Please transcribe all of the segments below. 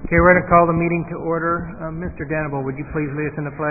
Okay, we're going to call the meeting to order. Mr. Danable, would you please lead us in the pledge?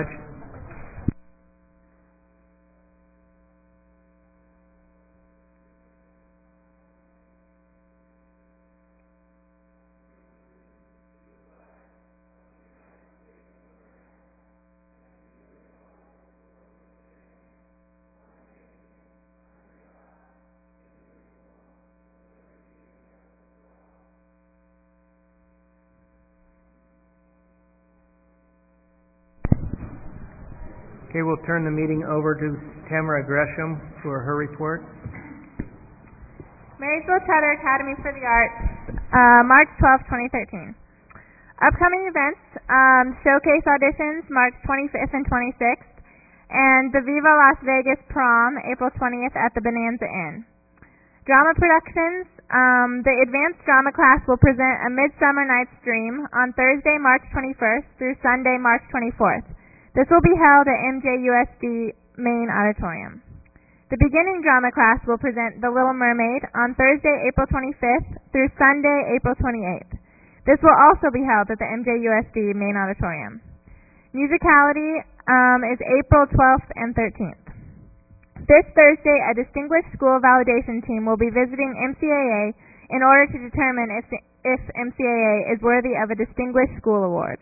Okay, we'll turn the meeting over to Tamara Gresham for her report. Marysville Charter Academy for the Arts, March 12, 2013. Upcoming events, showcase auditions March 25th and 26th, and the Viva Las Vegas Prom, April 20th at the Bonanza Inn. Drama productions, the Advanced Drama class will present A Midsummer Night's Dream on Thursday, March 21st through Sunday, March 24th. This will be held at MJUSD Main Auditorium. The beginning drama class will present The Little Mermaid on Thursday, April 25th through Sunday, April 28th. This will also be held at the MJUSD Main Auditorium. Musicality is April 12th and 13th. This Thursday, a distinguished school validation team will be visiting MCAA in order to determine if MCAA is worthy of a Distinguished School Award.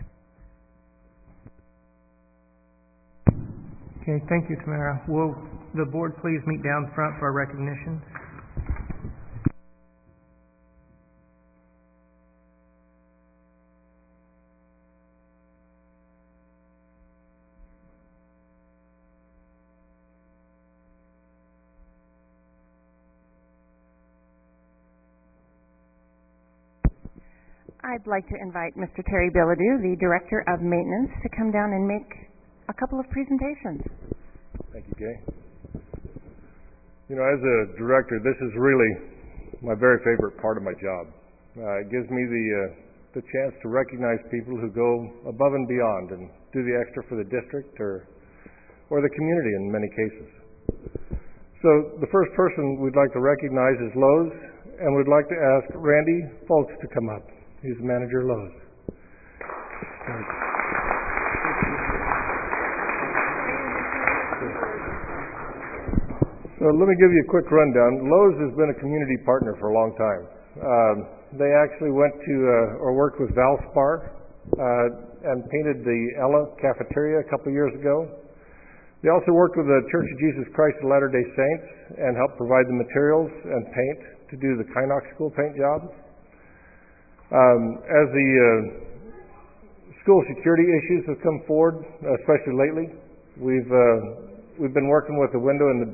Okay, thank you, Tamara. Will the board please meet down front for our recognitions? I'd like to invite Mr. Terry Bilodeau, the Director of Maintenance, to come down and make a couple of presentations. Thank you, Gay. You know, as a director, this is really my very favorite part of my job. It gives me the chance to recognize people who go above and beyond and do the extra for the district or the community in many cases. So the first person we'd like to recognize is Lowe's, and we'd like to ask Randy Folks to come up. He's manager Lowe's. So let me give you a quick rundown. Lowe's has been a community partner for a long time. They actually went to or worked with Valspar and painted the Ella cafeteria a couple of years ago. They also worked with the Church of Jesus Christ of Latter-day Saints and helped provide the materials and paint to do the Kynoch School paint job. As the school security issues have come forward, especially lately, we've been working with the window and the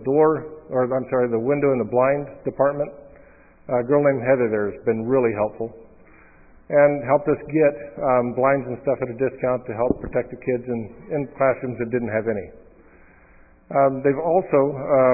blind department. A girl named Heather there has been really helpful and helped us get blinds and stuff at a discount to help protect the kids in classrooms that didn't have any. They've also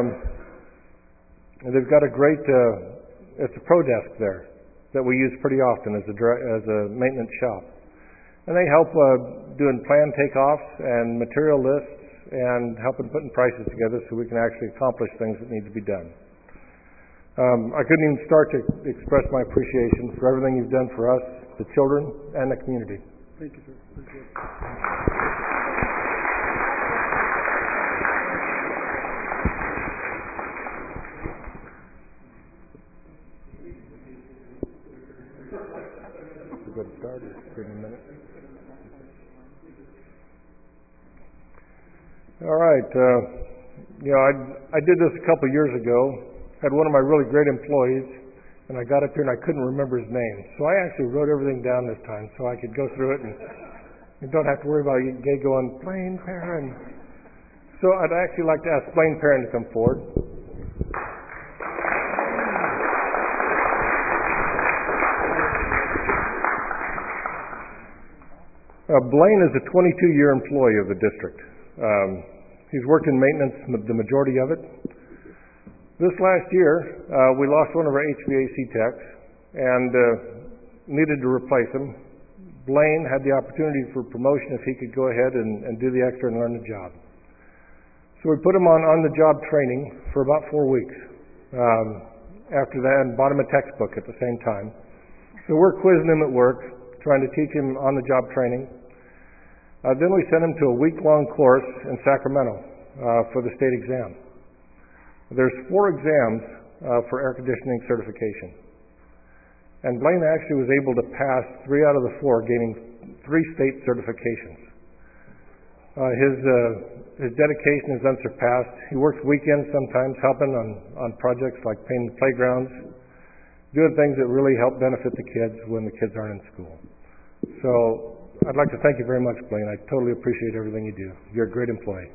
they've got a great it's a pro desk there that we use pretty often as a maintenance shop, and they help doing plan takeoffs and material lists and helping putting prices together so we can actually accomplish things that need to be done. I couldn't even start to express my appreciation for everything you've done for us, the children, and the community. Thank you, sir. Appreciate it. We're going to start in a minute. All right. I did this a couple of years ago. Had one of my really great employees, and I got up here and I couldn't remember his name. So I actually wrote everything down this time so I could go through it and you don't have to worry about Gay going, Blaine Perrin. So I'd actually like to ask Blaine Perrin to come forward. Blaine is a 22-year employee of the district. He's worked in maintenance the majority of it. This last year, we lost one of our HVAC techs and needed to replace him. Blaine had the opportunity for promotion if he could go ahead and do the extra and learn the job. So we put him on the-job training for about 4 weeks. After that, and bought him a textbook at the same time. So we're quizzing him at work, trying to teach him on-the-job training. Then we sent him to a week-long course in Sacramento for the state exam. There's 4 exams for air conditioning certification. And Blaine actually was able to pass 3 out of the 4, gaining 3 state certifications. His dedication is unsurpassed. He works weekends sometimes, helping on projects like painting playgrounds, doing things that really help benefit the kids when the kids aren't in school. So I'd like to thank you very much, Blaine. I totally appreciate everything you do. You're a great employee.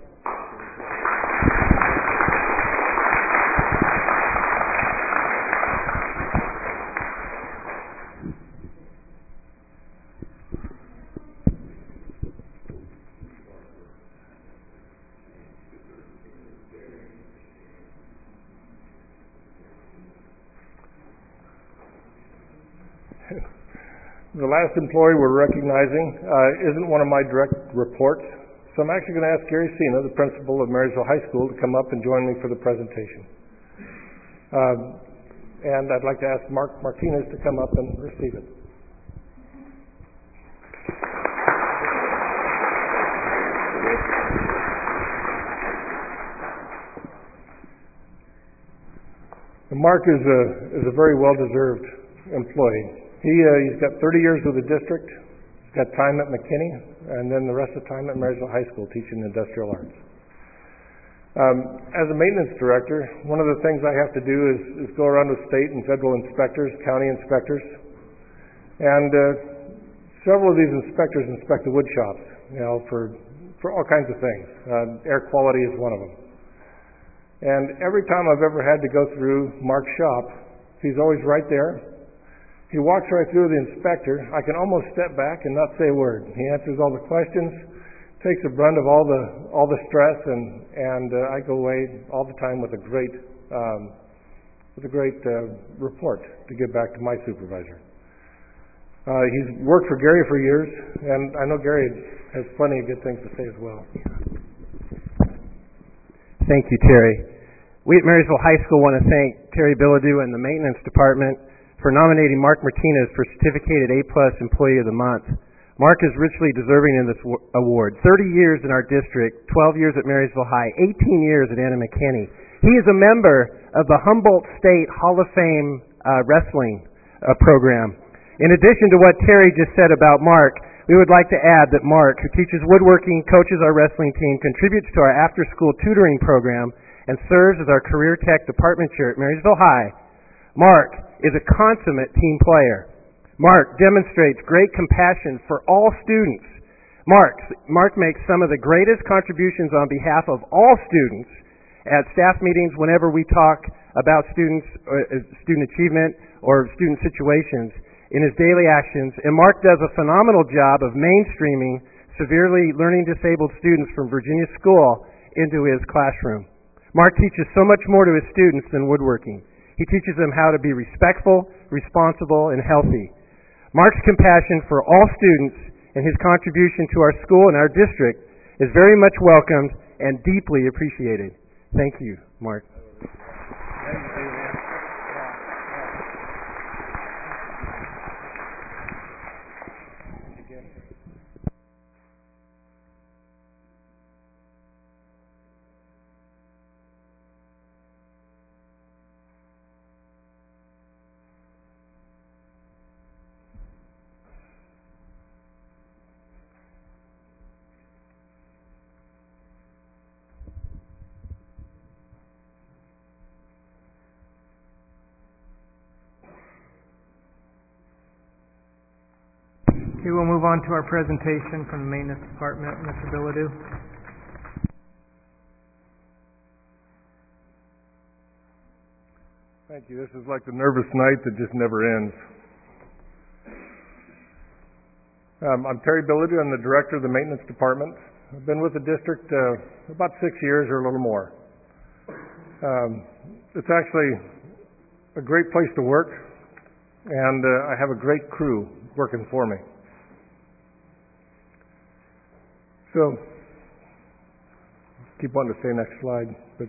The last employee we're recognizing isn't one of my direct reports, so I'm actually going to ask Gary Sena, the principal of Marysville High School, to come up and join me for the presentation. And I'd like to ask Mark Martinez to come up and receive it. And Mark is a very well-deserved employee. He's got 30 years with the district. He's got time at McKinney, and then the rest of the time at Marysville High School teaching industrial arts. As a maintenance director, one of the things I have to do is go around with state and federal inspectors, county inspectors, and several of these inspectors inspect the wood shops, for all kinds of things. Air quality is one of them. And every time I've ever had to go through Mark's shop, he's always right there. He walks right through the inspector. I can almost step back and not say a word. He answers all the questions, takes the brunt of all the stress, and I go away all the time with a great report to give back to my supervisor. He's worked for Gary for years, and I know Gary has plenty of good things to say as well. Thank you, Terry. We at Marysville High School want to thank Terry Bilodeau and the maintenance department for nominating Mark Martinez for Certificated A-Plus Employee of the Month. Mark is richly deserving in this award. 30 years in our district, 12 years at Marysville High, 18 years at Anna McKinney. He is a member of the Humboldt State Hall of Fame wrestling program. In addition to what Terry just said about Mark, we would like to add that Mark, who teaches woodworking, coaches our wrestling team, contributes to our after-school tutoring program, and serves as our career tech department chair at Marysville High. Mark is a consummate team player. Mark demonstrates great compassion for all students. Mark makes some of the greatest contributions on behalf of all students at staff meetings whenever we talk about students, student achievement or student situations in his daily actions. And Mark does a phenomenal job of mainstreaming severely learning disabled students from Virginia School into his classroom. Mark teaches so much more to his students than woodworking. He teaches them how to be respectful, responsible, and healthy. Mark's compassion for all students and his contribution to our school and our district is very much welcomed and deeply appreciated. Thank you, Mark. Okay, we'll move on to our presentation from the Maintenance Department. Mr. Bilodeau. Thank you. This is like the nervous night that just never ends. I'm Terry Bilodeau. I'm the director of the Maintenance Department. I've been with the district about 6 years or a little more. It's actually a great place to work, and I have a great crew working for me. So, keep wanting to say next slide, but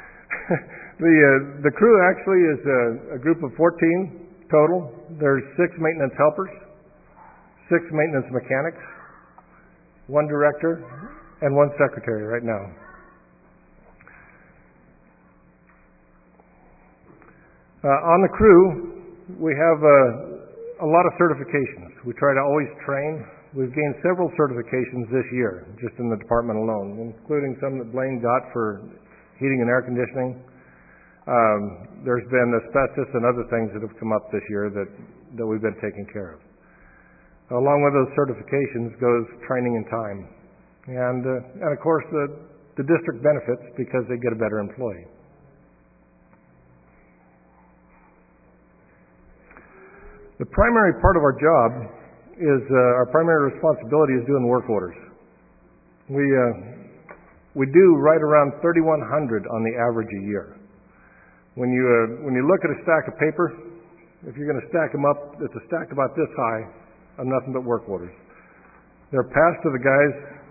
the crew actually is a group of 14 total. There's 6 maintenance helpers, 6 maintenance mechanics, 1 director, and 1 secretary right now. On the crew, we have a lot of certifications. We try to always train. We've gained several certifications this year, just in the department alone, including some that Blaine got for heating and air conditioning. There's been asbestos and other things that have come up this year that we've been taking care of. Along with those certifications goes training and time. And of course, the district benefits because they get a better employee. The primary part of our job is, our primary responsibility is doing work orders. We do right around 3,100 on the average a year. When you look at a stack of paper, if you're going to stack them up, it's a stack about this high of nothing but work orders. They're passed to the guys.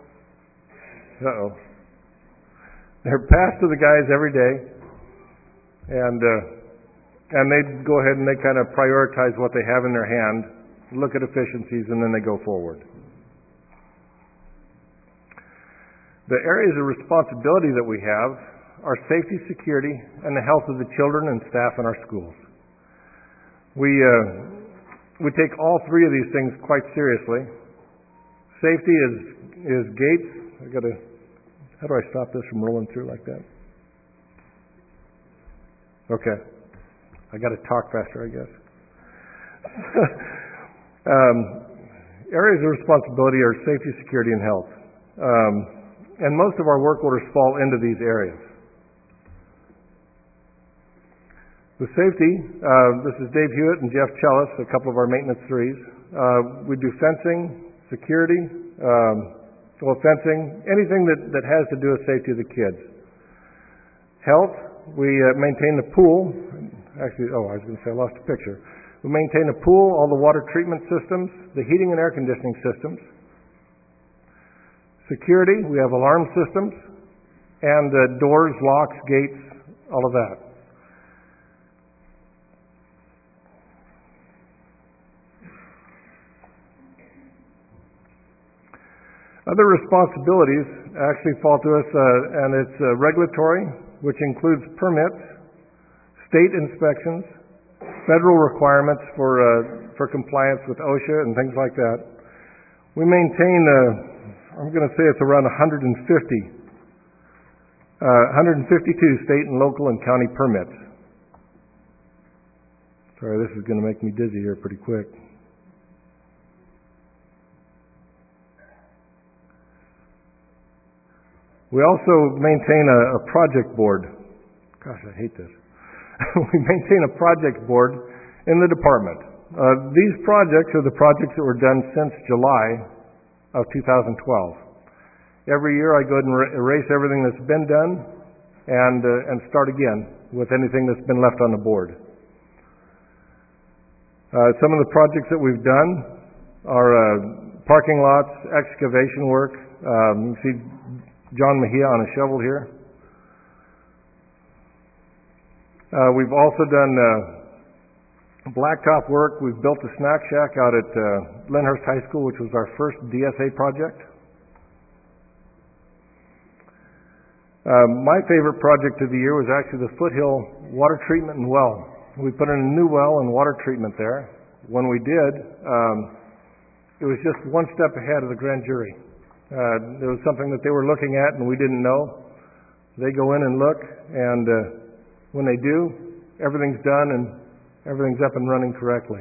They're passed to the guys every day, and they go ahead and they kind of prioritize what they have in their hand, look at efficiencies, and then they go forward. The areas of responsibility that we have are safety, security, and the health of the children and staff in our schools. We take all 3 of these things quite seriously. Safety is gates. How do I stop this from rolling through like that? Okay. I got to talk faster, I guess. Areas of responsibility are safety, security, and health. And most of our work orders fall into these areas. The safety, this is Dave Hewitt and Jeff Chellis, a couple of our maintenance 3s. We do fencing, security, fencing, anything that has to do with safety of the kids. Health, we maintain the pool. Actually, I was going to say I lost a picture. We maintain the pool, all the water treatment systems, the heating and air conditioning systems. Security, we have alarm systems, and doors, locks, gates, all of that. Other responsibilities actually fall to us, and it's regulatory, which includes permits, state inspections, federal requirements for compliance with OSHA and things like that. We maintain, I'm going to say it's around 152 state and local and county permits. Sorry, this is going to make me dizzy here pretty quick. We also maintain a project board. Gosh, I hate this. We maintain a project board in the department. These projects are the projects that were done since July of 2012. Every year I go ahead and erase everything that's been done and start again with anything that's been left on the board. Some of the projects that we've done are parking lots, excavation work. You see John Mejia on a shovel here. We've also done blacktop work. We've built a snack shack out at Lyndhurst High School, which was our first DSA project. My favorite project of the year was actually the Foothill water treatment and well. We put in a new well and water treatment there. When we did, it was just one step ahead of the grand jury. There was something that they were looking at and we didn't know. They go in and look, and when they do, everything's done and everything's up and running correctly.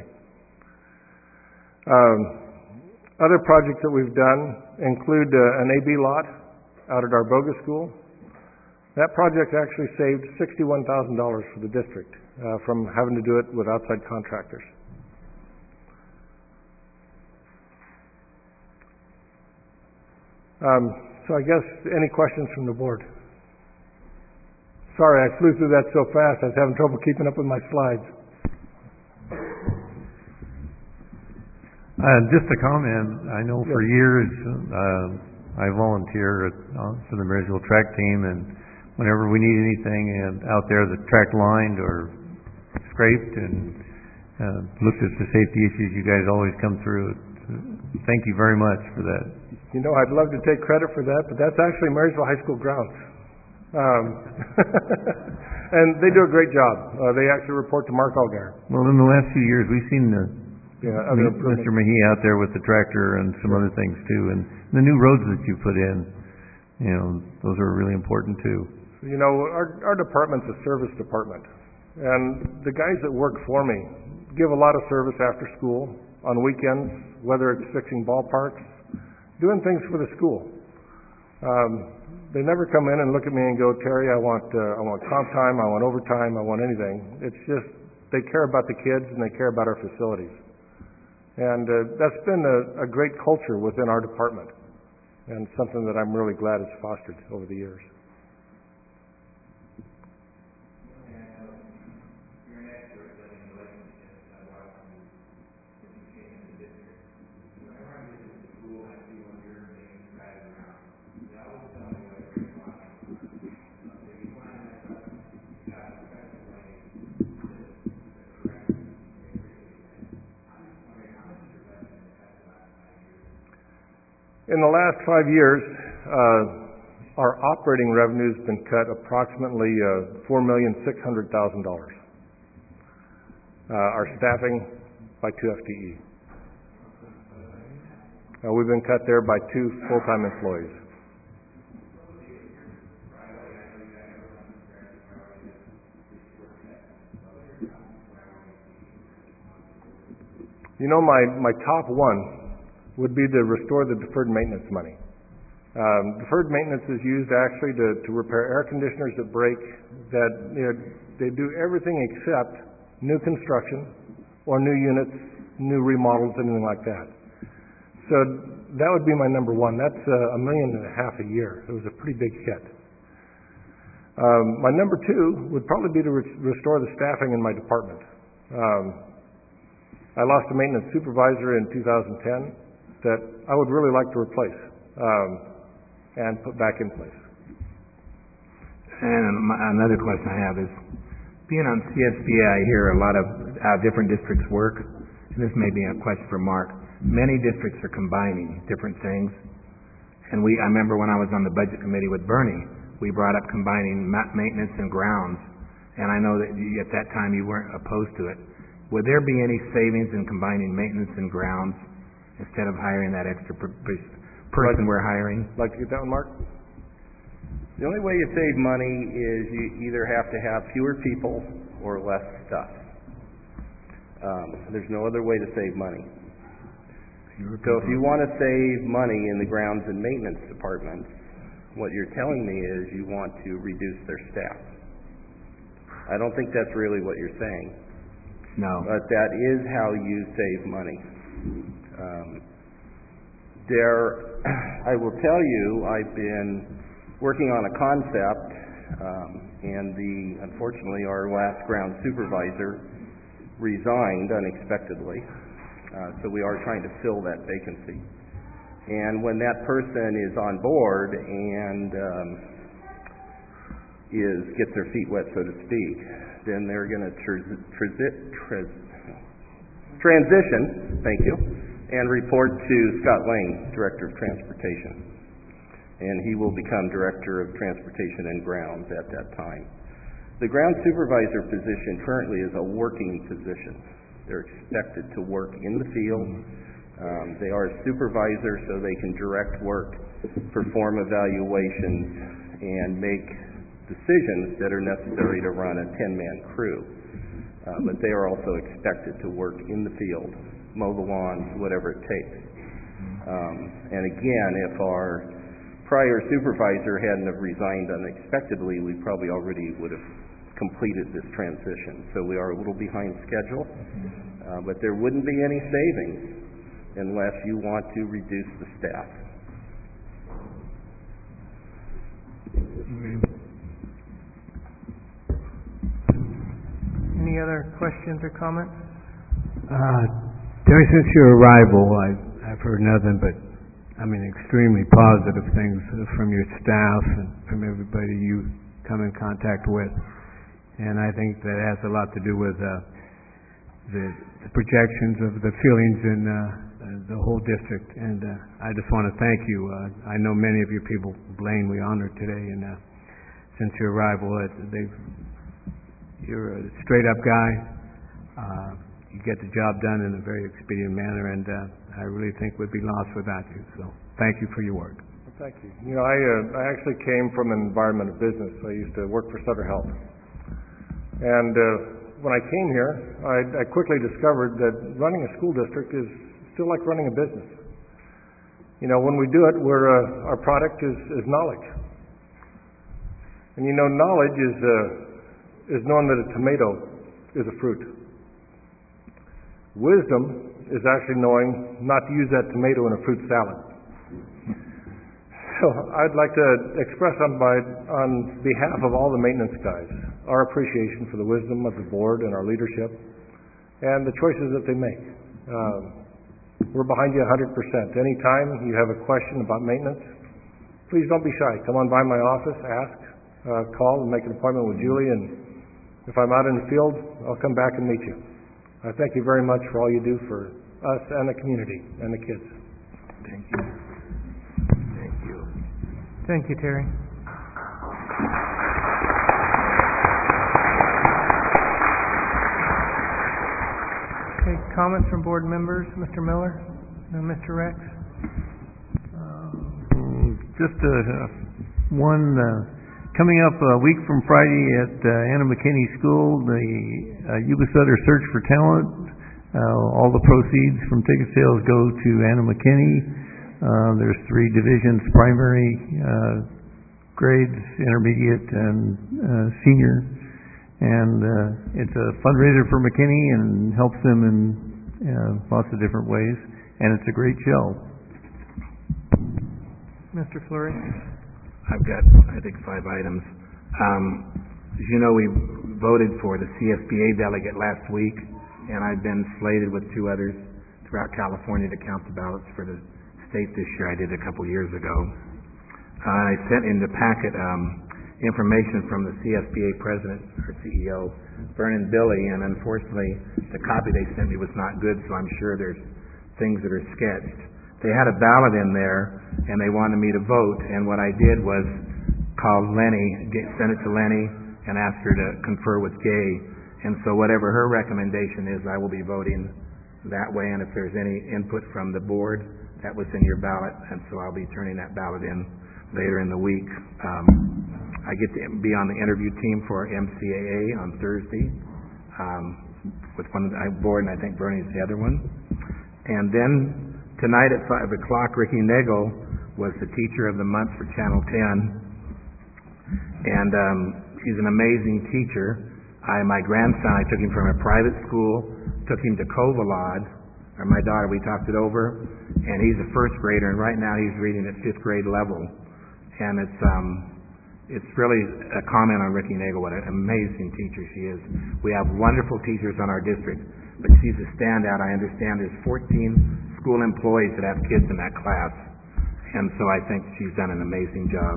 Other projects that we've done include an AB lot out at our Boga School. That project actually saved $61,000 for the district from having to do it with outside contractors. So I guess any questions from the board? Sorry, I flew through that so fast I was having trouble keeping up with my slides. Just a comment. I know for years I volunteer for the Marysville track team, and whenever we need anything out there that's track lined or scraped and looked at the safety issues, you guys always come through. thank you very much for that. You know, I'd love to take credit for that, but that's actually Marysville High School grounds. And they do a great job. They actually report to Mark Allgaier. Well, in the last few years, we've seen Mr. Mahee out there with the tractor and some other things too, and the new roads that you put in, those are really important too. You know, our department's a service department, and the guys that work for me give a lot of service after school, on weekends, whether it's fixing ballparks, doing things for the school. They never come in and look at me and go, Terry, I want comp time, I want overtime, I want anything. It's just they care about the kids and they care about our facilities. And that's been a great culture within our department, and something that I'm really glad has fostered over the years. In the last 5 years, our operating revenue's been cut approximately $4,600,000. Our staffing by 2 FTE. We've been cut there by 2 full-time employees. You know, my top one would be to restore the deferred maintenance money. Deferred maintenance is used actually to repair air conditioners that break, that they do everything except new construction or new units, new remodels, anything like that. So that would be my number one. That's $1.5 million a year. It was a pretty big hit. My number two would probably be to restore the staffing in my department. I lost a maintenance supervisor in 2010 that I would really like to replace and put back in place. And another question I have is, being on CSBA, I hear a lot of different districts work, and this may be a question for Mark. Many districts are combining different things, and I remember when I was on the budget committee with Bernie, we brought up combining maintenance and grounds, and I know that at that time you weren't opposed to it. Would there be any savings in combining maintenance and grounds instead of hiring that extra person we're hiring? Like to get that one, Mark? The only way you save money is you either have to have fewer people or less stuff. There's no other way to save money. So if you want to save money in the grounds and maintenance departments, what you're telling me is you want to reduce their staff. I don't think that's really what you're saying. No. But that is how you save money. I will tell you, I've been working on a concept, and unfortunately our last ground supervisor resigned unexpectedly, so we are trying to fill that vacancy. And when that person is on board and gets their feet wet, so to speak, then they're going to transition, thank you, and report to Scott Lane, Director of Transportation. And he will become Director of Transportation and Grounds at that time. The ground supervisor position currently is a working position. They're expected to work in the field. They are a supervisor, so they can direct work, perform evaluations, and make decisions that are necessary to run a 10-man crew. But they are also expected to work in the field, mow the lawns, whatever it takes. And again, if our prior supervisor hadn't have resigned unexpectedly, we probably already would have completed this transition. So we are a little behind schedule, but there wouldn't be any savings unless you want to reduce the staff. Any other questions or comments? Terry, since your arrival, I've heard nothing but, extremely positive things from your staff and from everybody you come in contact with. And I think that has a lot to do with the projections of the feelings the whole district. And I just want to thank you. I know many of you people, Blaine, we honored today, and since your arrival, you're a straight-up guy. You get the job done in a very expedient manner, and I really think we'd be lost without you. So thank you for your work. Well, thank you. You know, I actually came from an environment of business. I used to work for Sutter Health. And when I came here, I quickly discovered that running a school district is still like running a business. You know, when we do it, our product is knowledge. And you know, knowledge is knowing that a tomato is a fruit. Wisdom is actually knowing not to use that tomato in a fruit salad. So I'd like to express on behalf of all the maintenance guys our appreciation for the wisdom of the board and our leadership and the choices that they make. We're behind you 100%. Anytime you have a question about maintenance, please don't be shy. Come on by my office, ask, call, and make an appointment with Julie, and if I'm out in the field, I'll come back and meet you. I thank you very much for all you do for us and the community and the kids. Thank you. Thank you. Thank you, Terry. Okay, comments from board members. Mr. Miller and Mr. Rex. Just one coming up a week from Friday at Anna McKinney School, the Yuba Sutter Search for Talent. All the proceeds from ticket sales go to Anna McKinney. There's 3 divisions: primary grades, intermediate, and senior. And it's a fundraiser for McKinney and helps them in lots of different ways. And it's a great show. Mr. Fleury. I've got, I think, 5 items. As you know, we voted for the CSBA delegate last week, and I've been slated with 2 others throughout California to count the ballots for the state this year. I did a couple years ago. I sent in the packet information from the CSBA president, or CEO, Vernon Billy, and unfortunately the copy they sent me was not good, so I'm sure there's things that are sketched. They had a ballot in there, and they wanted me to vote, and what I did was call Lenny, send it to Lenny, and ask her to confer with Gay. And so whatever her recommendation is, I will be voting that way, and if there's any input from the board, that was in your ballot, and so I'll be turning that ballot in later in the week. I get to be on the interview team for MCAA on Thursday with one of the board, and I think Bernie's the other one. And then tonight at 5 o'clock, Ricky Nagel was the Teacher of the Month for Channel 10. And she's an amazing teacher. My grandson, I took him from a private school, took him to Covalad, or my daughter, we talked it over, and he's a first grader, and right now he's reading at 5th grade level. And it's really a comment on Ricky Nagel, what an amazing teacher she is. We have wonderful teachers on our district, but she's a standout. I understand there's 14 school employees that have kids in that class, and so I think she's done an amazing job.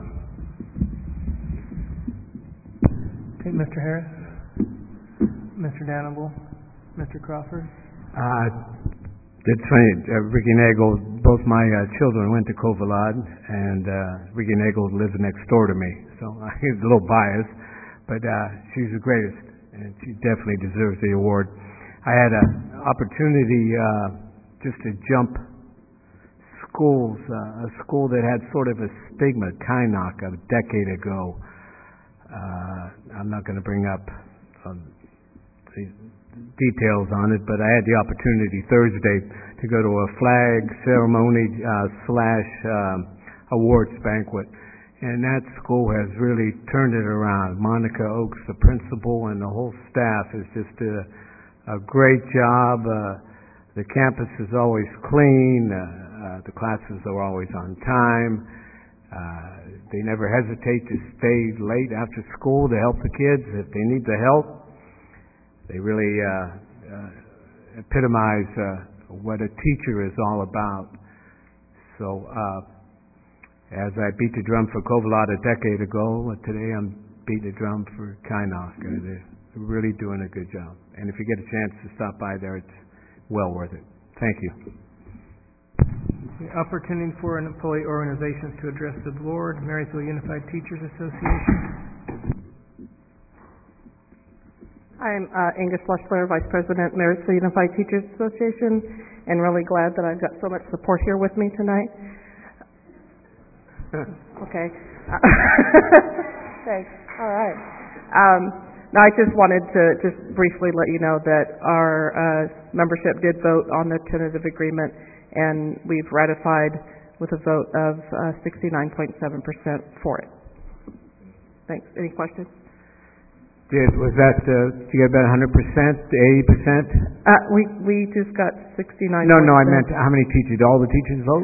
Okay, Mr. Harris, Mr. Danable, Mr. Crawford. It's funny, Ricky Nagel, both my children went to Covalad, and Ricky Nagel lives next door to me, so he's a little biased, but she's the greatest, and she definitely deserves the award. I had an opportunity just to jump schools, a school that had sort of a stigma, Kynoch, a decade ago. I'm not going to bring up the details on it, but I had the opportunity Thursday to go to a flag ceremony / awards banquet, and that school has really turned it around. Monica Oakes, the principal, and the whole staff has just did a great job. The campus is always clean. The classes are always on time. They never hesitate to stay late after school to help the kids if they need the help. They really epitomize what a teacher is all about. So as I beat the drum for Covalad a decade ago, today I'm beating the drum for Kynoch. They're really doing a good job. And if you get a chance to stop by there, it's well worth it. Thank you. The opportunity for employee organizations to address the board. Marysville Unified Teachers Association. I'm Inga Schlesler, Vice President, Marysville Unified Teachers Association, and really glad that I've got so much support here with me tonight. Okay. Thanks. All right. Now, I just wanted to just briefly let you know that our membership did vote on the tentative agreement, and we've ratified with a vote of 69.7% for it. Thanks. Any questions? Was that, did you get about 100%, 80%? We just got 69%. No, I meant how many teachers? Did all the teachers vote?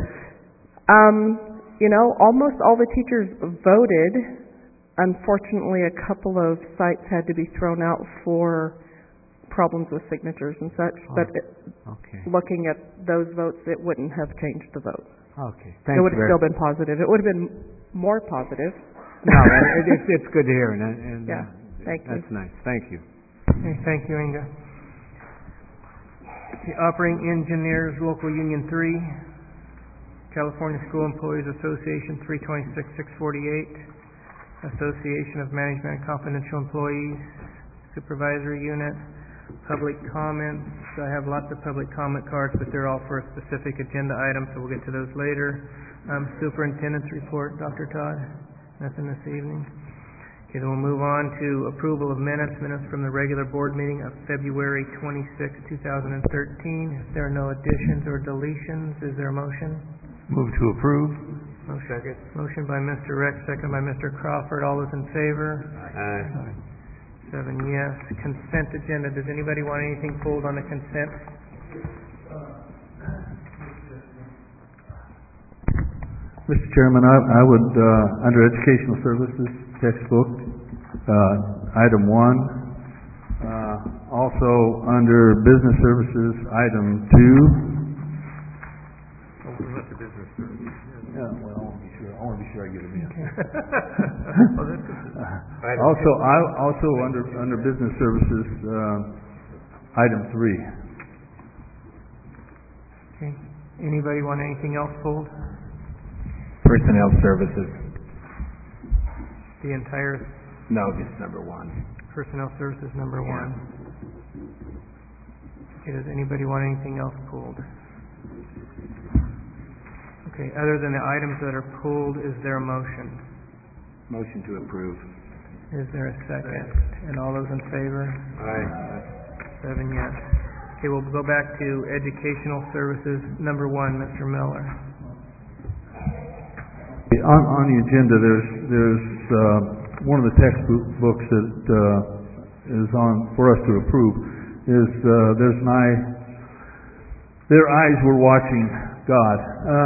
Almost all the teachers voted. Unfortunately, a couple of sites had to be thrown out for problems with signatures and such, but looking at those votes, it wouldn't have changed the vote. Okay, it would have still been positive. It would have been more positive. No, it's good to hear, and yeah, thank you. That's nice. Thank you. Okay, thank you, Inga. The Operating Engineers Local Union 3, California School Employees Association 326-648, Association of Management and Confidential Employees, Supervisory Unit, public comments. I have lots of public comment cards, but they're all for a specific agenda item, so we'll get to those later. Superintendent's report, Dr. Todd. Nothing this evening. Okay, then we'll move on to approval of minutes from the regular board meeting of February 26, 2013. If there are no additions or deletions, is there a motion? Move to approve. Second. Motion by Mr. Rex, second by Mr. Crawford. All those in favor? Aye. 7 yes. Consent agenda. Does anybody want anything pulled on the consent? Mr. Chairman, I would, under Educational Services textbook, item 1, also under Business Services, item 2. What's the business services? Yeah, well, I want to be sure I get them in. Okay. Also under Business Services, item 3. Okay. Anybody want anything else pulled? Personnel Services. The entire No, just number 1. Personnel Services number 1. Okay, does anybody want anything else pulled? Okay, other than the items that are pulled, is there a motion? Motion to approve. Is there a second? And all those in favor? Aye. 7 yes. Okay, we'll go back to Educational Services number 1, Mr. Miller. On the agenda, there's one of the textbooks that is on for us to approve. There's an eye. Their eyes were watching God.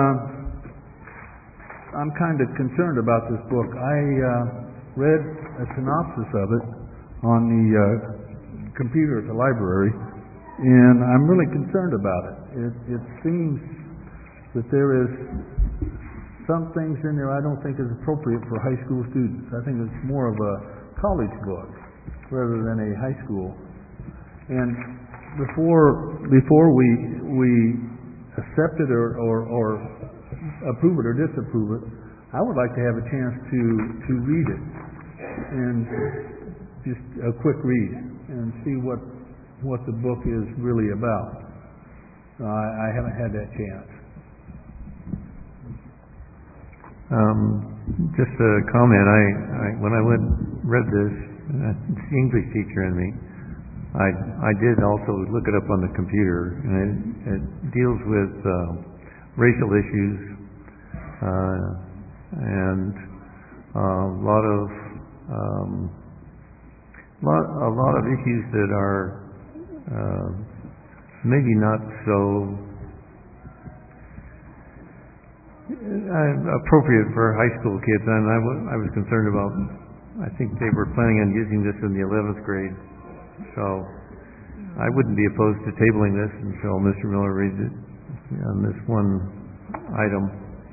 I'm kind of concerned about this book. I read a synopsis of it on the computer at the library, and I'm really concerned about it. It seems that there is some things in there I don't think is appropriate for high school students. I think it's more of a college book rather than a high school. And before we accept it or approve it or disapprove it, I would like to have a chance to read it and just a quick read and see what the book is really about. I haven't had that chance. Just a comment. When I read this, it's the English teacher in me. I did also look it up on the computer, and it deals with racial issues and a lot of issues that are maybe not so appropriate for high school kids, and I was concerned about. I think they were planning on using this in the 11th grade, so I wouldn't be opposed to tabling this until Mr. Miller reads it on this one item.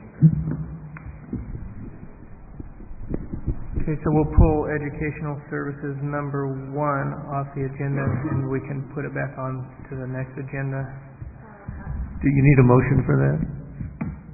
Okay, so we'll pull Educational Services number 1 off the agenda, and we can put it back on to the next agenda. Do you need a motion for that?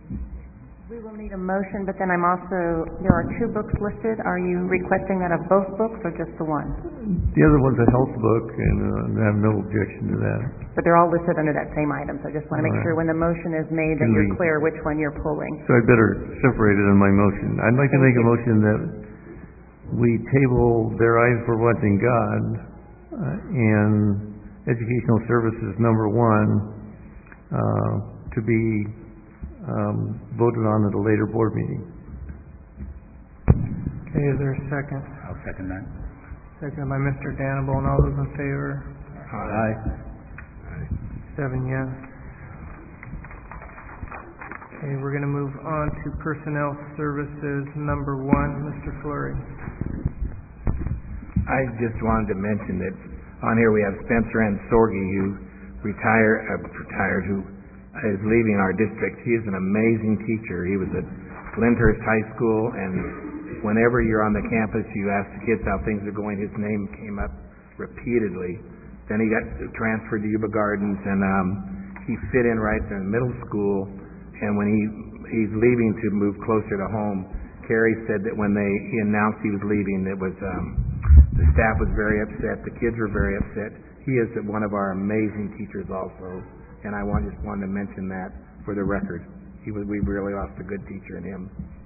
will need a motion, but then there are two books listed. Are you requesting that of both books or just the one? The other one's a health book, and I have no objection to that. But they're all listed under that same item, so I just want to make sure when the motion is made that you're clear which one you're pulling. So I better separate it in my motion. I'd like to make a motion that we table Their Eyes Were Watching God and Educational Services number 1 to be voted on at a later board meeting. Okay, is there a second? I'll second that. Seconded by Mr. Danable, and all those in favor? Aye. 7 yes. Okay, we're going to move on to Personnel Services number 1, Mr. Fleury. I just wanted to mention that on here we have Spencer N. Sorge, who retired, who is leaving our district. He is an amazing teacher. He was at Lyndhurst High School, and whenever you're on the campus, you ask the kids how things are going. His name came up repeatedly. Then he got transferred to Yuba Gardens, and he fit in right in middle school. And when he's leaving to move closer to home, Carrie said that when he announced he was leaving, it was the staff was very upset. The kids were very upset. He is one of our amazing teachers also. And I just wanted to mention that for the record. We really lost a good teacher in him.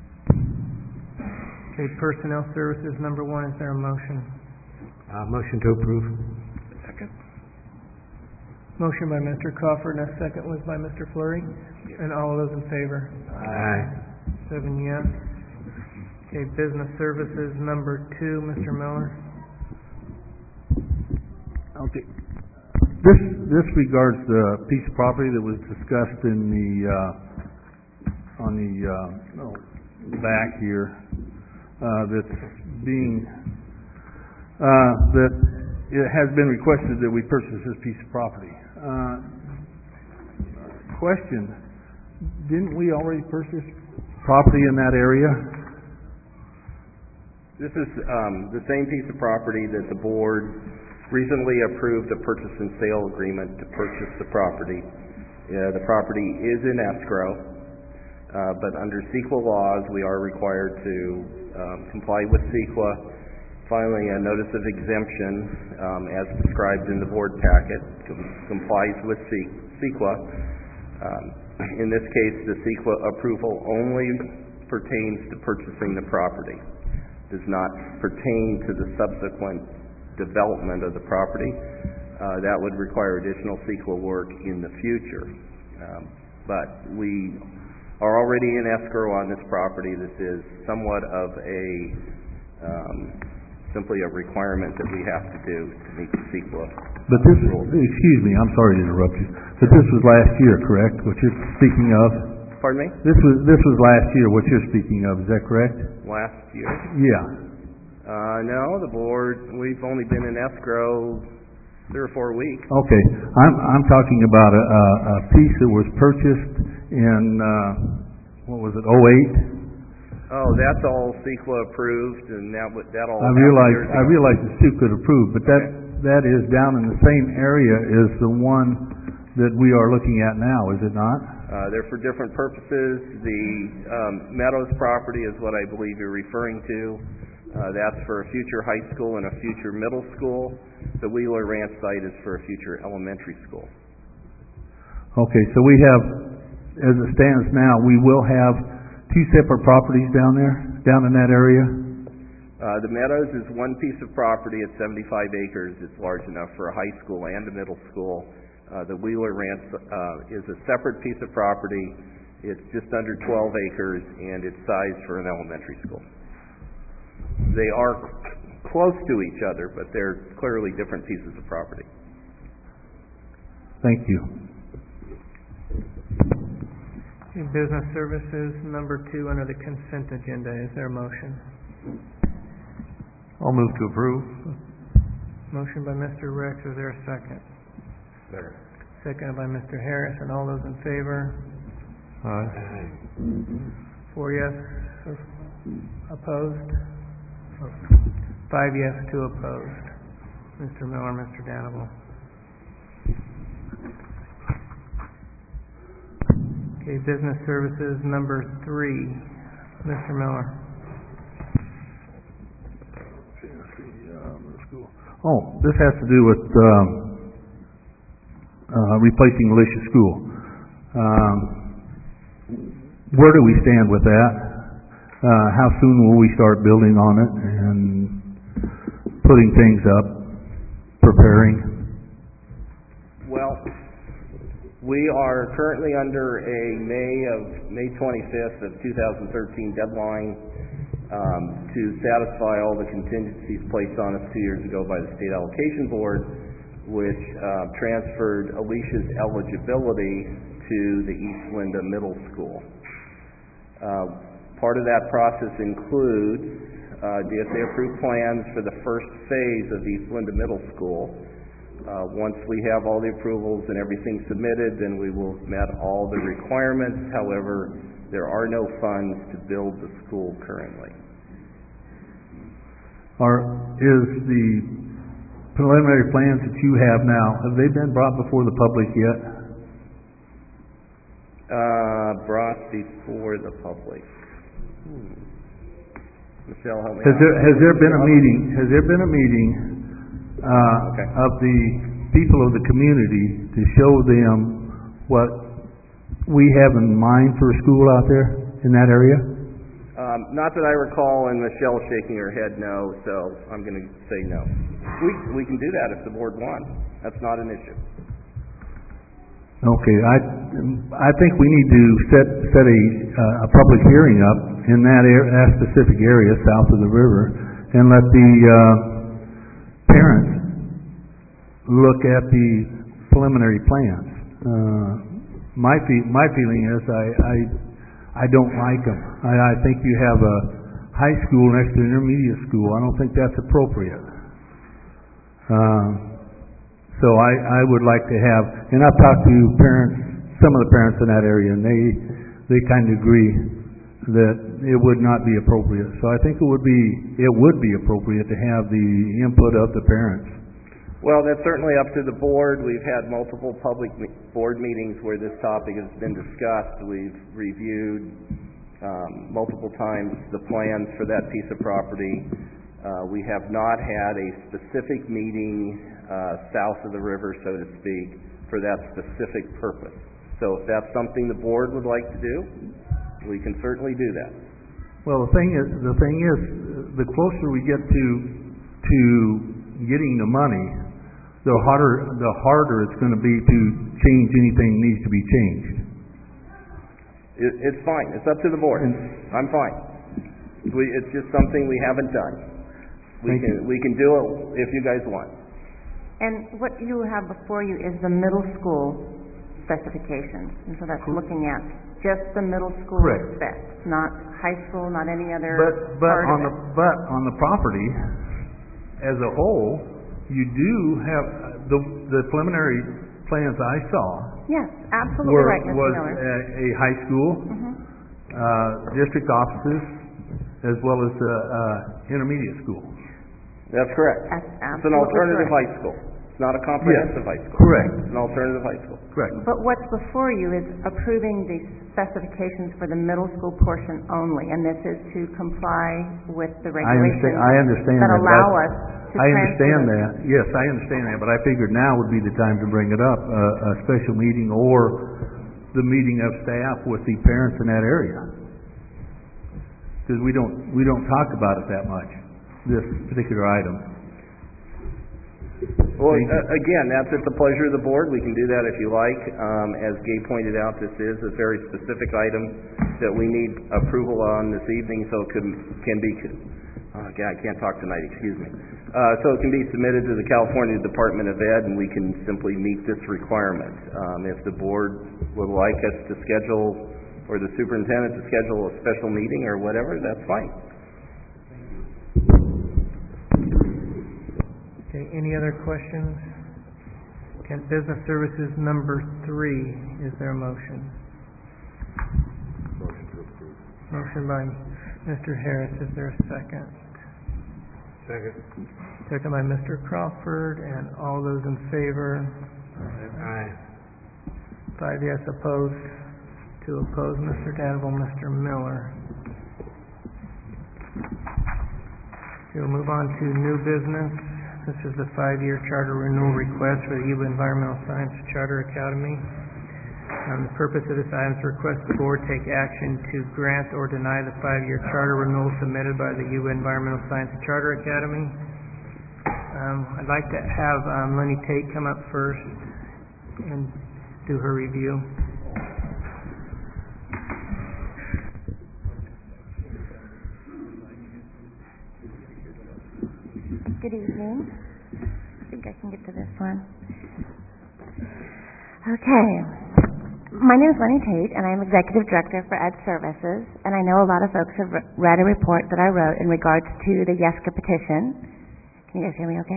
Okay, Personnel Services number 1, is there a motion? Motion to approve. Second. Motion by Mr. Crawford, and a second was by Mr. Fleury. And all of those in favor? Aye. 7 yes. Okay, Business Services number 2, Mr. Miller. Okay. This regards the piece of property that was discussed in on the back here that's being that it has been requested that we purchase this piece of property. Question: didn't we already purchase property in that area? This is the same piece of property that the board recently approved a purchase and sale agreement to purchase the property. The property is in escrow, but under CEQA laws, we are required to comply with CEQA, filing a notice of exemption as described in the board packet, complies with CEQA. In this case, the CEQA approval only pertains to purchasing the property. Does not pertain to the subsequent development of the property. That would require additional CEQA work in the future. But we are already in escrow on this property. This is somewhat of simply a requirement that we have to do to meet the CEQA. But this, excuse me, I'm sorry to interrupt you, but this was last year, correct, what you're speaking of? Pardon me? This was last year, what you're speaking of, is that correct? Last year? Yeah. No, the board, we've only been in escrow 3 or 4 weeks. Okay. I'm talking about a piece that was purchased in, what was it, 08? Oh, that's all CEQA approved, and that all. I realize it's CEQA approved, but that is down in the same area as the one that we are looking at now, is it not? They're for different purposes. The Meadows property is what I believe you're referring to. That's for a future high school and a future middle school. The Wheeler Ranch site is for a future elementary school. Okay, so we have, as it stands now, we will have 2 separate properties down in that area? The Meadows is one piece of property at 75 acres. It's large enough for a high school and a middle school. The Wheeler Ranch is a separate piece of property. It's just under 12 acres, and it's sized for an elementary school. They are close to each other, but they're clearly different pieces of property. Thank you. Okay, Business Services number 2 under the consent agenda. Is there a motion? I'll move to approve. Motion by Mr. Rex. Is there a second? Second. Seconded by Mr. Harris. And all those in favor? Aye. 4 yes. Opposed? 5 yes, 2 opposed. Mr. Miller, Mr. Danable. Okay, business services number 3, Mr. Miller. Oh, this has to do with replacing Alicia School. Where do we stand with that? How soon will we start building on it and putting things up, preparing? Well, we are currently under a May 25th of 2013 deadline to satisfy all the contingencies placed on us 2 years ago by the State Allocation Board, which transferred Alicia's eligibility to the East Linda Middle School. Part of that process includes DSA approved plans for the first phase of East Linda Middle School. Once we have all the approvals and everything submitted, then we will have met all the requirements. However, there are no funds to build the school currently. Is the preliminary plans that you have now, have they been brought before the public yet? Brought before the public. Michelle, help me out. Has there been a meeting? Has there been a meeting of the people of the community to show them what we have in mind for a school out there in that area? Not that I recall, and Michelle's shaking her head no, so I'm going to say no. We can do that if the board wants. That's not an issue. Okay, I think we need to set a public hearing up in that specific area south of the river, and let the parents look at the preliminary plans. My feeling is I don't like them. I think you have a high school next to an intermediate school. I don't think that's appropriate. So I would like to have, and I've talked to parents, some of the parents in that area, and they kind of agree that it would not be appropriate. So I think it would be appropriate to have the input of the parents. Well, that's certainly up to the board. We've had multiple public board meetings where this topic has been discussed. We've reviewed multiple times the plans for that piece of property. We have not had a specific meeting south of the river, so to speak, for that specific purpose. So if that's something the board would like to do, we can certainly do that. Well, the thing is, the closer we get to getting the money, the harder it's going to be to change anything that needs to be changed. It's fine. It's up to the board. I'm fine. It's just something we haven't done. We can do it if you guys want. And what you have before you is the middle school specifications, and so that's looking at just the middle school specs, not high school, not any other part of it. But on the property as a whole, you do have the preliminary plans I saw. Yes, absolutely right, Mr. Was Miller. a high school, district offices, as well as intermediate school. That's correct. That's it's an alternative correct. high school. It's not a comprehensive high school. Correct. It's an alternative high school. Correct. But what's before you is approving the specifications for the middle school portion only, and this is to comply with the regulations I understand that that, allow us to I understand transfer that. Yes, I understand that, but I figured now would be the time to bring it up, a special meeting or the meeting of staff with the parents in that area. Because we don't talk about it that much, this particular item. Well, again, that's at the pleasure of the board. We can do that if you like. As Gabe pointed out, this is a very specific item that we need approval on this evening, so it can be. I can't talk tonight. Excuse me. So it can be submitted to the California Department of Ed, and we can simply meet this requirement. If the board would like us to schedule, or the superintendent to schedule a special meeting or whatever, that's fine. Okay, any other questions? Okay, business services number 3, is there a motion? Motion to approve. Motion by Mr. Harris, is there a second? Second. Second by Mr. Crawford, and all those in favor? Aye. 5 yes, opposed, Two opposed, Mr. Danville, Mr. Miller. We'll move on to new business. This is the 5-year charter renewal request for the Yuba Environmental Science Charter Academy. The purpose of this item is to request the board take action to grant or deny the 5-year charter renewal submitted by the Yuba Environmental Science Charter Academy. I'd like to have Lenny Tate come up first and do her review. Good evening. I think I can get to this one. Okay. My name is Lenny Tate, and I'm Executive Director for Ed Services, and I know a lot of folks have read a report that I wrote in regards to the YESCA petition. Can you guys hear me okay?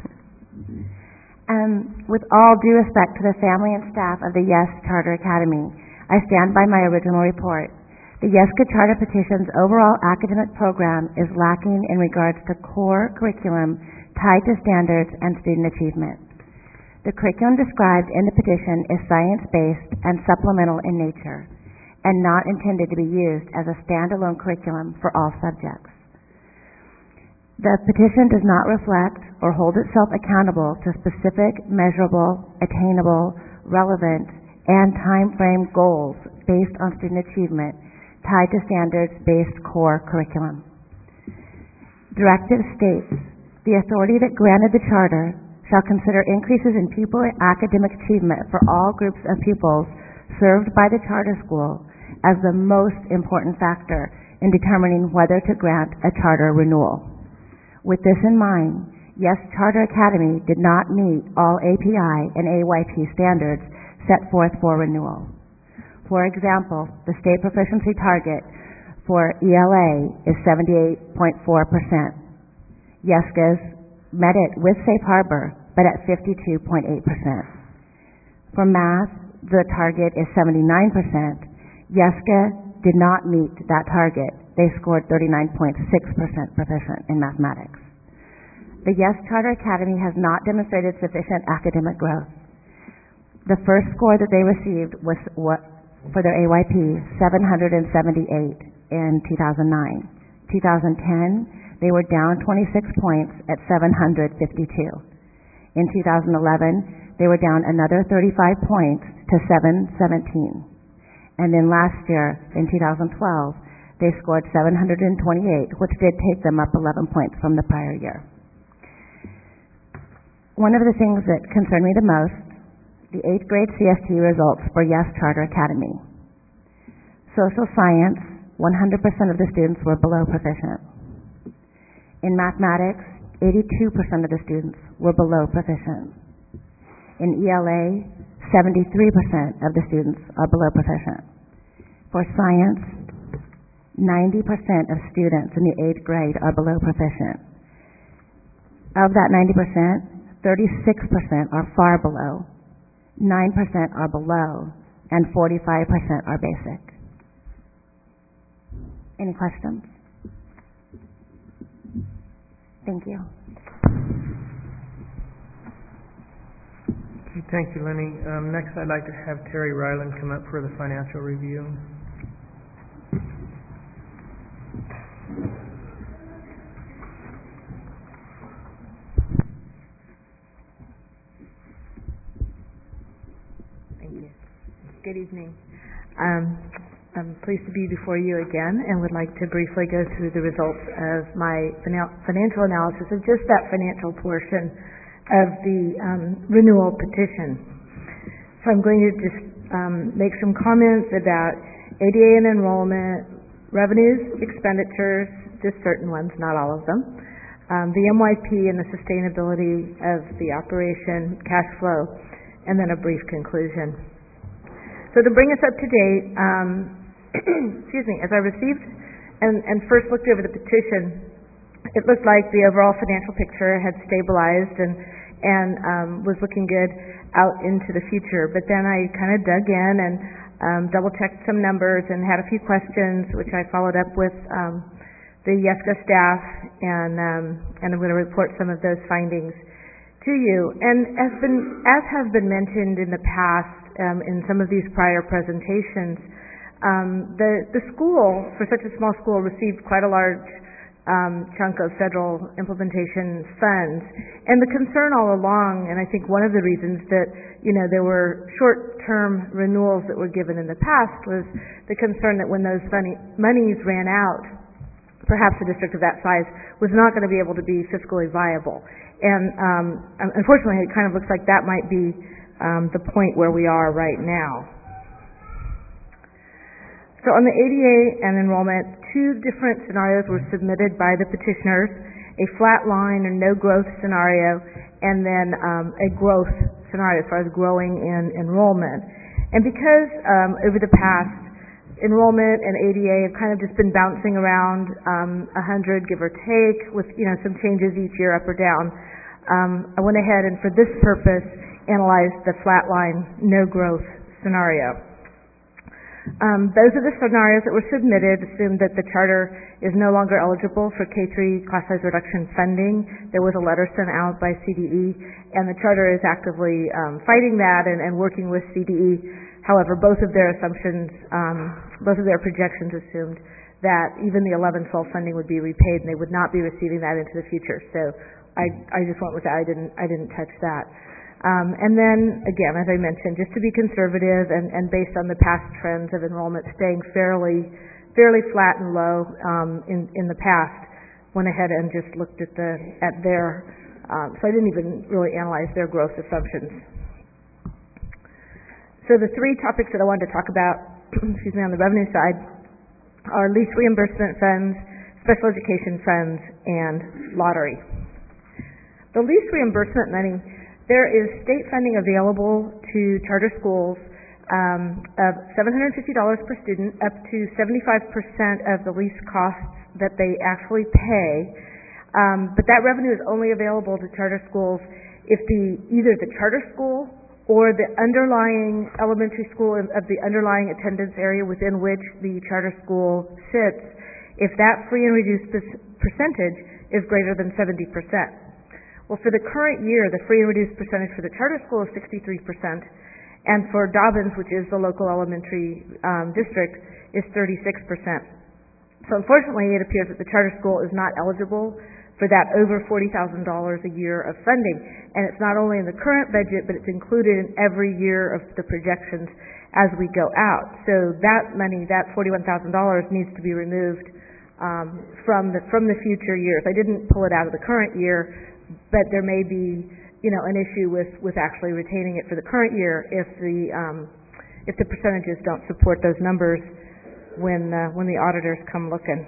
With all due respect to the family and staff of the YES Charter Academy, I stand by my original report. The YESCA Charter petition's overall academic program is lacking in regards to core curriculum tied to standards and student achievement. The curriculum described in the petition is science-based and supplemental in nature, and not intended to be used as a standalone curriculum for all subjects. The petition does not reflect or hold itself accountable to specific, measurable, attainable, relevant, and time-frame goals based on student achievement tied to standards-based core curriculum. Directive states, the authority that granted the charter shall consider increases in pupil academic achievement for all groups of pupils served by the charter school as the most important factor in determining whether to grant a charter renewal. With this in mind, YES Charter Academy did not meet all API and AYP standards set forth for renewal. For example, the state proficiency target for ELA is 78.4%. YESCA's met it with Safe Harbor, but at 52.8%. For math, the target is 79%. YESCA did not meet that target. They scored 39.6% proficient in mathematics. The YES Charter Academy has not demonstrated sufficient academic growth. The first score that they received was for their AYP, 778 in 2009. 2010, they were down 26 points at 752. In 2011, they were down another 35 points to 717. And then last year, in 2012, they scored 728, which did take them up 11 points from the prior year. One of the things that concerned me the most, the 8th grade CST results for YES Charter Academy. Social science, 100% of the students were below proficient. In mathematics, 82% of the students were below proficient. In ELA, 73% of the students are below proficient. For science, 90% of students in the 8th grade are below proficient. Of that 90%, 36% are far below, 9% are below, and 45% are basic. Any questions? Thank you. Okay, thank you, Lenny. Next, I'd like to have Terry Ryland come up for the financial review. Thank you. Good evening. I'm pleased to be before you again and would like to briefly go through the results of my financial analysis of just that financial portion of the renewal petition. So I'm going to just make some comments about ADA and enrollment, revenues, expenditures, just certain ones, not all of them, the MYP and the sustainability of the operation, cash flow, and then a brief conclusion. So to bring us up to date, excuse me, as I received and first looked over the petition, it looked like the overall financial picture had stabilized and was looking good out into the future. But then I kind of dug in and double-checked some numbers and had a few questions, which I followed up with the YESCA staff, and I'm going to report some of those findings to you. And as has been mentioned in the past in some of these prior presentations, The school, for such a small school, received quite a large chunk of federal implementation funds. And the concern all along, and I think one of the reasons that, there were short-term renewals that were given in the past was the concern that when those monies ran out, perhaps a district of that size was not going to be able to be fiscally viable. And unfortunately, it kind of looks like that might be the point where we are right now. So on the ADA and enrollment, two different scenarios were submitted by the petitioners, a flat line or no growth scenario, and then a growth scenario as far as growing in enrollment. And because over the past, enrollment and ADA have kind of just been bouncing around 100, give or take, with some changes each year up or down, I went ahead and for this purpose analyzed the flat line, no growth scenario. Those are the scenarios that were submitted, assumed that the charter is no longer eligible for K-3 class size reduction funding. There was a letter sent out by CDE, and the charter is actively fighting that and working with CDE. However, both of their assumptions, both of their projections assumed that even the 11-12 funding would be repaid, and they would not be receiving that into the future. So I just went with that. I didn't touch that. And then, again, as I mentioned, just to be conservative and based on the past trends of enrollment staying fairly flat and low in the past, went ahead and just looked at their, so I didn't even really analyze their growth assumptions. So the three topics that I wanted to talk about, excuse me, on the revenue side are lease reimbursement funds, special education funds, and lottery. The lease reimbursement money, there is state funding available to charter schools of $750 per student, up to 75% of the lease costs that they actually pay. But that revenue is only available to charter schools if either the charter school or the underlying elementary school of the underlying attendance area within which the charter school sits, if that free and reduced percentage is greater than 70%. Well, for the current year, the free and reduced percentage for the charter school is 63%, and for Dobbins, which is the local elementary district, is 36%. So unfortunately, it appears that the charter school is not eligible for that over $40,000 a year of funding. And it's not only in the current budget, but it's included in every year of the projections as we go out. So that money, that $41,000, needs to be removed from the future years. I didn't pull it out of the current year, but there may be, an issue with actually retaining it for the current year if the percentages don't support those numbers when the auditors come looking.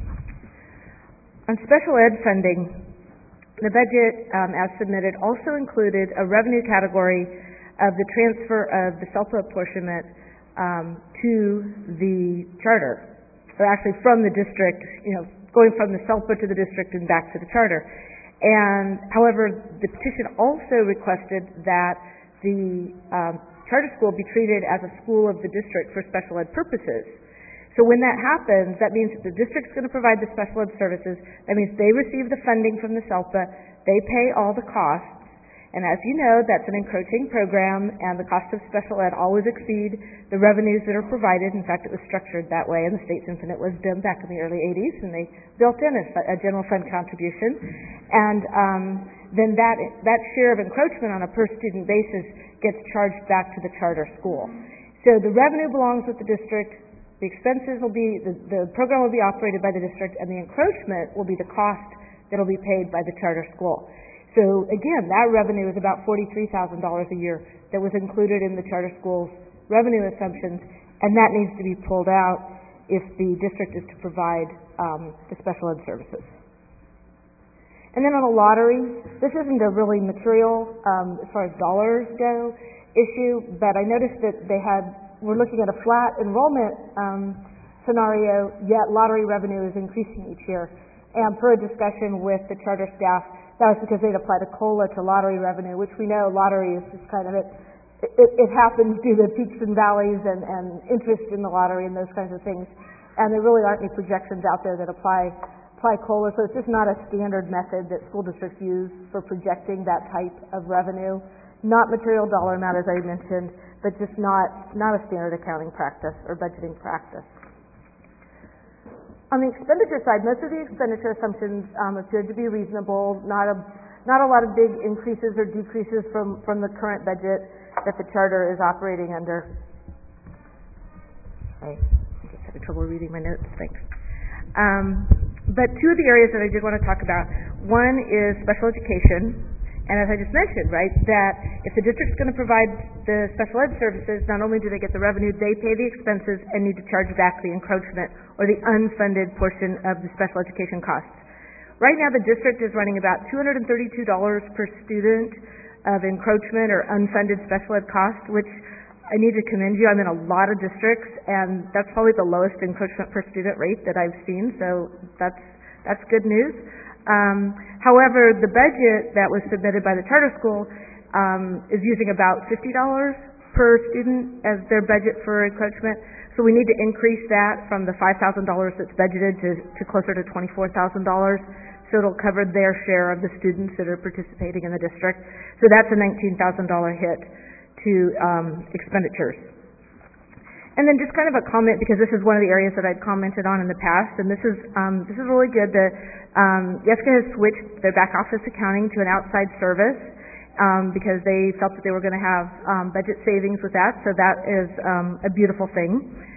On special ed funding, the budget as submitted also included a revenue category of the transfer of the SELPA apportionment to the charter, or actually from the district, going from the SELPA to the district and back to the charter. And however, the petition also requested that the charter school be treated as a school of the district for special ed purposes. So when that happens, that means that the district's going to provide the special ed services. That means they receive the funding from the SELPA, they pay all the costs, and as you know, that's an encroaching program, and the cost of special ed always exceed the revenues that are provided. In fact, it was structured that way in the state's infinite wisdom back in the early 80s, and they built in a general fund contribution. And then that share of encroachment on a per-student basis gets charged back to the charter school. So the revenue belongs with the district, the expenses will be, the program will be operated by the district, and the encroachment will be the cost that will be paid by the charter school. So again, that revenue is about $43,000 a year that was included in the charter school's revenue assumptions, and that needs to be pulled out if the district is to provide the special ed services. And then on a lottery, this isn't a really material, as far as dollars go, issue, but I noticed that we're looking at a flat enrollment scenario, yet lottery revenue is increasing each year. And per a discussion with the charter staff, that was because they'd applied a COLA to lottery revenue, which we know lottery is just kind of it happens due to peaks and valleys and interest in the lottery and those kinds of things. And there really aren't any projections out there that apply COLA, so it's just not a standard method that school districts use for projecting that type of revenue. not material dollar amount as I mentioned, but just not a standard accounting practice or budgeting practice. On the expenditure side, most of the expenditure assumptions appeared to be reasonable, not a lot of big increases or decreases from the current budget that the charter is operating under. I just had trouble reading my notes, thanks. But two of the areas that I did want to talk about, one is special education, and as I just mentioned, right, that if the district's going to provide the special ed services, not only do they get the revenue, they pay the expenses and need to charge back the encroachment or the unfunded portion of the special education costs. Right now, the district is running about $232 per student of encroachment or unfunded special ed cost, which I need to commend you. I'm in a lot of districts, and that's probably the lowest encroachment per student rate that I've seen, so that's good news. However, the budget that was submitted by the charter school is using about $50 per student as their budget for encroachment, so we need to increase that from the $5,000 that's budgeted to closer to $24,000, so it'll cover their share of the students that are participating in the district. So that's a $19,000 hit to expenditures. And then just kind of a comment, because this is one of the areas that I'd commented on in the past, and this is really good. YESCA has switched their back office accounting to an outside service because they felt that they were going to have budget savings with that, so that is a beautiful thing.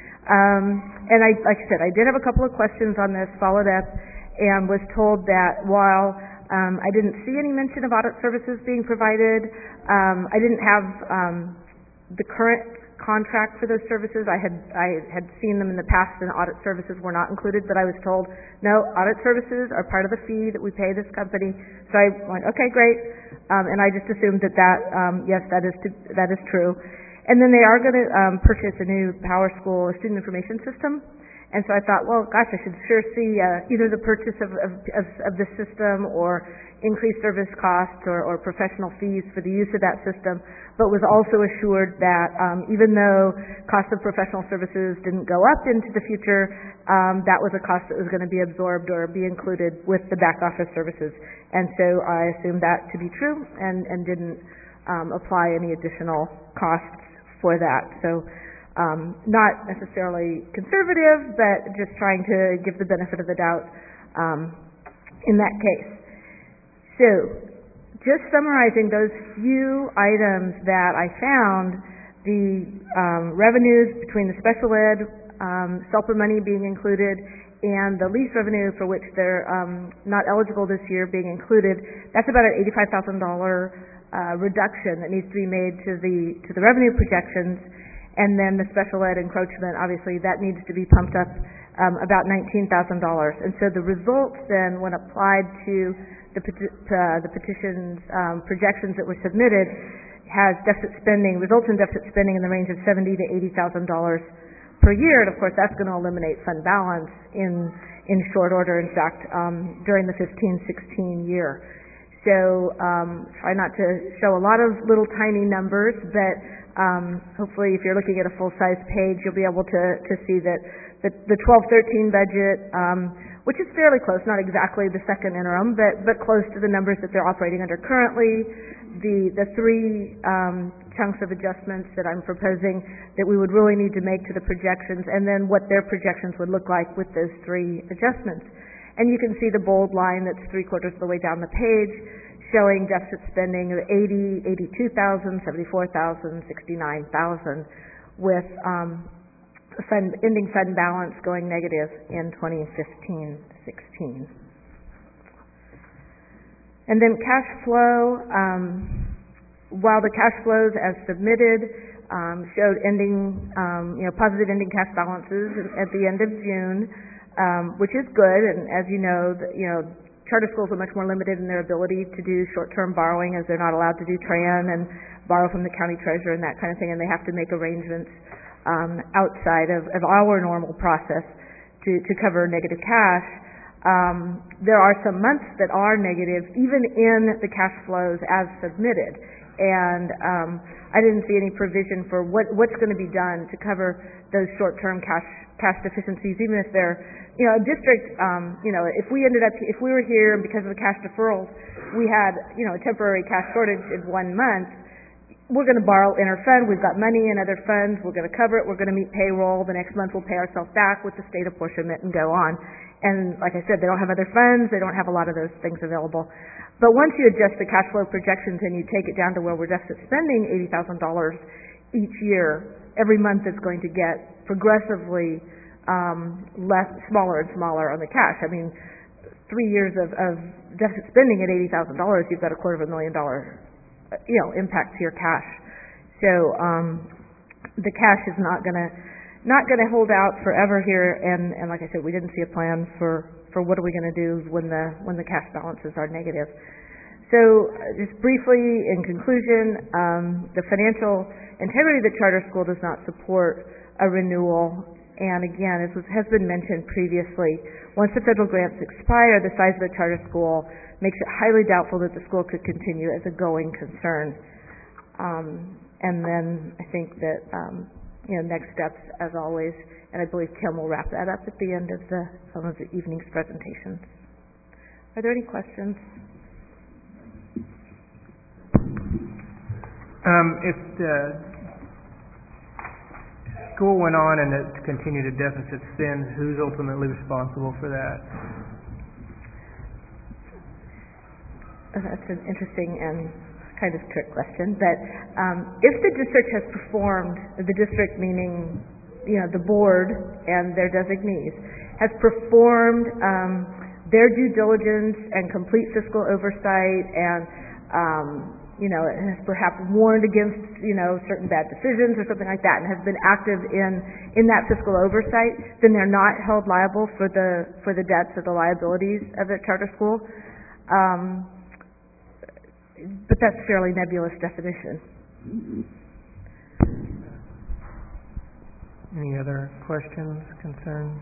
And like I said, I did have a couple of questions on this, followed up, and was told that while I didn't see any mention of audit services being provided, I didn't have the current contract for those services. I had seen them in the past, and audit services were not included, but I was told, no, audit services are part of the fee that we pay this company. So I went, okay, great, and I just assumed that yes, that is true. And then they are going to purchase a new PowerSchool student information system. And so I thought, well, gosh, I should sure see either the purchase of the system or increased service costs or professional fees for the use of that system, but was also assured that even though cost of professional services didn't go up into the future, that was a cost that was going to be absorbed or be included with the back office services. And so I assumed that to be true and didn't apply any additional costs for that. So not necessarily conservative, but just trying to give the benefit of the doubt in that case. So, just summarizing those few items that I found, the revenues between the special ed, SELPA money being included, and the lease revenue for which they're not eligible this year being included, that's about an $85,000 reduction that needs to be made to the revenue projections. And then the special ed encroachment, obviously, that needs to be pumped up about $19,000. And so the results then, when applied to the petition's projections that were submitted, results in deficit spending in the range of $70,000 to $80,000 per year. And of course, that's going to eliminate fund balance in short order. In fact, during the 15-16 year. So try not to show a lot of little tiny numbers, but hopefully if you're looking at a full-size page, you'll be able to see that the 12-13 budget, which is fairly close, not exactly the second interim, but close to the numbers that they're operating under currently, the three chunks of adjustments that I'm proposing that we would really need to make to the projections, and then what their projections would look like with those three adjustments. And you can see the bold line that's 3/4 of the way down the page, showing deficit spending of $80,000, $82,000, $74,000, $69,000, with ending fund balance going negative in 2015-16. And then cash flow, while the cash flows as submitted showed positive ending cash balances at the end of June, which is good, and as you know, charter schools are much more limited in their ability to do short-term borrowing, as they're not allowed to do TRAN and borrow from the county treasurer and that kind of thing, and they have to make arrangements outside of our normal process to cover negative cash. There are some months that are negative, even in the cash flows as submitted, and I didn't see any provision for what's going to be done to cover those short-term cash deficiencies, even if they're, a district, if we were here and because of the cash deferrals, we had, a temporary cash shortage in 1 month, we're going to borrow interfund, we've got money in other funds, we're going to cover it, we're going to meet payroll, the next month we'll pay ourselves back with the state apportionment and go on. And like I said, they don't have other funds, they don't have a lot of those things available. But once you adjust the cash flow projections and you take it down to where we're deficit spending $80,000 each year, every month it's going to get progressively smaller and smaller on the cash. I mean, 3 years of deficit spending at $80,000, you've got $250,000 impact to your cash. So the cash is not going to hold out forever here. And like I said, we didn't see a plan for what are we going to do when the cash balances are negative. So just briefly, in conclusion, the financial integrity of the charter school does not support a renewal. And again, as has been mentioned previously, once the federal grants expire, the size of the charter school makes it highly doubtful that the school could continue as a going concern. And then I think that next steps, as always, and I believe Kim will wrap that up at the end of some of the evening's presentations. Are there any questions? If the school went on and it continued to deficit spend, who's ultimately responsible for that? That's an interesting and kind of trick question. But if the district has performed, the district meaning the board and their designees, has performed their due diligence and complete fiscal oversight and has perhaps warned against, certain bad decisions or something like that, and has been active in that fiscal oversight, then they're not held liable for the debts or the liabilities of the charter school. But that's a fairly nebulous definition. Any other questions, concerns?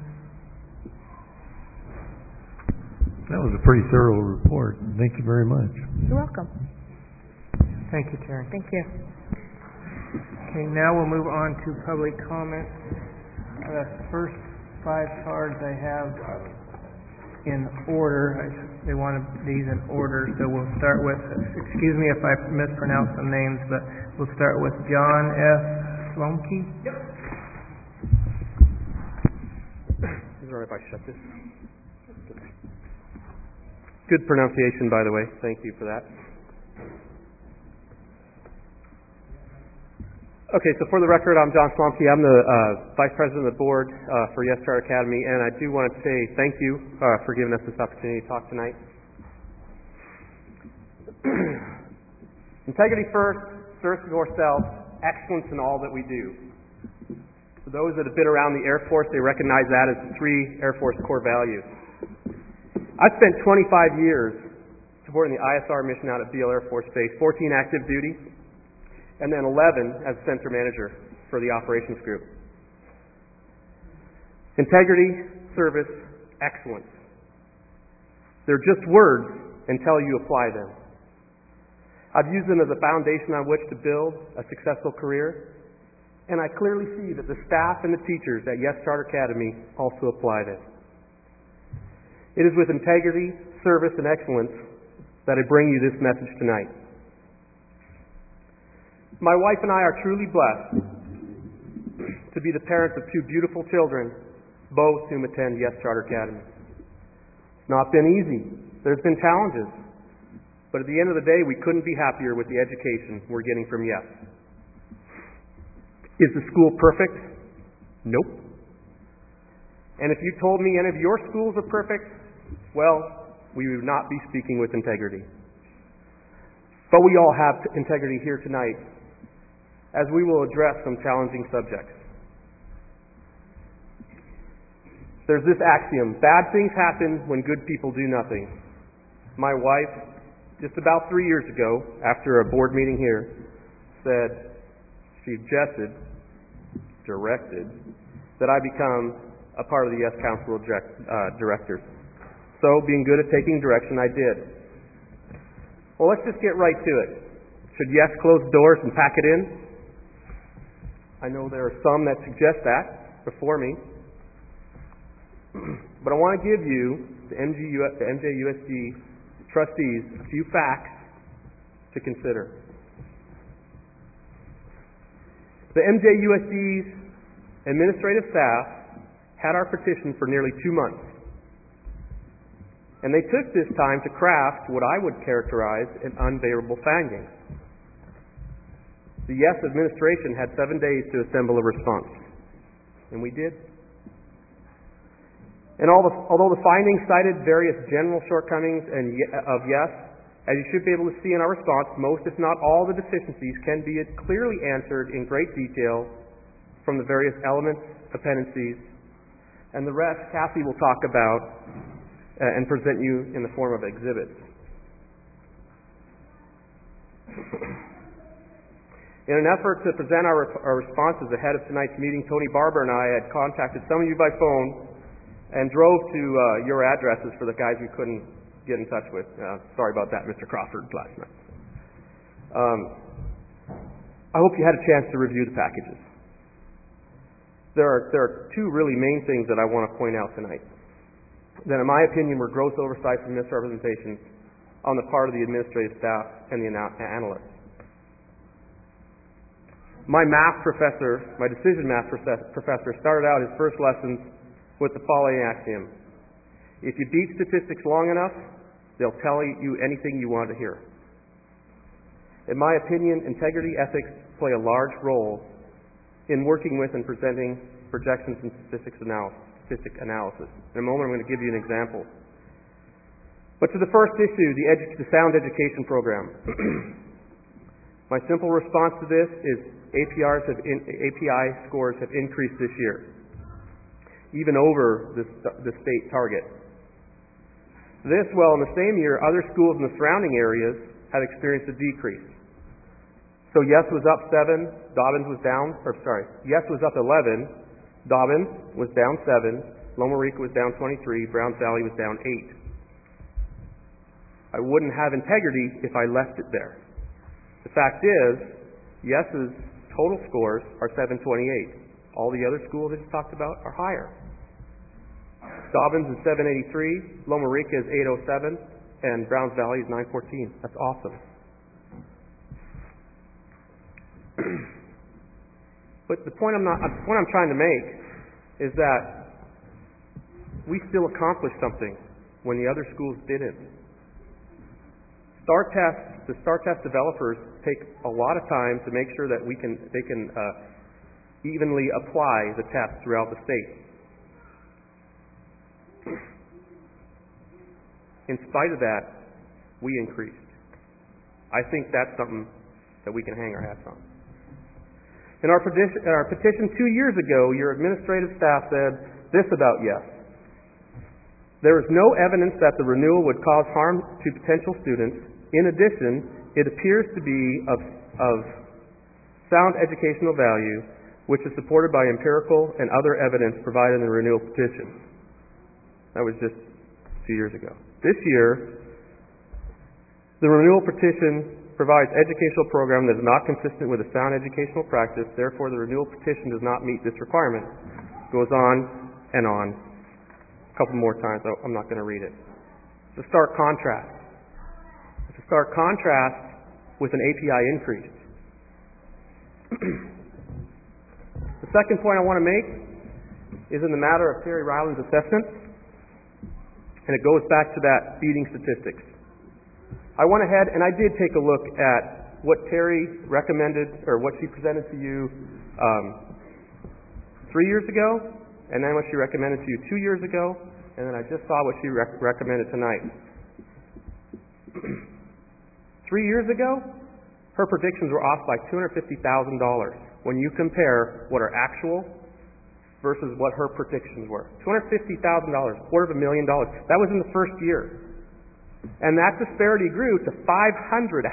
That was a pretty thorough report. Thank you very much. You're welcome. Thank you, Terry. Thank you. Okay, now we'll move on to public comment. The first 5 cards I have in order. They wanted these in order, so we'll start with, excuse me if I mispronounce some names, but we'll start with John F. Slomke. Yep. Is it all right if I shut this? Good pronunciation, by the way. Thank you for that. Okay, so for the record, I'm John Slomke. I'm the Vice President of the Board for Yes Charter Academy, and I do want to say thank you for giving us this opportunity to talk tonight. Integrity first, service to ourselves, excellence in all that we do. For those that have been around the Air Force, they recognize that as the 3 Air Force core values. I've spent 25 years supporting the ISR mission out at Beale Air Force Base, 14 active duty, and then 11 as center manager for the operations group. Integrity, service, excellence. They're just words until you apply them. I've used them as a foundation on which to build a successful career, and I clearly see that the staff and the teachers at Yes Charter Academy also apply them. It is with integrity, service, and excellence that I bring you this message tonight. My wife and I are truly blessed to be the parents of 2 beautiful children, both whom attend Yes Charter Academy. It's not been easy. There's been challenges. But at the end of the day, we couldn't be happier with the education we're getting from Yes. Is the school perfect? Nope. And if you told me any of your schools are perfect, well, we would not be speaking with integrity. But we all have integrity here tonight, as we will address some challenging subjects. There's this axiom: bad things happen when good people do nothing. My wife, just about 3 years ago, after a board meeting here, directed that I become a part of the Yes Council of Directors. So, being good at taking direction, I did. Well, let's just get right to it. Should Yes close doors and pack it in? I know there are some that suggest that before me. But I want to give you, the MJUSD trustees, a few facts to consider. The MJUSD's administrative staff had our petition for nearly 2 months. And they took this time to craft what I would characterize an unfavorable finding. The YES administration had 7 days to assemble a response. And we did. And although the findings cited various general shortcomings of YES, as you should be able to see in our response, most, if not all, the deficiencies can be clearly answered in great detail from the various elements, appendices, and the rest Kathy will talk about and present you in the form of exhibits. In an effort to present our responses ahead of tonight's meeting, Tony Barber and I had contacted some of you by phone and drove to your addresses for the guys we couldn't get in touch with. Sorry about that, Mr. Crawford, last night. I hope you had a chance to review the packages. There are two really main things that I want to point out tonight that, in my opinion, were gross oversights and misrepresentations on the part of the administrative staff and the analysts. My math professor, my decision math professor, started out his first lessons with the following axiom: if you beat statistics long enough, they'll tell you anything you want to hear. In my opinion, integrity ethics play a large role in working with and presenting projections and statistic analysis. In a moment, I'm going to give you an example. But to the first issue, the Sound Education Program. My simple response to this is API scores have increased this year, even over the state target. In the same year, other schools in the surrounding areas have experienced a decrease. So YES was up 7, YES was up 11, Dobbins was down 7, Loma Rica was down 23, Browns Valley was down 8. I wouldn't have integrity if I left it there. The fact is, YES's total scores are 728. All the other schools I just talked about are higher. Dobbins is 783, Loma Rica is 807, and Browns Valley is 914. That's awesome. But the point I'm trying to make is that we still accomplished something when the other schools didn't. The STAR test developers take a lot of time to make sure that they can evenly apply the test throughout the state. In spite of that, we increased. I think that's something that we can hang our hats on. In our petition 2 years ago, your administrative staff said this about YES: there is no evidence that the renewal would cause harm to potential students. In addition, it appears to be of sound educational value, which is supported by empirical and other evidence provided in the renewal petition. That was just 2 years ago. This year, the renewal petition provides educational program that is not consistent with a sound educational practice. Therefore, the renewal petition does not meet this requirement. Goes on and on. A couple more times. I'm not going to read it. It's a stark contrast. It's a stark contrast with an API increase. The second point I want to make is in the matter of Terry Ryland's assessment, and it goes back to that beating statistics. I went ahead and I did take a look at what Terry recommended, or what she presented to you 3 years ago, and then what she recommended to you 2 years ago, and then I just saw what she recommended tonight. 3 years ago, her predictions were off by $250,000 when you compare what are actual versus what her predictions were. $250,000, $250,000. That was in the first year. And that disparity grew to $500,000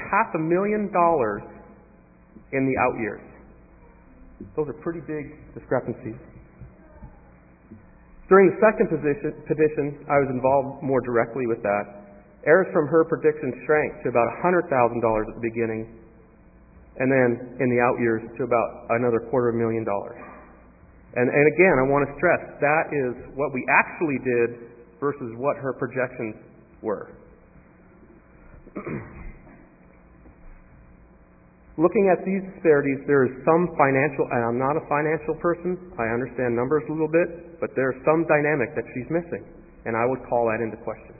in the out years. Those are pretty big discrepancies. During the second petition, I was involved more directly with that. Errors from her predictions shrank to about $100,000 at the beginning, and then in the out years to about another $250,000. And again, I want to stress, that is what we actually did versus what her projections were. Looking at these disparities, there is some financial, and I'm not a financial person, I understand numbers a little bit, but there's some dynamic that she's missing, and I would call that into question.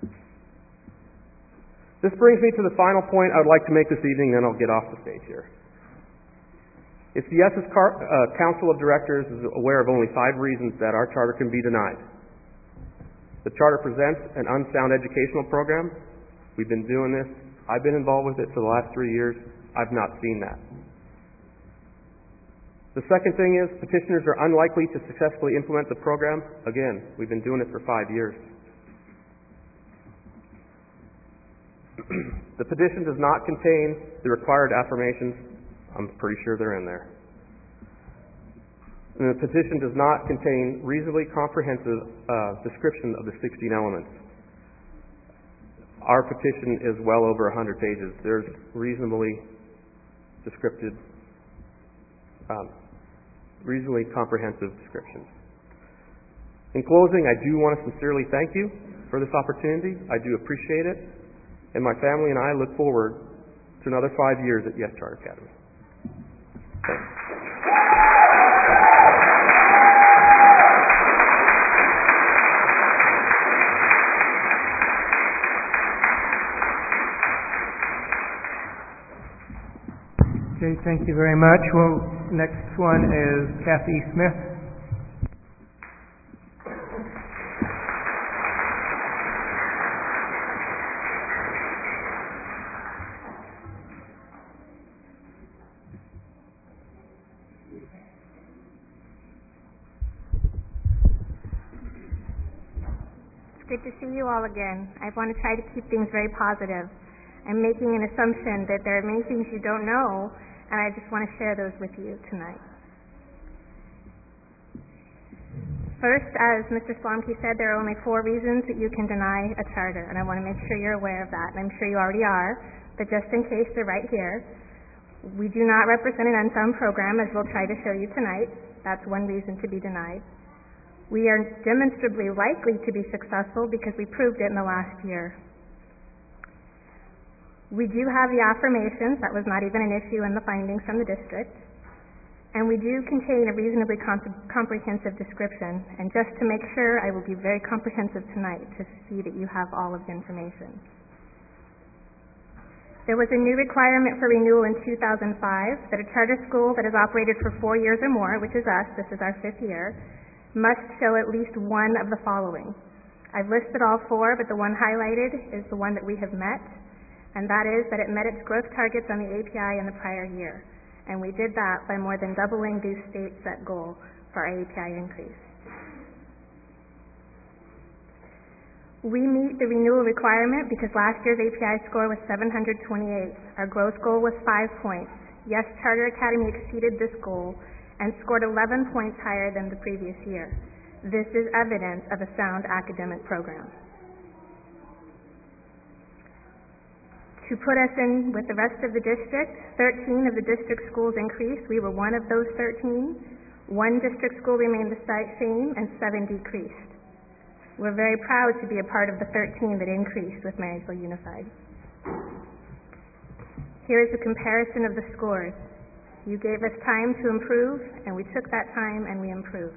This brings me to the final point I would like to make this evening, then I'll get off the stage here. It's the YES's Council of Directors is aware of only 5 reasons that our charter can be denied. The charter presents an unsound educational program. We've been doing this. I've been involved with it for the last 3 years. I've not seen that. The second thing is petitioners are unlikely to successfully implement the program. Again, we've been doing it for 5 years. The petition does not contain the required affirmations. I'm pretty sure they're in there. And the petition does not contain reasonably comprehensive description of the 16 elements. Our petition is well over 100 pages. There's reasonably reasonably comprehensive descriptions. In closing, I do want to sincerely thank you for this opportunity. I do appreciate it. And my family and I look forward to another 5 years at YES Charter Academy. Thanks. Okay, thank you very much. Well, next one is Kathy Smith. It's good to see you all again. I want to try to keep things very positive. I'm making an assumption that there are many things you don't know, and I just want to share those with you tonight. First, as Mr. Slomke said, there are only 4 reasons that you can deny a charter, and I want to make sure you're aware of that, and I'm sure you already are, but just in case, they're right here. We do not represent an unsound program, as we'll try to show you tonight. That's one reason to be denied. We are demonstrably likely to be successful because we proved it in the last year. We do have the affirmations. That was not even an issue in the findings from the district. And we do contain a reasonably comprehensive description. And just to make sure, I will be very comprehensive tonight to see that you have all of the information. There was a new requirement for renewal in 2005 that a charter school that has operated for 4 years or more, which is us, this is our 5th year, must show at least one of the following. I've listed all 4, but the one highlighted is the one that we have met. And that is that it met its growth targets on the API in the prior year. And we did that by more than doubling the state set goal for our API increase. We meet the renewal requirement because last year's API score was 728. Our growth goal was 5 points. YES Charter Academy exceeded this goal and scored 11 points higher than the previous year. This is evidence of a sound academic program. To put us in with the rest of the district, 13 of the district schools increased. We were one of those 13. 1 district school remained the same, and 7 decreased. We're very proud to be a part of the 13 that increased with Marysville Unified. Here is a comparison of the scores. You gave us time to improve, and we took that time and we improved.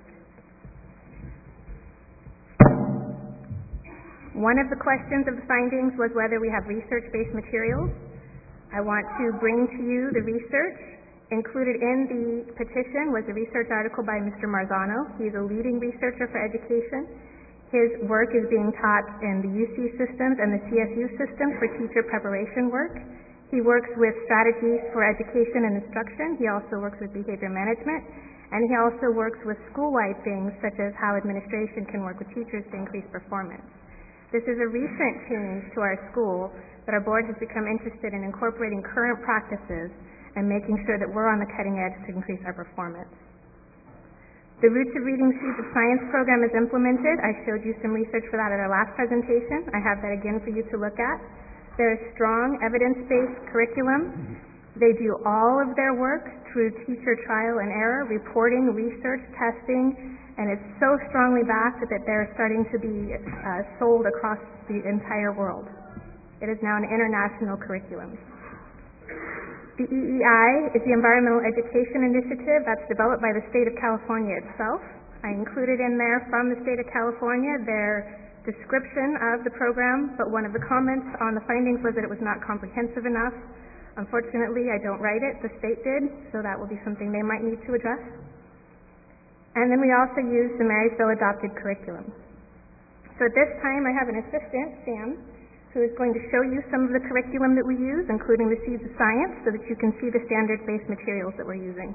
One of the questions of the findings was whether we have research-based materials. I want to bring to you the research. Included in the petition was a research article by Mr. Marzano. He's a leading researcher for education. His work is being taught in the UC systems and the CSU systems for teacher preparation work. He works with strategies for education and instruction. He also works with behavior management. And he also works with school-wide things such as how administration can work with teachers to increase performance. This is a recent change to our school that our board has become interested in incorporating current practices and making sure that we're on the cutting edge to increase our performance. The Roots of Reading Seeds of Science program is implemented. I showed you some research for that at our last presentation. I have that again for you to look at. There is strong evidence-based curriculum. They do all of their work through teacher trial and error, reporting, research, testing, and it's so strongly backed that they're starting to be sold across the entire world. It is now an international curriculum. The EEI is the Environmental Education Initiative that's developed by the state of California itself. I included in there from the state of California their description of the program, but one of the comments on the findings was that it was not comprehensive enough. Unfortunately, I don't write it, the state did, so that will be something they might need to address. And then we also use the Marysville Adopted Curriculum. So at this time, I have an assistant, Sam, who is going to show you some of the curriculum that we use, including the Seeds of Science, so that you can see the standards-based materials that we're using.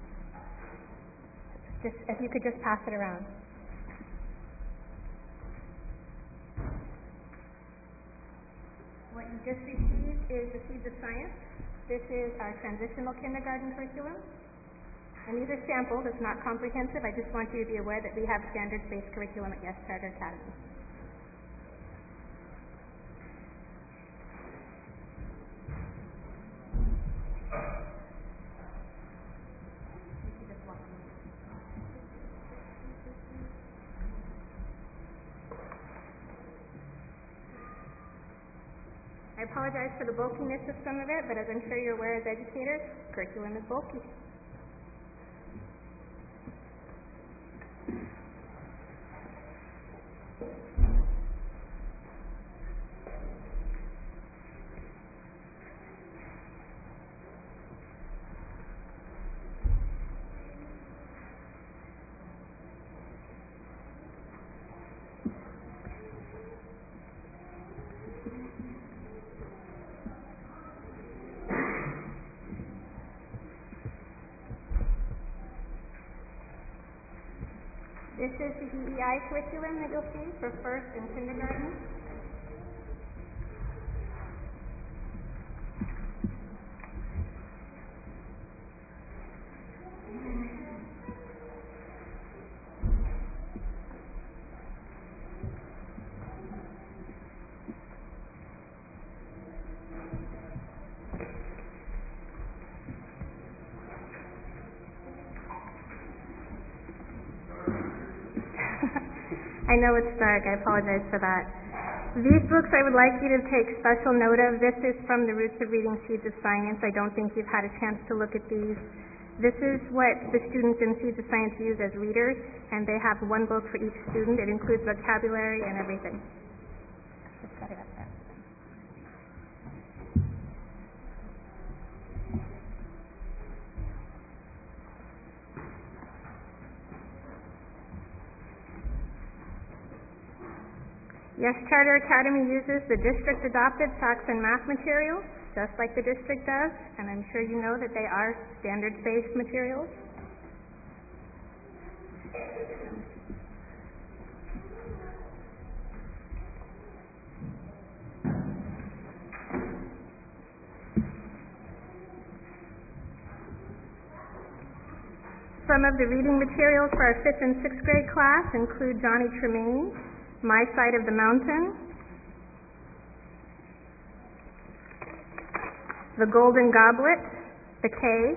Just, if you could just pass it around. What you just received is the Seeds of Science. This is our transitional kindergarten curriculum. And these are samples. It's not comprehensive. I just want you to be aware that we have standards-based curriculum at Yes Charter Academy. I apologize for the bulkiness of some of it, but as I'm sure you're aware as educators, curriculum is bulky. This is the EEI curriculum that you'll see for first and kindergarten. I know it's dark. I apologize for that. These books I would like you to take special note of. This is from the Roots of Reading Seeds of Science. I don't think you've had a chance to look at these. This is what the students in Seeds of Science use as readers, and they have one book for each student. It includes vocabulary and everything. Just set it up there. Yes Charter Academy uses the district-adopted Facts and Math materials, just like the district does, and I'm sure you know that they are standards-based materials. Some of the reading materials for our 5th and 6th grade class include Johnny Tremaine, My Side of the Mountain, The Golden Goblet, The Cave,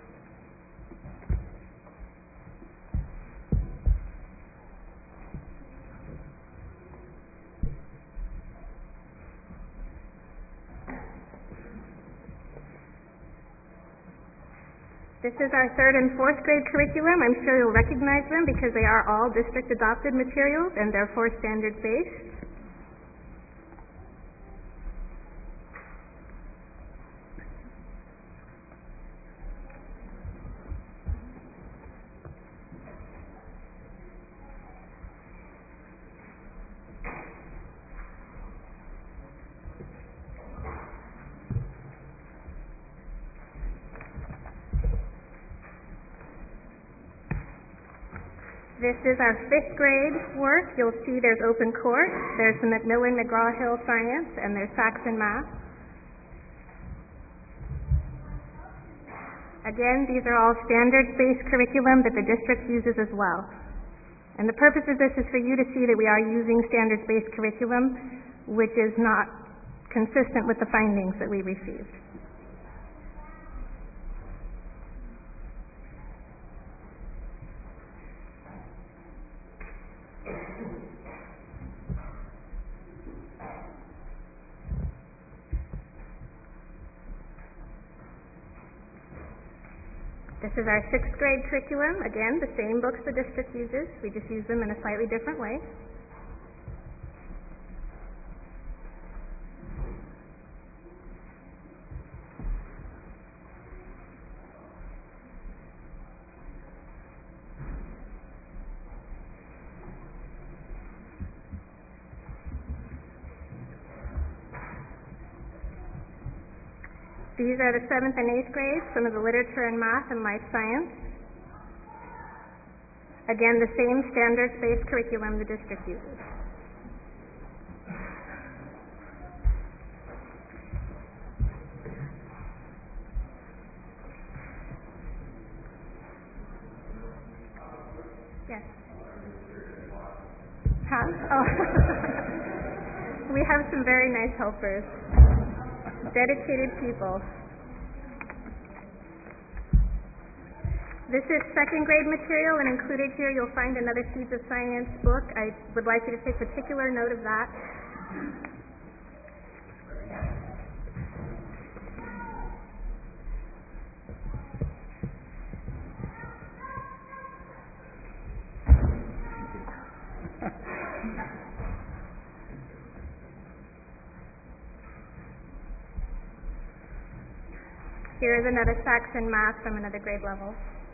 This is our 3rd and 4th grade curriculum. I'm sure you'll recognize them because they are all district-adopted materials and therefore standards-based. This is our 5th grade work. You'll see there's Open Course, there's the Macmillan McGraw-Hill Science, and there's Facts and Math. Again, these are all standards-based curriculum that the district uses as well. And the purpose of this is for you to see that we are using standards-based curriculum, which is not consistent with the findings that we received. This is our 6th grade curriculum. Again, the same books the district uses. We just use them in a slightly different way. These are the 7th and 8th grades, some of the literature and math and life science. Again, the same standards-based curriculum the district uses. Yes. Huh? Oh. We have some very nice helpers. Dedicated people. This is 2nd grade material, and included here you'll find another Seeds of Science book. I would like you to take particular note of that. Here is another section, math, from another grade level.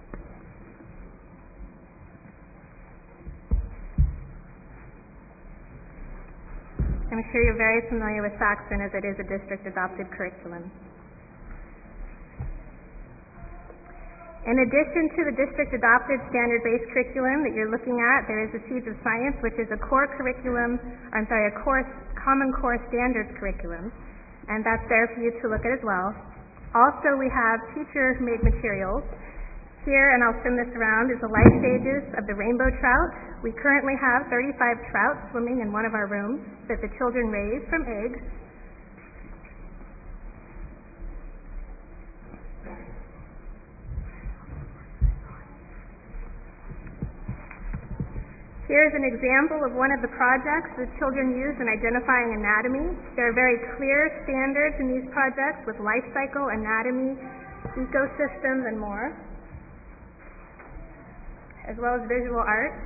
I'm sure you're very familiar with Saxon, as it is a district-adopted curriculum. In addition to the district-adopted standard-based curriculum that you're looking at, there is the Seeds of Science, which is a core curriculum, Common Core standards curriculum, and that's there for you to look at as well. Also, we have teacher-made materials. Here, and I'll spin this around, is the life stages of the rainbow trout. We currently have 35 trout swimming in one of our rooms that the children raise from eggs. Here's an example of one of the projects the children use in identifying anatomy. There are very clear standards in these projects with life cycle, anatomy, ecosystems, and more, as well as visual arts.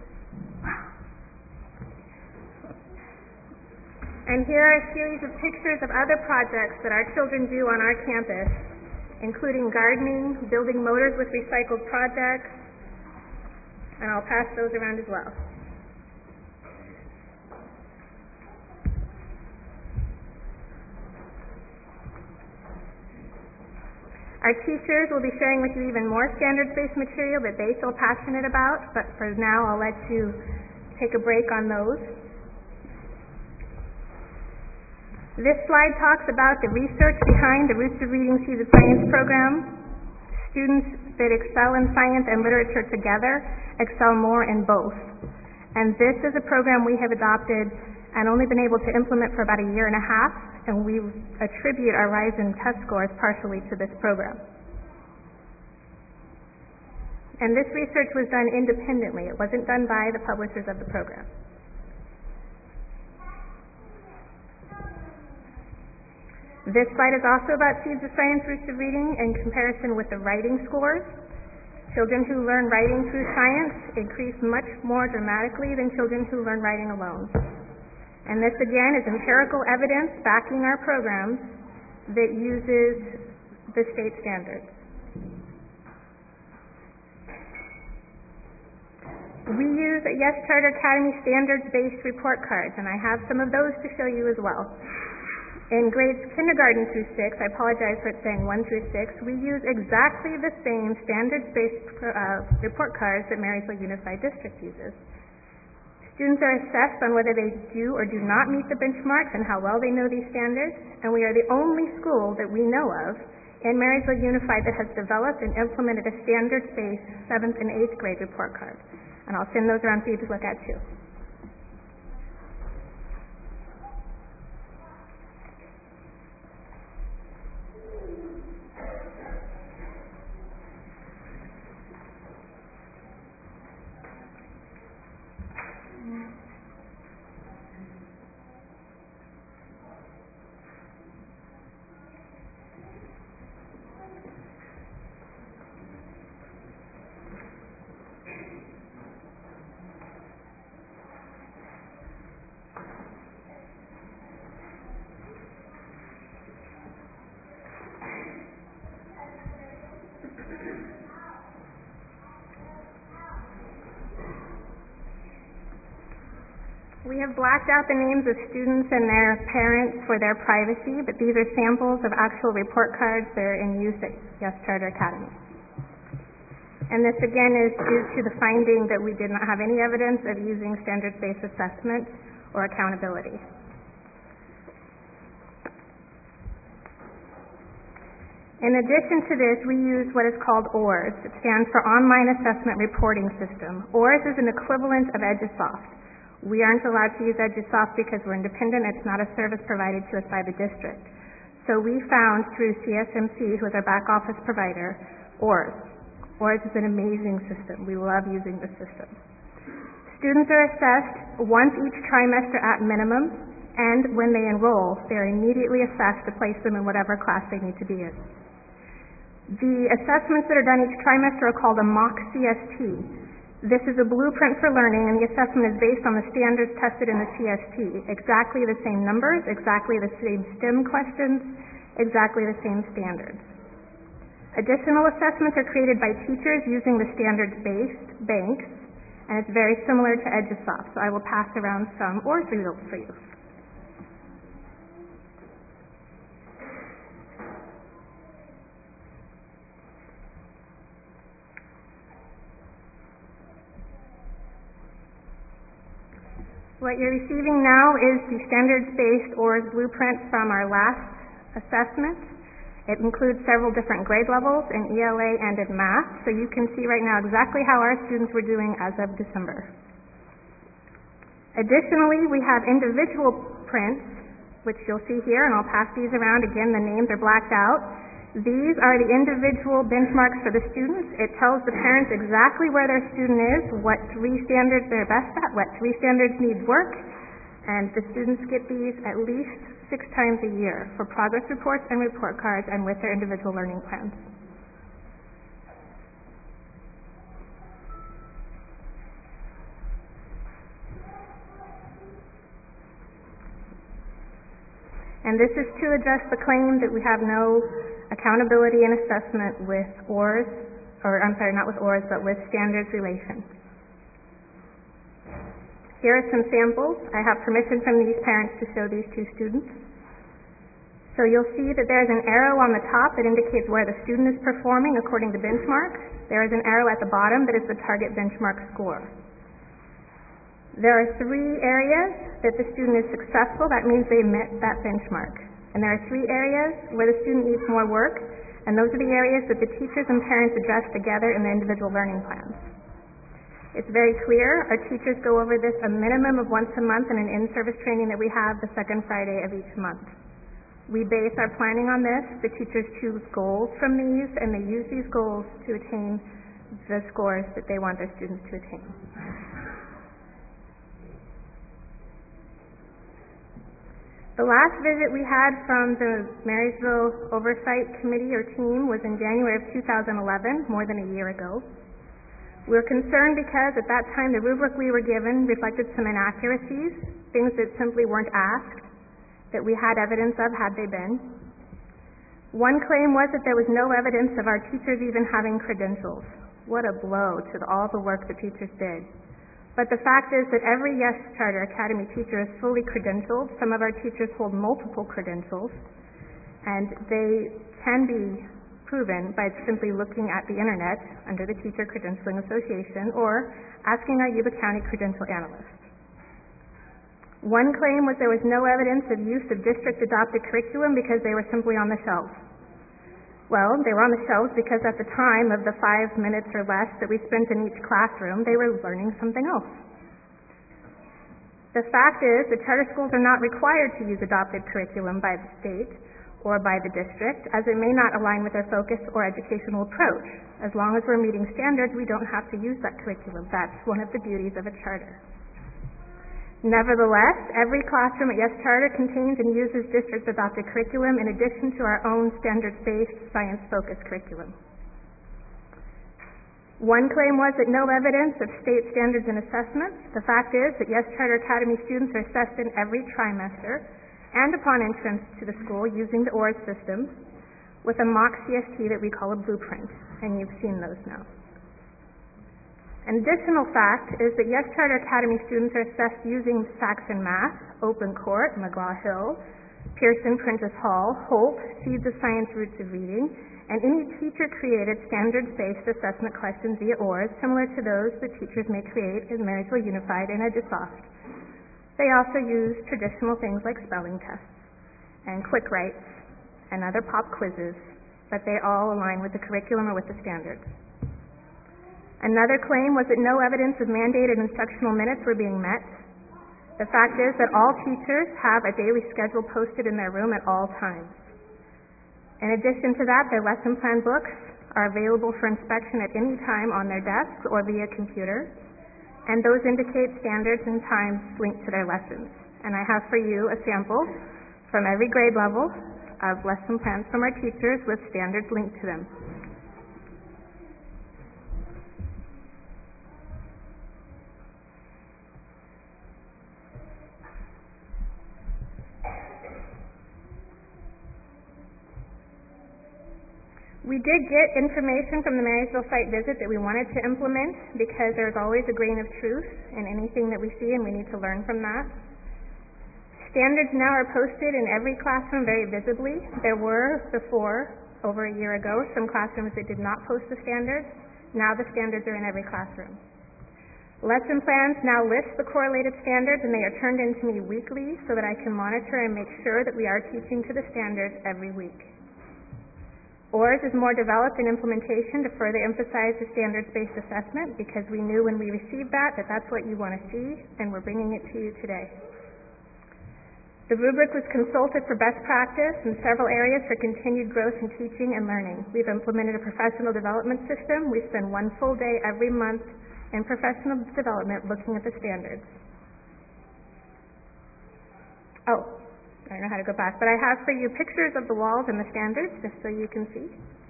And here are a series of pictures of other projects that our children do on our campus, including gardening, building motors with recycled projects, and I'll pass those around as well. Our teachers will be sharing with you even more standards-based material that they feel passionate about, but for now I'll let you take a break on those. This slide talks about the research behind the Roots of Reading Seeds of Science program. Students that excel in science and literature together excel more in both. And this is a program we have adopted and only been able to implement for about a year and a half, and we attribute our rise in test scores partially to this program. And this research was done independently. It wasn't done by the publishers of the program. This slide is also about Seeds of Science, Roots of Reading in comparison with the writing scores. Children who learn writing through science increase much more dramatically than children who learn writing alone. And this, again, is empirical evidence backing our program that uses the state standards. We use Yes Charter Academy standards-based report cards, and I have some of those to show you as well. In grades kindergarten through 6, I apologize for it saying 1 through 6, we use exactly the same standards-based report cards that Marysville Unified District uses. Students are assessed on whether they do or do not meet the benchmarks and how well they know these standards, and we are the only school that we know of in Marysville Unified that has developed and implemented a standards-based 7th and 8th grade report card. And I'll send those around for you to look at too. We have blacked out the names of students and their parents for their privacy, but these are samples of actual report cards that are in use at Yes Charter Academy. And this again is due to the finding that we did not have any evidence of using standards-based assessment or accountability. In addition to this, we use what is called OARS. It stands for Online Assessment Reporting System. OARS is an equivalent of EduSoft. We aren't allowed to use EduSoft because we're independent. It's not a service provided to us by the district. So we found through CSMC, who is our back office provider, OARS. OARS is an amazing system. We love using the system. Students are assessed once each trimester at minimum, and when they enroll, they're immediately assessed to place them in whatever class they need to be in. The assessments that are done each trimester are called a mock CST. This is a blueprint for learning, and the assessment is based on the standards tested in the CST. Exactly the same numbers, exactly the same STEM questions, exactly the same standards. Additional assessments are created by teachers using the standards-based banks, and it's very similar to EduSoft. So I will pass around some OARS results for you. What you're receiving now is the standards-based OARS blueprint from our last assessment. It includes several different grade levels in ELA and in math, so you can see right now exactly how our students were doing as of December. Additionally, we have individual prints, which you'll see here, and I'll pass these around. Again, the names are blacked out. These are the individual benchmarks for the students. It tells the parents exactly where their student is, what 3 standards they're best at, what 3 standards need work, and the students get these at least 6 times a year for progress reports and report cards and with their individual learning plans. And this is to address the claim that we have no accountability and assessment with OARS, or I'm sorry, not with OARS, but with standards relations. Here are some samples. I have permission from these parents to show these 2 students. So you'll see that there's an arrow on the top that indicates where the student is performing according to benchmarks. There is an arrow at the bottom that is the target benchmark score. There are 3 areas that the student is successful. That means they met that benchmark. And there are 3 areas where the student needs more work, and those are the areas that the teachers and parents address together in the individual learning plans. It's very clear. Our teachers go over this a minimum of once a month in an in-service training that we have the second Friday of each month. We base our planning on this. The teachers choose goals from these, and they use these goals to attain the scores that they want their students to attain. The last visit we had from the Marysville Oversight Committee or team was in January of 2011, more than a year ago. We were concerned because at that time the rubric we were given reflected some inaccuracies, things that simply weren't asked, that we had evidence of had they been. One claim was that there was no evidence of our teachers even having credentials. What a blow to all the work the teachers did. But the fact is that every Yes Charter Academy teacher is fully credentialed. Some of our teachers hold multiple credentials, and they can be proven by simply looking at the internet under the Teacher Credentialing Association or asking our Yuba County Credential Analyst. One claim was there was no evidence of use of district-adopted curriculum because they were simply on the shelves. Well, they were on the shelves because at the time of the 5 minutes or less that we spent in each classroom, they were learning something else. The fact is that charter schools are not required to use adopted curriculum by the state or by the district, as it may not align with their focus or educational approach. As long as we're meeting standards, we don't have to use that curriculum. That's one of the beauties of a charter. Nevertheless, every classroom at Yes Charter contains and uses district-adopted curriculum in addition to our own standards-based, science-focused curriculum. One claim was that no evidence of state standards and assessments. The fact is that Yes Charter Academy students are assessed in every trimester and upon entrance to the school using the OARS system with a mock CST that we call a blueprint, and you've seen those now. An additional fact is that Yes Charter Academy students are assessed using Saxon Math, Open Court, McGraw-Hill, Pearson, Prentice Hall, Holt, Seeds of Science, Roots of Reading, and any teacher-created standards-based assessment questions via OARS, similar to those that teachers may create in Marysville Unified and EduSoft. They also use traditional things like spelling tests and quick writes and other pop quizzes, but they all align with the curriculum or with the standards. Another claim was that no evidence of mandated instructional minutes were being met. The fact is that all teachers have a daily schedule posted in their room at all times. In addition to that, their lesson plan books are available for inspection at any time on their desks or via computer, and those indicate standards and times linked to their lessons. And I have for you a sample from every grade level of lesson plans from our teachers with standards linked to them. We did get information from the Marysville site visit that we wanted to implement because there's always a grain of truth in anything that we see, and we need to learn from that. Standards now are posted in every classroom very visibly. There were before, over a year ago, some classrooms that did not post the standards. Now the standards are in every classroom. Lesson plans now list the correlated standards, and they are turned in to me weekly so that I can monitor and make sure that we are teaching to the standards every week. OARS is more developed in implementation to further emphasize the standards-based assessment because we knew when we received that that's what you want to see, and we're bringing it to you today. The rubric was consulted for best practice in several areas for continued growth in teaching and learning. We've implemented a professional development system. We spend one full day every month in professional development looking at the standards. I don't know how to go back, but I have for you pictures of the walls and the standards, just so you can see.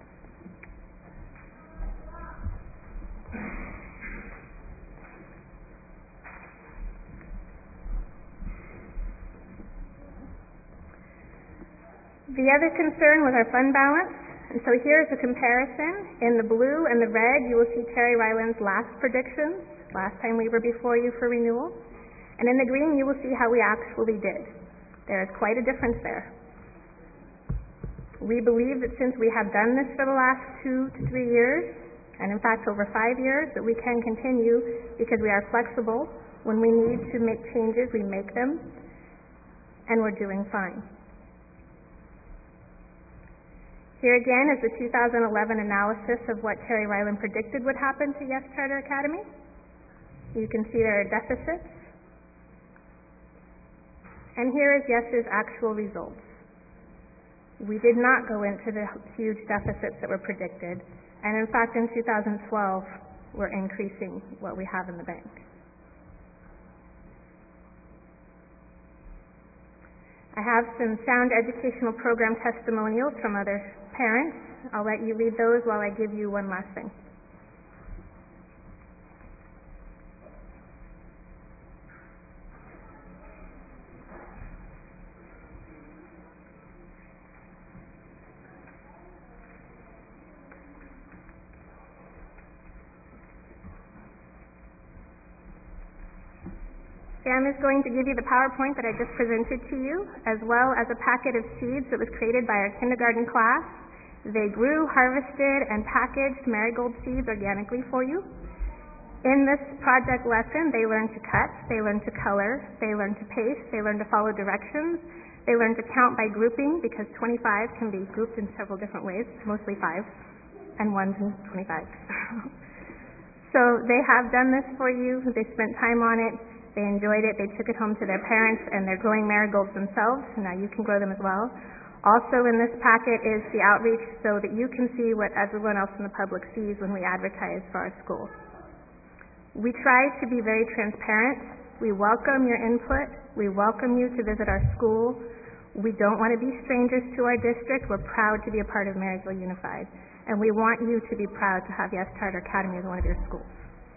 The other concern was our fund balance, and so here's a comparison. In the blue and the red, you will see Terry Ryland's last predictions, last time we were before you for renewal, and in the green, you will see how we actually did. There is quite a difference there. We believe that since we have done this for the last 2 to 3 years, and in fact over 5 years, that we can continue because we are flexible. When we need to make changes, we make them, and we're doing fine. Here again is the 2011 analysis of what Terry Ryland predicted would happen to Yes Charter Academy. You can see there are deficits. And here is Yes's actual results. We did not go into the huge deficits that were predicted, and in fact in 2012 we're increasing what we have in the bank. I have some sound educational program testimonials from other parents. I'll let you read those while I give you one last thing. Sam is going to give you the PowerPoint that I just presented to you, as well as a packet of seeds that was created by our kindergarten class. They grew, harvested, and packaged marigold seeds organically for you. In this project lesson, they learned to cut, they learned to color, they learned to paste, they learned to follow directions, they learned to count by grouping, because 25 can be grouped in several different ways, mostly 5, and 1s and 25. So they have done this for you. They spent time on it. They enjoyed it. They took it home to their parents, and they're growing marigolds themselves. Now you can grow them as well. Also in this packet is the outreach so that you can see what everyone else in the public sees when we advertise for our school. We try to be very transparent. We welcome your input. We welcome you to visit our school. We don't want to be strangers to our district. We're proud to be a part of Marysville Unified. And we want you to be proud to have Yes Charter Academy as one of your schools.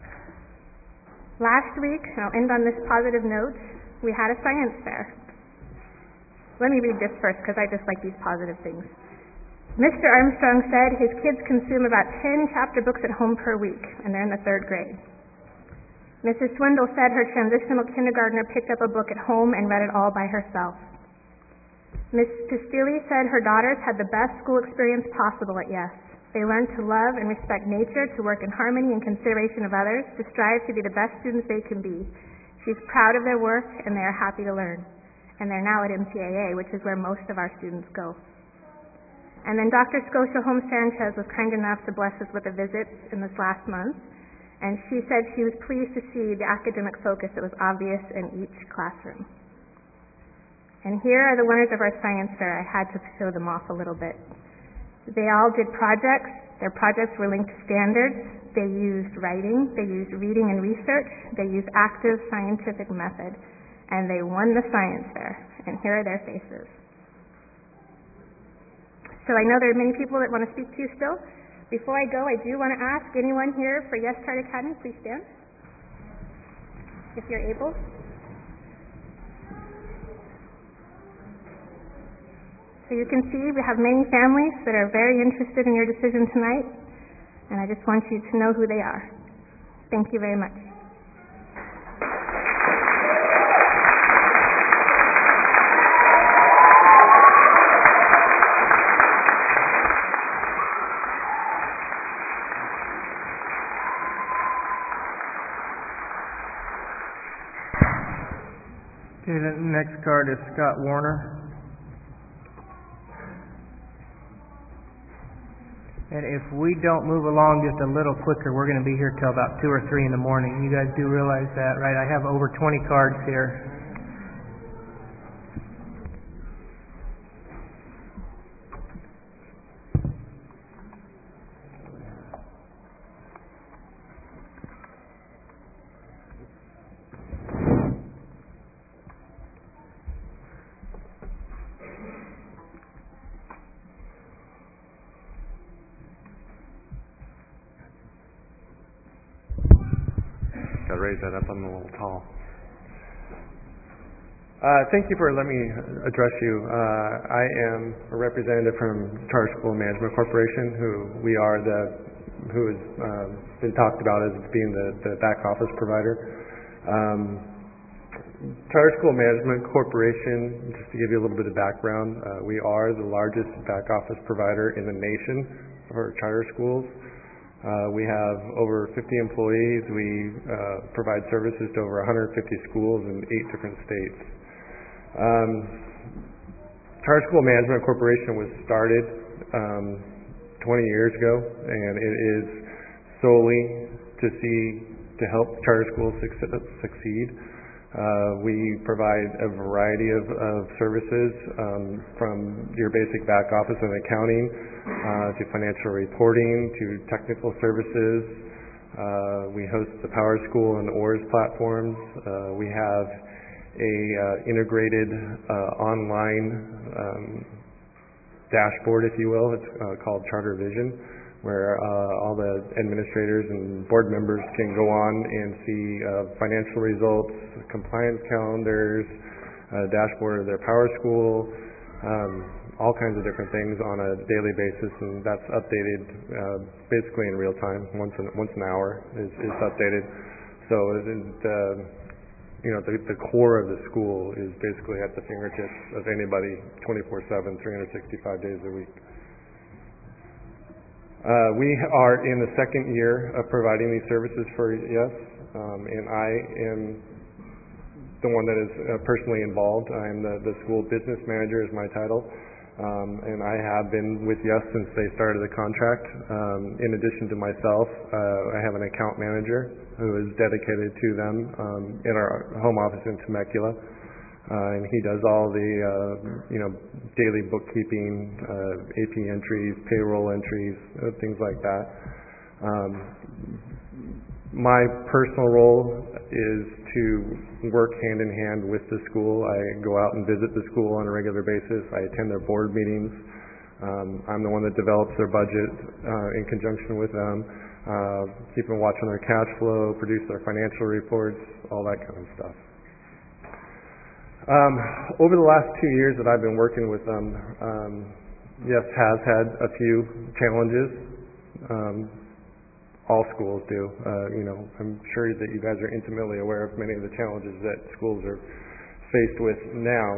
Last week, and I'll end on this positive note, we had a science fair. Let me read this first because I just like these positive things. Mr. Armstrong said his kids consume about 10 chapter books at home per week, and they're in the 3rd grade. Mrs. Swindle said her transitional kindergartner picked up a book at home and read it all by herself. Ms. Pistilli said her daughters had the best school experience possible at Yes. They learned to love and respect nature, to work in harmony and consideration of others, to strive to be the best students they can be. She's proud of their work, and they are happy to learn. And they're now at MTAA, which is where most of our students go. And then Dr. Scotia Holmes Sanchez was kind enough to bless us with a visit in this last month, and she said she was pleased to see the academic focus that was obvious in each classroom. And here are the winners of our science fair. I had to show them off a little bit. They all did projects. Their projects were linked to standards. They used writing. They used reading and research. They used active scientific method. And they won the science fair. And here are their faces. So I know there are many people that want to speak to you still. Before I go, I do want to ask anyone here for Yes Charter Academy, please stand, if you're able. So you can see we have many families that are very interested in your decision tonight, and I just want you to know who they are. Thank you very much. Okay, the next card is Scott Warner. And if we don't move along just a little quicker, we're going to be here till about 2 or 3 in the morning. You guys do realize that, right? I have over 20 cards here. Gotta raise that up, I'm a little tall. Thank you for letting me address you. I am a representative from Charter School Management Corporation, who has been talked about as being the back office provider. Charter School Management Corporation, just to give you a little bit of background, we are the largest back office provider in the nation for charter schools. We have over 50 employees. We provide services to over 150 schools in 8 different states. Charter School Management Corporation was started 20 years ago, and it is solely to help charter schools succeed. We provide a variety of services, from your basic back office and accounting, to financial reporting, to technical services. We host the Power School and OARS platforms. We have a integrated online dashboard, if you will. It's called Charter Vision, where all the administrators and board members can go on and see financial results, compliance calendars, dashboard of their Power School, all kinds of different things on a daily basis, and that's updated basically in real time. Once an hour is updated. So the core of the school is basically at the fingertips of anybody 24/7, 365 days a week. We are in the second year of providing these services for Yes, and I am the one that is personally involved. I am the school business manager is my title, and I have been with Yes since they started the contract. In addition to myself, I have an account manager who is dedicated to them in our home office in Temecula. And he does all the daily bookkeeping, AP entries, payroll entries, things like that. My personal role is to work hand in hand with the school. I go out and visit the school on a regular basis. I attend their board meetings. I'm the one that develops their budget in conjunction with them, keeping a watch on their cash flow, produce their financial reports, all that kind of stuff. Over the last 2 years that I've been working with them, Yes has had a few challenges. all schools do. I'm sure that you guys are intimately aware of many of the challenges that schools are faced with now.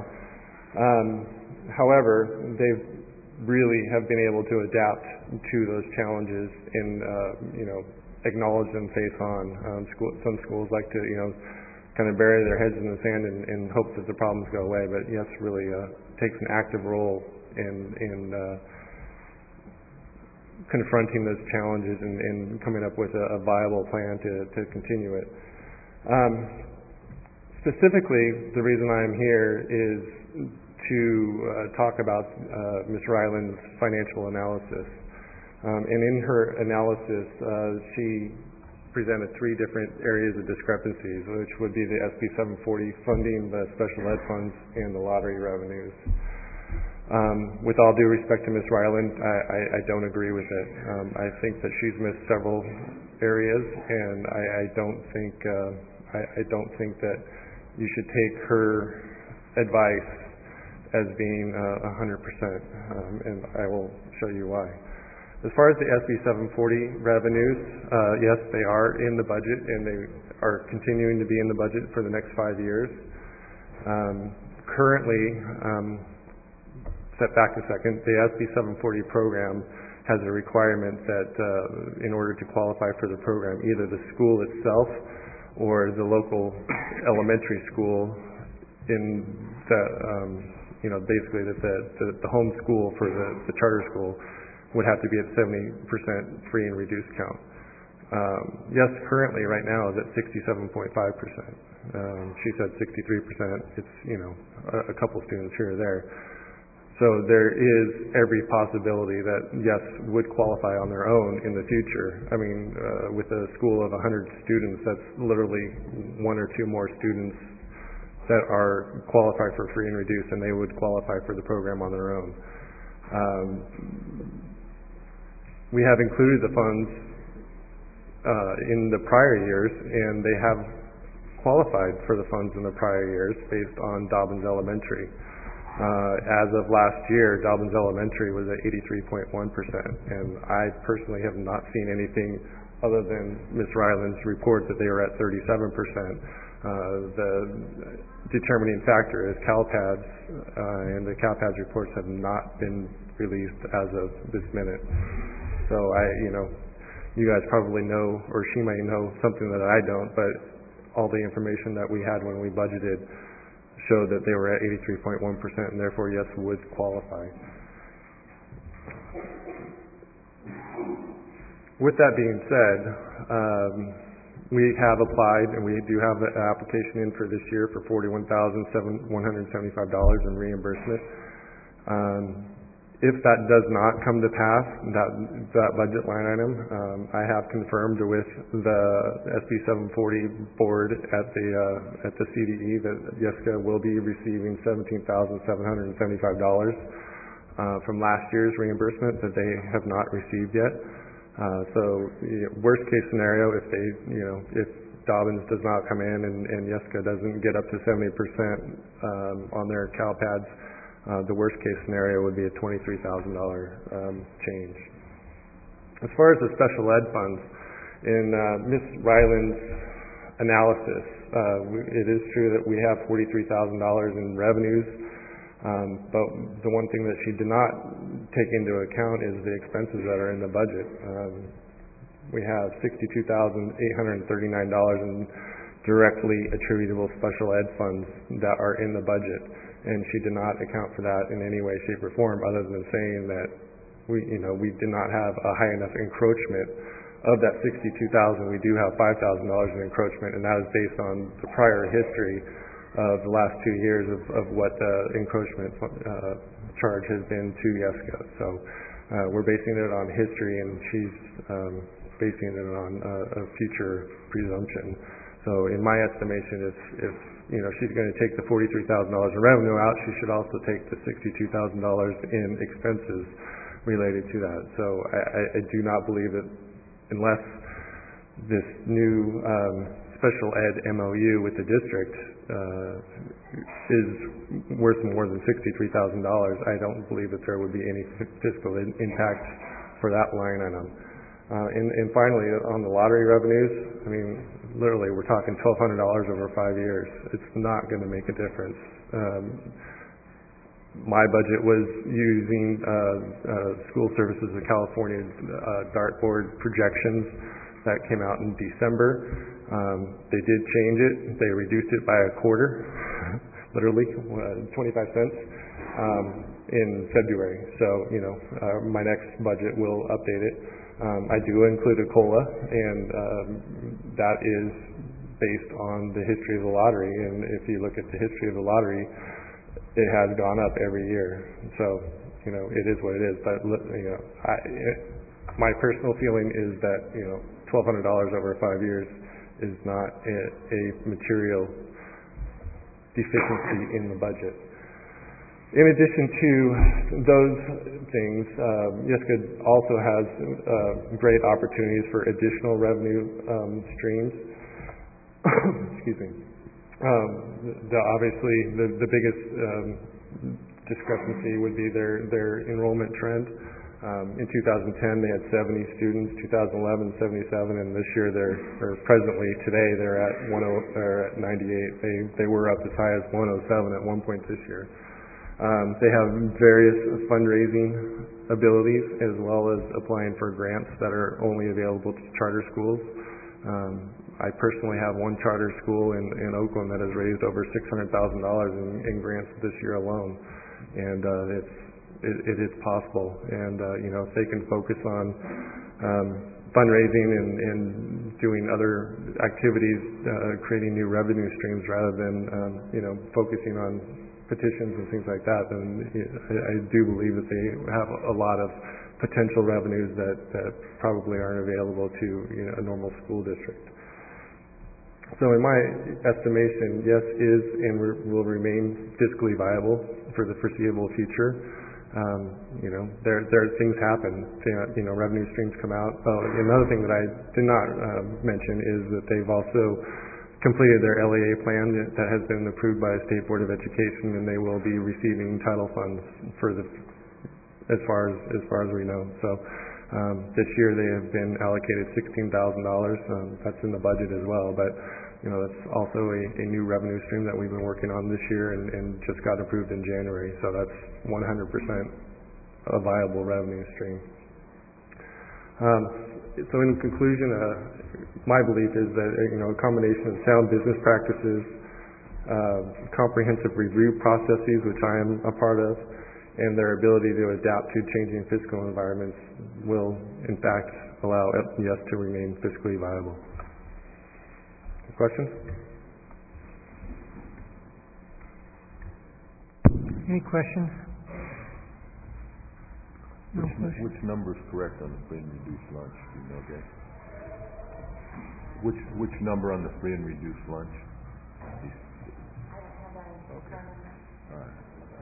However, they really have been able to adapt to those challenges and acknowledge them face on. Some schools like to kind of bury their heads in the sand and hope that the problems go away, but YES really takes an active role in confronting those challenges and coming up with a viable plan to continue it. Specifically, the reason I'm here is to talk about Ms. Ryland's financial analysis. And in her analysis, she presented three different areas of discrepancies, which would be the SB 740 funding, the special ed funds, and the lottery revenues. With all due respect to Ms. Ryland, I don't agree with it. I think that she's missed several areas, and I don't think that you should take her advice as being 100%, and I will show you why. As far as the SB 740 revenues, yes, they are in the budget, and they are continuing to be in the budget for the next 5 years. Currently, step back a second, the SB 740 program has a requirement that in order to qualify for the program, either the school itself or the local elementary school in the, basically that the home school for the charter school would have to be at 70% free and reduced count. Yes, currently right now is at 67.5%. She said 63%. It's, a couple students here or there. So there is every possibility that yes would qualify on their own in the future. I mean, with a school of 100 students, that's literally one or two more students that are qualified for free and reduced, and they would qualify for the program on their own. We have included the funds in the prior years, and they have qualified for the funds in the prior years based on Dobbins Elementary. As of last year, Dobbins Elementary was at 83.1%, and I personally have not seen anything other than Ms. Ryland's report that they were at 37%. The determining factor is CalPADS, and the CalPADS reports have not been released as of this minute. So you guys probably know, or she may know something that I don't, but all the information that we had when we budgeted showed that they were at 83.1%, and therefore yes would qualify. With that being said, we have applied, and we do have an application in for this year for $41,175 in reimbursement. If that does not come to pass, that budget line item, I have confirmed with the SB 740 board at the CDE that YESCA will be receiving $17,775 from last year's reimbursement that they have not received yet. So worst case scenario, if Dobbins does not come in and YESCA doesn't get up to 70% on their CalPADS, the worst case scenario would be a $23,000 change. As far as the special ed funds, in Ms. Ryland's analysis, it is true that we have $43,000 in revenues, but the one thing that she did not take into account is the expenses that are in the budget. We have $62,839 in directly attributable special ed funds that are in the budget. And she did not account for that in any way, shape, or form, other than saying that we did not have a high enough encroachment. Of that $62,000, we do have $5,000 in encroachment, and that is based on the prior history of the last 2 years of what the encroachment charge has been to YESCA. So we're basing it on history, and she's basing it on a future presumption. So in my estimation, if she's going to take the $43,000 in revenue out, she should also take the $62,000 in expenses related to that. So I do not believe that unless this new special ed MOU with the district is worth more than $63,000, I don't believe that there would be any fiscal impact for that line item. And finally, on the lottery revenues, I mean, literally, we're talking $1,200 over 5 years. It's not going to make a difference. My budget was using School Services of California dartboard projections that came out in December. They did change it. They reduced it by a quarter, literally 25 cents, in February. So, my next budget will update it. I do include a COLA, and that is based on the history of the lottery. And if you look at the history of the lottery, it has gone up every year. So, it is what it is. But, my personal feeling is that, $1,200 over 5 years is not a material deficiency in the budget. In addition to those things, YESCA also has great opportunities for additional revenue streams. Excuse me. Obviously, the biggest discrepancy would be their enrollment trend. In 2010, they had 70 students. 2011, 77, and this year presently today they're at 98. They were up as high as 107 at one point this year. They have various fundraising abilities as well as applying for grants that are only available to charter schools. I personally have one charter school in Oakland that has raised over $600,000 in grants this year alone, and it is possible. And if they can focus on fundraising and doing other activities, creating new revenue streams rather than focusing on petitions and things like that, then I do believe that they have a lot of potential revenues that probably aren't available to a normal school district. So in my estimation, YES is and will remain fiscally viable for the foreseeable future. There things happen. Revenue streams come out. Another thing that I did not mention is that they've also completed their LEA plan that has been approved by the State Board of Education, and they will be receiving title funds as far as we know. So this year they have been allocated $16,000. That's in the budget as well, but that's also a new revenue stream that we've been working on this year and just got approved in January. So that's 100% a viable revenue stream. So in conclusion, my belief is that a combination of sound business practices, comprehensive review processes, which I am a part of, and their ability to adapt to changing fiscal environments will, in fact, allow YES to remain fiscally viable. Questions? Any questions? Which number is correct on the free and reduced lunch? Do you know, Jay? Which number on the free and reduced lunch? I don't have that in front of me. All right.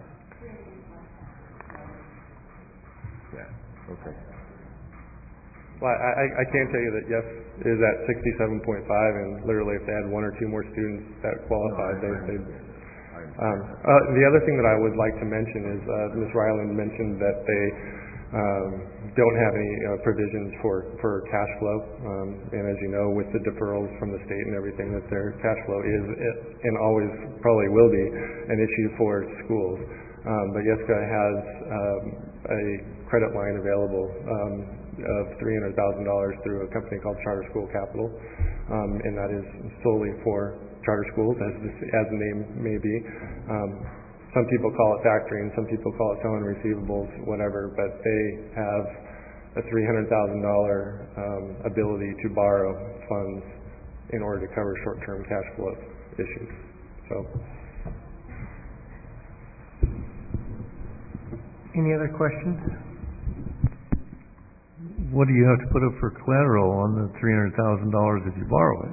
Yeah. Okay. Well, I can tell you that YES is at 67.5, and literally if they had one or two more students that qualified, they'd the other thing that I would like to mention is Ms. Ryland mentioned that they don't have any provisions for cash flow, and as you know, with the deferrals from the state and everything, that their cash flow is and always probably will be an issue for schools. But YESCA has a credit line available of $300,000 through a company called Charter School Capital, and that is solely for charter schools, as the name may be. Some people call it factoring, some people call it selling receivables, whatever, but they have a $300,000 ability to borrow funds in order to cover short-term cash flow issues. So, any other questions? What do you have to put up for collateral on the $300,000 if you borrow it?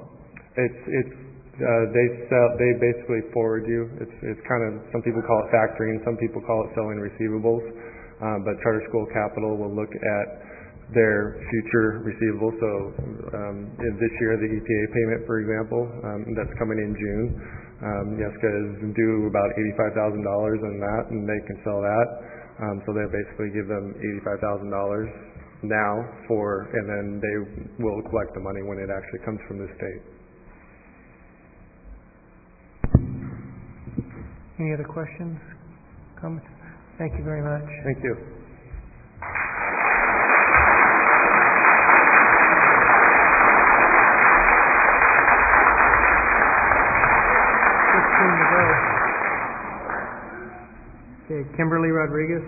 They basically forward you. It's kind of, some people call it factoring, some people call it selling receivables. But Charter School Capital will look at their future receivables. So this year, the EPA payment, for example, that's coming in June. YESCA is due about $85,000 on that, and they can sell that. So they basically give them $85,000 now and then they will collect the money when it actually comes from the state. Any other questions, comments? Thank you very much. Thank you. Okay, Kimberly Rodriguez.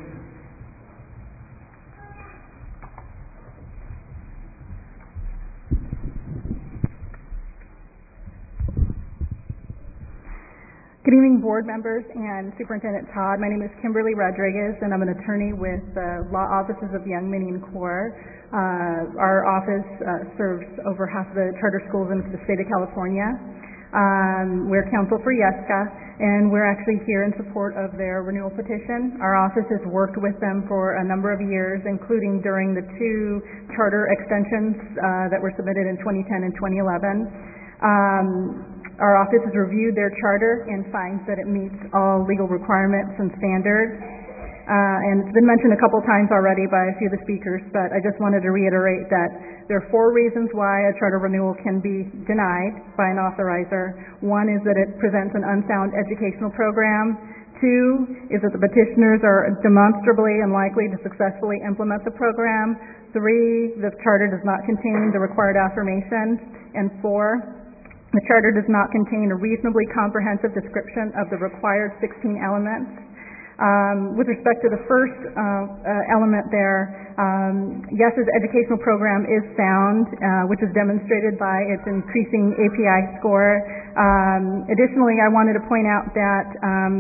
Good evening, board members and Superintendent Todd. My name is Kimberly Rodriguez, and I'm an attorney with the Law Offices of Young Minyan Corps. Our office serves over half the charter schools in the state of California. We're counsel for YESCA, and we're actually here in support of their renewal petition. Our office has worked with them for a number of years, including during the 2 charter extensions that were submitted in 2010 and 2011. Our office has reviewed their charter and finds that it meets all legal requirements and standards. And it's been mentioned a couple times already by a few of the speakers, but I just wanted to reiterate that there are 4 reasons why a charter renewal can be denied by an authorizer. 1 is that it presents an unsound educational program. 2 is that the petitioners are demonstrably unlikely to successfully implement the program. 3, the charter does not contain the required affirmations. And 4, the charter does not contain a reasonably comprehensive description of the required 16 elements. With respect to the first element there, YES's educational program is sound, which is demonstrated by its increasing API score. Additionally, I wanted to point out that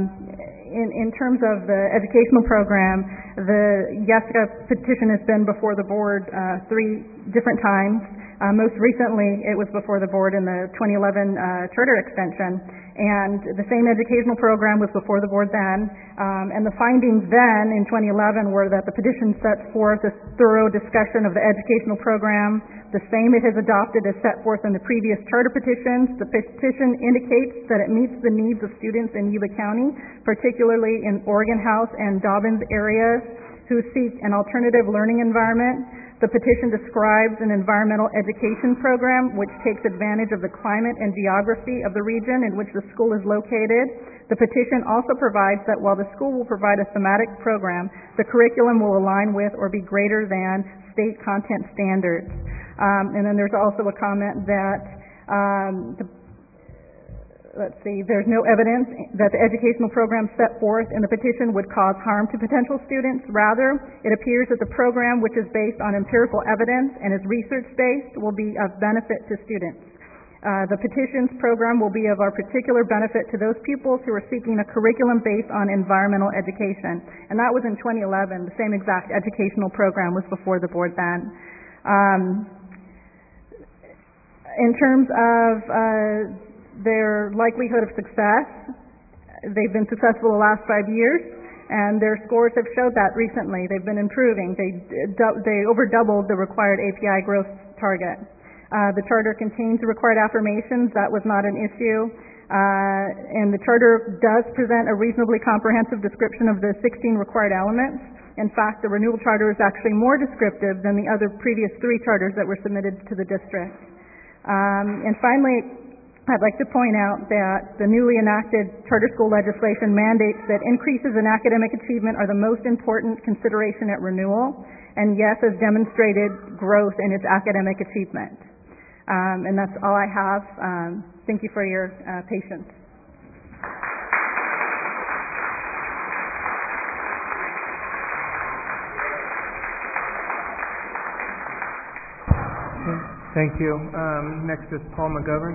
in terms of the educational program, the YESCA petition has been before the board 3 different times. Most recently, it was before the board in the 2011 charter extension, and the same educational program was before the board then, and the findings then in 2011 were that the petition sets forth a thorough discussion of the educational program, the same it has adopted as set forth in the previous charter petitions. The petition indicates that it meets the needs of students in Yuba County, particularly in Oregon House and Dobbins areas, who seek an alternative learning environment. The petition describes an environmental education program which takes advantage of the climate and geography of the region in which the school is located. The petition also provides that while the school will provide a thematic program, the curriculum will align with or be greater than state content standards. And then there's also a comment that there's no evidence that the educational program set forth in the petition would cause harm to potential students. Rather, it appears that the program, which is based on empirical evidence and is research-based, will be of benefit to students. The petition's program will be of our particular benefit to those pupils who are seeking a curriculum based on environmental education. And that was in 2011. The same exact educational program was before the board then. In terms of their likelihood of success, they've been successful the last 5 years, and their scores have showed that recently. They've been improving. They over doubled the required API growth target. The charter contains the required affirmations. That was not an issue. And the charter does present a reasonably comprehensive description of the 16 required elements. In fact, the renewal charter is actually more descriptive than the other previous 3 charters that were submitted to the district. And finally, I'd like to point out that the newly enacted charter school legislation mandates that increases in academic achievement are the most important consideration at renewal, and YES has demonstrated growth in its academic achievement. And that's all I have. Thank you for your patience. Thank you. Next is Paul McGovern.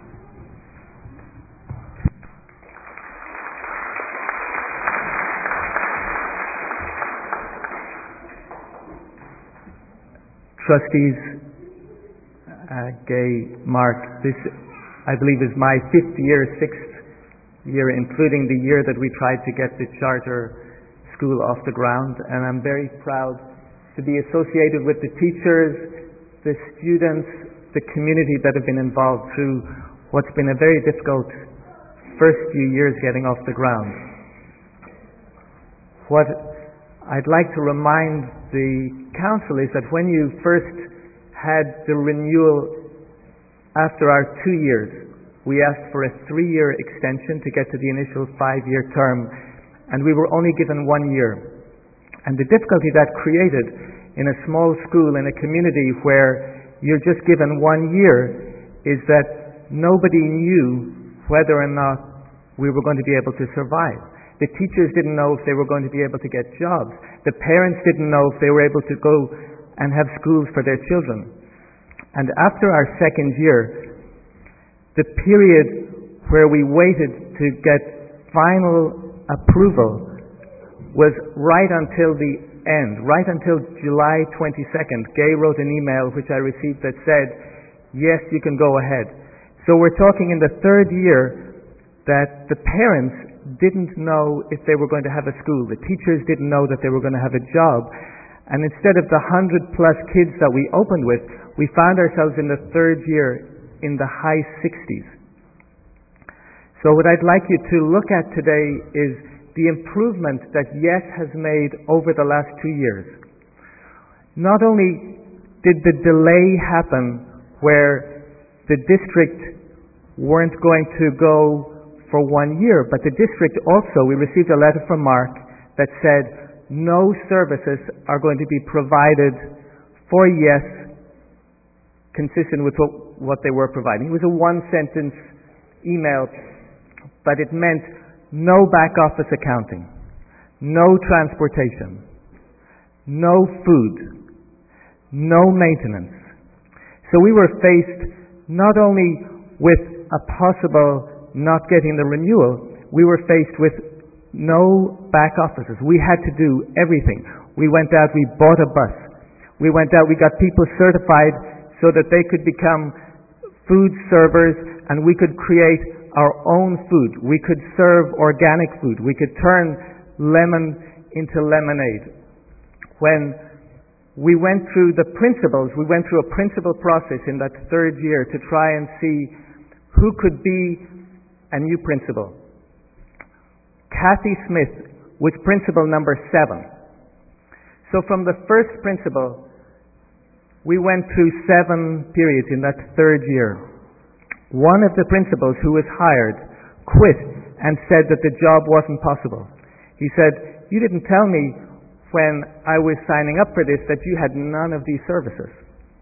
Trustees, Gay, Mark, this I believe is my 6th year, including the year that we tried to get the charter school off the ground, and I'm very proud to be associated with the teachers, the students, the community that have been involved through what's been a very difficult first few years getting off the ground. What I'd like to remind the council is that when you first had the renewal after our 2 years, we asked for a 3-year extension to get to the initial 5-year term, and we were only given 1 year. And the difficulty that created in a small school in a community where you're just given 1 year is that nobody knew whether or not we were going to be able to survive. The teachers didn't know if they were going to be able to get jobs. The parents didn't know if they were able to go and have schools for their children. And after our 2nd year, the period where we waited to get final approval was right until the end, right until July 22nd. Gay wrote an email which I received that said, yes, you can go ahead. So we're talking in the 3rd year that the parents didn't know if they were going to have a school. The teachers didn't know that they were going to have a job. And instead of the 100+ kids that we opened with, we found ourselves in the 3rd year in the high 60s. So what I'd like you to look at today is the improvement that YES has made over the last 2 years. Not only did the delay happen where the district weren't going to go for 1 year, but the district also, we received a letter from Mark that said no services are going to be provided for YES consistent with what they were providing. It was a 1-sentence email, but it meant no back office accounting, no transportation, no food, no maintenance. So we were faced not only with a possible not getting the renewal, we were faced with no back offices. We had to do everything. We went out, we bought a bus. We went out, we got people certified so that they could become food servers and we could create our own food. We could serve organic food. We could turn lemon into lemonade. When we went through the principles, we went through a principal process in that 3rd year to try and see who could be a new principal. Kathy Smith was principal number 7. So from the first principal, we went through 7 periods in that 3rd year. One of the principals who was hired quit and said that the job wasn't possible. He said, you didn't tell me when I was signing up for this that you had none of these services.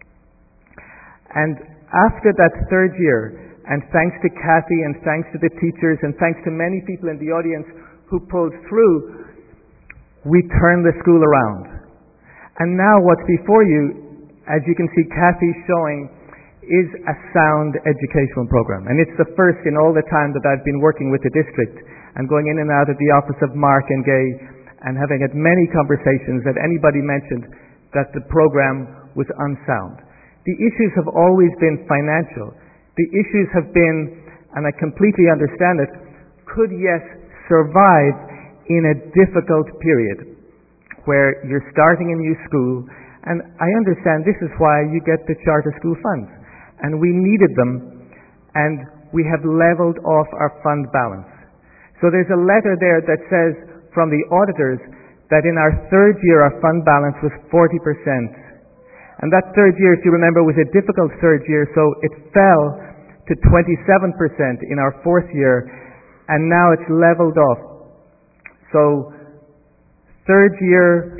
And after that 3rd year, and thanks to Kathy and thanks to the teachers and thanks to many people in the audience who pulled through, we turned the school around. And now what's before you, as you can see Kathy showing, is a sound educational program. And it's the first in all the time that I've been working with the district and going in and out of the office of Mark and Gay and having had many conversations that anybody mentioned that the program was unsound. The issues have always been financial. The issues have been, and I completely understand it, could YES survive in a difficult period where you're starting a new school, and I understand this is why you get the charter school funds, and we needed them, and we have leveled off our fund balance. So there's a letter there that says from the auditors that in our 3rd year our fund balance was 40%. And that 3rd year, if you remember, was a difficult 3rd year, so it fell to 27% in our 4th year, and now it's leveled off. So 3rd year,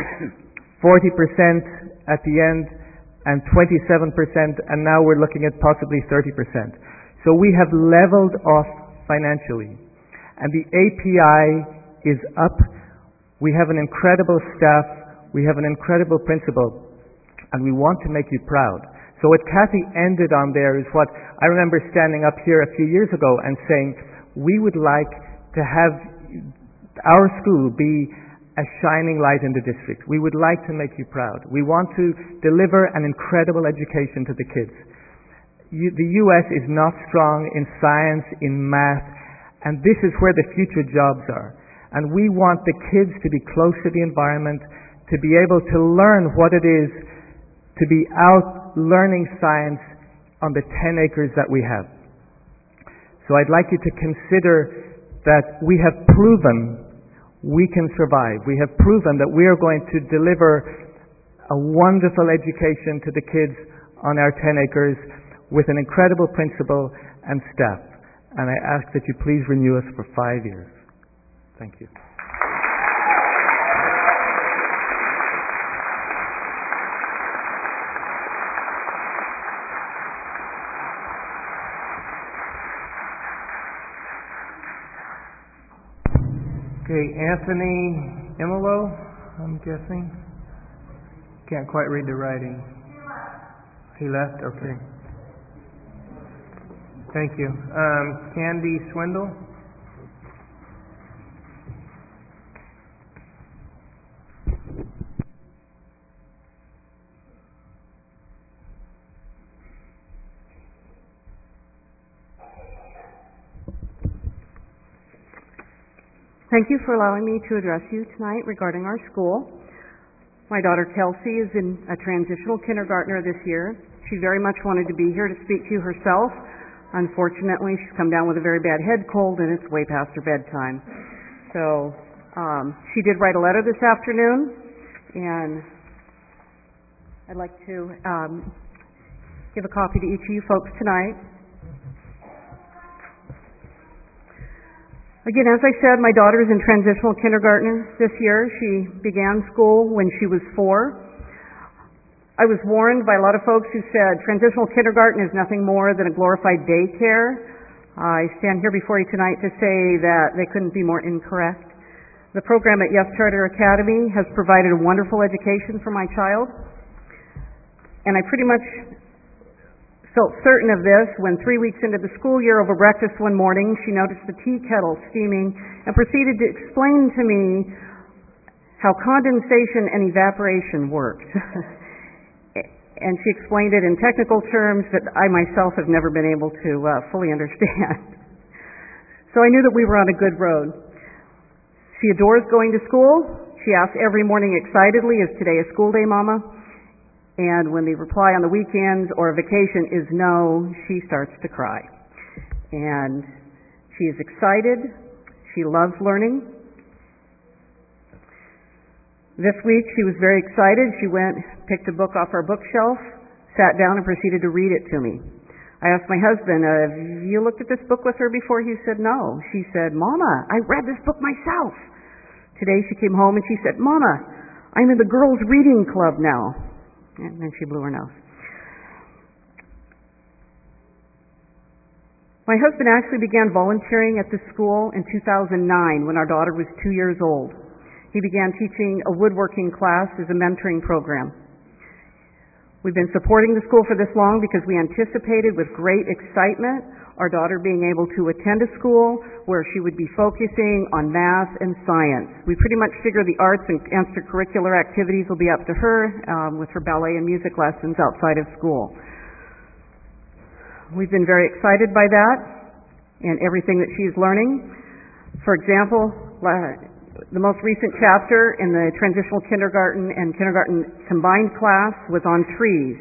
40% at the end, and 27%, and now we're looking at possibly 30%. So we have leveled off financially. And the API is up. We have an incredible staff. We have an incredible principal. And we want to make you proud. So what Kathy ended on there is what I remember standing up here a few years ago and saying, we would like to have our school be a shining light in the district. We would like to make you proud. We want to deliver an incredible education to the kids. The U.S. is not strong in science, in math, and this is where the future jobs are. And we want the kids to be close to the environment, to be able to learn what it is to be out learning science on the 10 acres that we have. So I'd like you to consider that we have proven we can survive. We have proven that we are going to deliver a wonderful education to the kids on our 10 acres with an incredible principal and staff. And I ask that you please renew us for 5 years. Thank you. Okay, Anthony Imelo, I'm guessing. Can't quite read the writing. He left? Okay. Thank you. Candy Swindle? Thank you for allowing me to address you tonight regarding our school. My daughter Kelsey is in a transitional kindergartner this year. She very much wanted to be here to speak to you herself. Unfortunately, she's come down with a very bad head cold and it's way past her bedtime. So she did write a letter this afternoon, and I'd like to give a copy to each of you folks tonight. Again, as I said, my daughter is in transitional kindergarten this year. She began school when she was 4. I was warned by a lot of folks who said transitional kindergarten is nothing more than a glorified daycare. I stand here before you tonight to say that they couldn't be more incorrect. The program at Yes Charter Academy has provided a wonderful education for my child, and I pretty much felt certain of this when 3 weeks into the school year over breakfast one morning she noticed the tea kettle steaming and proceeded to explain to me how condensation and evaporation worked. And she explained it in technical terms that I myself have never been able to fully understand. So I knew that we were on a good road. She adores going to school. She asks every morning excitedly, "Is today a school day, Mama?" And when the reply on the weekends or vacation is no, she starts to cry. And she is excited. She loves learning. This week she was very excited. She went, picked a book off our bookshelf, sat down and proceeded to read it to me. I asked my husband, "Have you looked at this book with her before?" He said, "No." She said, "Mama, I read this book myself." Today she came home and she said, "Mama, I'm in the girls' reading club now." And then she blew her nose. My husband actually began volunteering at this school in 2009 when our daughter was 2 years old. He began teaching a woodworking class as a mentoring program. We've been supporting the school for this long because we anticipated with great excitement our daughter being able to attend a school where she would be focusing on math and science. We pretty much figure the arts and extracurricular activities will be up to her with her ballet and music lessons outside of school. We've been very excited by that and everything that she's learning. For example, the most recent chapter in the transitional kindergarten and kindergarten combined class was on trees.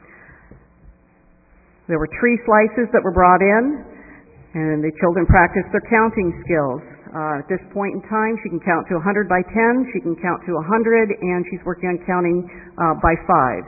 There were tree slices that were brought in, and the children practiced their counting skills. At this point in time, she can count to 100 by 10, she can count to 100, and she's working on counting by 5.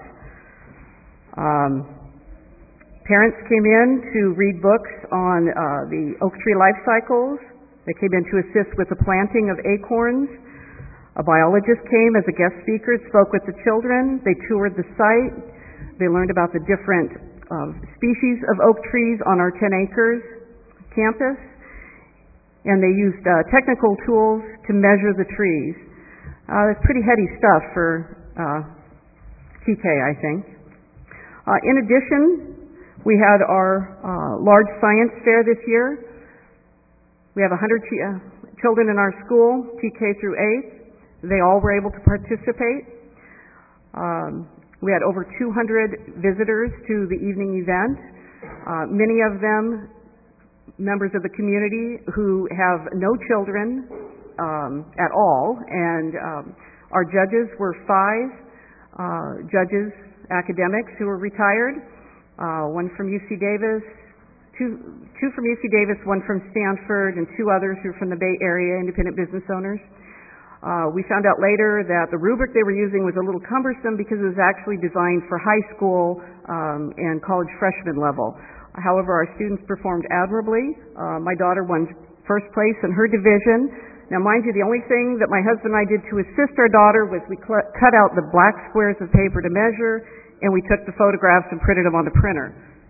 Parents came in to read books on the oak tree life cycles. They came in to assist with the planting of acorns. A biologist came as a guest speaker, spoke with the children. They toured the site. They learned about the different species of oak trees on our 10 acres campus. And they used technical tools to measure the trees. That's pretty heady stuff for TK, I think. In addition, we had our large science fair this year. We have 100 children in our school, TK through 8th. They all were able to participate. We had over 200 visitors to the evening event, many of them members of the community who have no children at all, and our judges were 5 judges, academics who were retired, one from UC Davis, two from UC Davis, one from Stanford, and 2 others who are from the Bay Area, independent business owners. We found out later that the rubric they were using was a little cumbersome because it was actually designed for high school and college freshman level. However, our students performed admirably. My daughter won first place in her division. Now, mind you, the only thing that my husband and I did to assist our daughter was we cut out the black squares of paper to measure, and we took the photographs and printed them on the printer.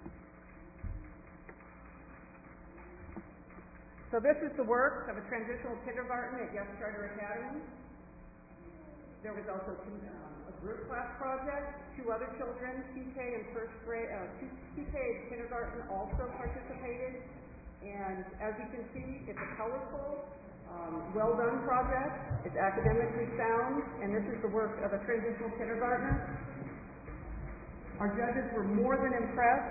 So this is the work of a transitional kindergarten at Yes Charter Academy. There was also a group class project. 2 other children, TK and TK and kindergarten also participated. And as you can see, it's a colorful, well-done project. It's academically sound, and this is the work of a transitional kindergartner. Our judges were more than impressed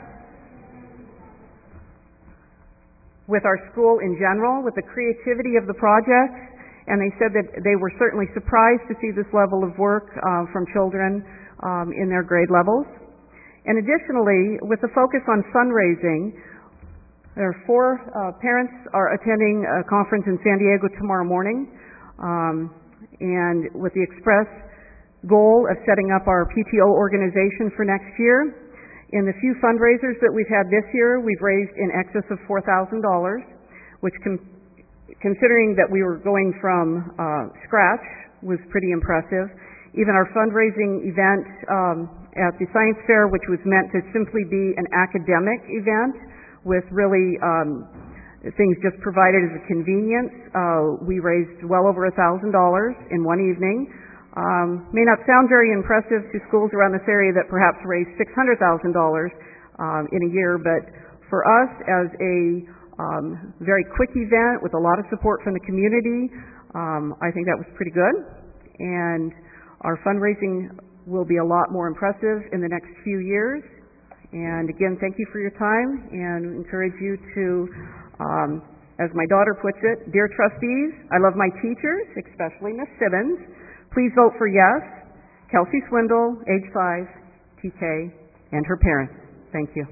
with our school in general, with the creativity of the project, and they said that they were certainly surprised to see this level of work from children in their grade levels. And additionally, with the focus on fundraising, there are 4 parents are attending a conference in San Diego tomorrow morning, and with the express goal of setting up our PTO organization for next year. In the few fundraisers that we've had this year, we've raised in excess of $4,000, which considering that we were going from scratch was pretty impressive. Even our fundraising event at the science fair, which was meant to simply be an academic event with really things just provided as a convenience, we raised well over $1,000 in one evening. May not sound very impressive to schools around this area that perhaps raise $600,000 in a year, but for us as a very quick event with a lot of support from the community, I think that was pretty good. And our fundraising will be a lot more impressive in the next few years. And again, thank you for your time, and encourage you to, as my daughter puts it, dear trustees, I love my teachers, especially Miss Simmons. Please vote for yes, Kelsey Swindle, age 5, TK, and her parents. Thank you.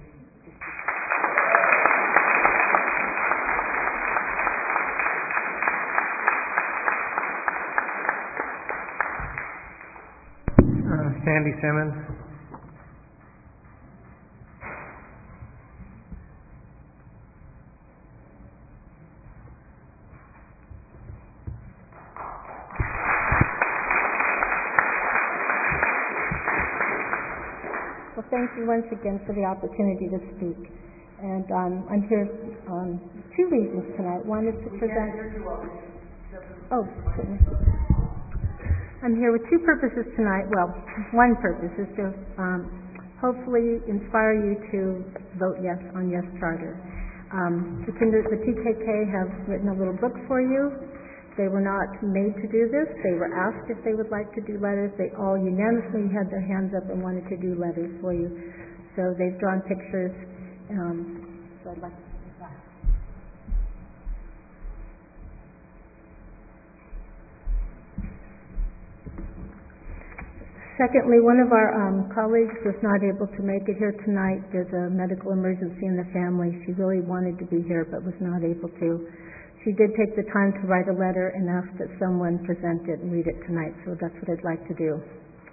Sandy Simmons. Well, thank you once again for the opportunity to speak. And I'm here on 2 reasons tonight. One is to present... Oh, goodness. I'm here with 2 purposes tonight. Well, one purpose is to hopefully inspire you to vote yes on Yes Charter. The TKK have written a little book for you. They were not made to do this. They were asked if they would like to do letters. They all unanimously had their hands up and wanted to do letters for you. So they've drawn pictures. So I'd like to do that. Secondly, one of our colleagues was not able to make it here tonight. There's a medical emergency in the family. She really wanted to be here but was not able to. She did take the time to write a letter and ask that someone present it and read it tonight, so that's what I'd like to do.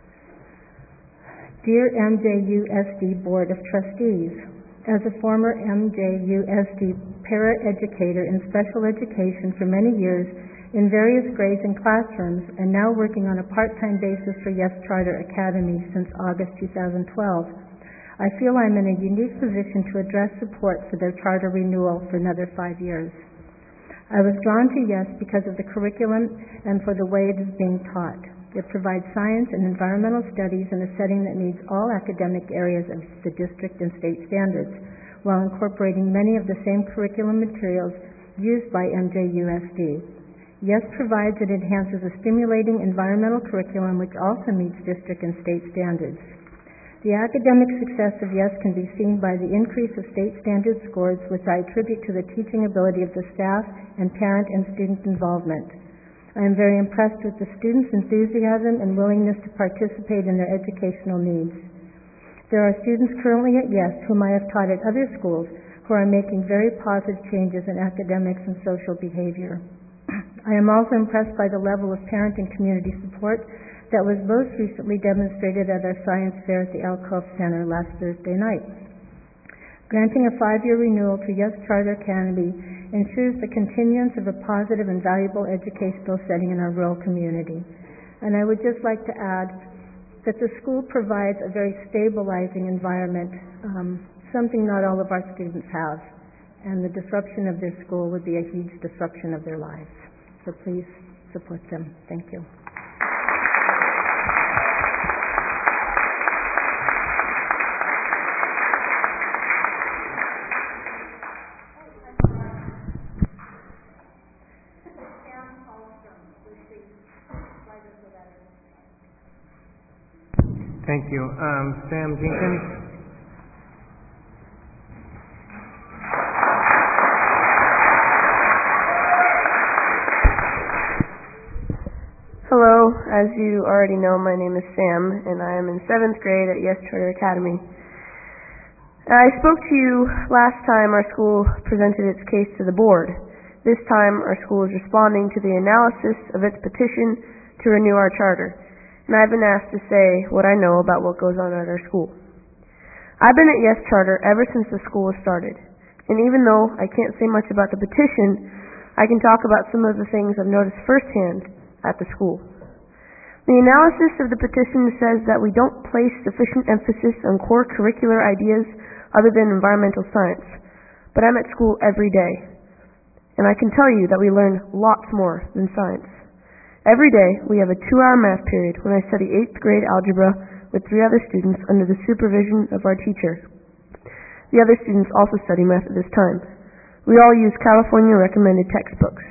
Dear MJUSD Board of Trustees, as a former MJUSD paraeducator in special education for many years in various grades and classrooms, and now working on a part-time basis for Yes Charter Academy since August 2012, I feel I'm in a unique position to address support for their charter renewal for another 5 years. I was drawn to Yes because of the curriculum and for the way it is being taught. It provides science and environmental studies in a setting that meets all academic areas of the district and state standards, while incorporating many of the same curriculum materials used by MJUSD. Yes provides and enhances a stimulating environmental curriculum which also meets district and state standards. The academic success of Yes can be seen by the increase of state standard scores, which I attribute to the teaching ability of the staff and parent and student involvement. I am very impressed with the students' enthusiasm and willingness to participate in their educational needs. There are students currently at Yes whom I have taught at other schools who are making very positive changes in academics and social behavior. I am also impressed by the level of parent and community support that was most recently demonstrated at our science fair at the Alcove Center last Thursday night. Granting a 5-year renewal to Yes Charter Academy ensures the continuance of a positive and valuable educational setting in our rural community. And I would just like to add that the school provides a very stabilizing environment, something not all of our students have. And the disruption of their school would be a huge disruption of their lives. So please support them. Thank you. Thank you. Sam Jenkins? Hello, as you already know, my name is Sam, and I am in 7th grade at Yes Charter Academy. I spoke to you last time our school presented its case to the board. This time, our school is responding to the analysis of its petition to renew our charter, and I've been asked to say what I know about what goes on at our school. I've been at Yes Charter ever since the school was started, and even though I can't say much about the petition, I can talk about some of the things I've noticed firsthand at the school. The analysis of the petition says that we don't place sufficient emphasis on core curricular ideas other than environmental science, but I'm at school every day, and I can tell you that we learn lots more than science. Every day we have a 2-hour math period when I study 8th grade algebra with 3 other students under the supervision of our teacher. The other students also study math at this time. We all use California recommended textbooks.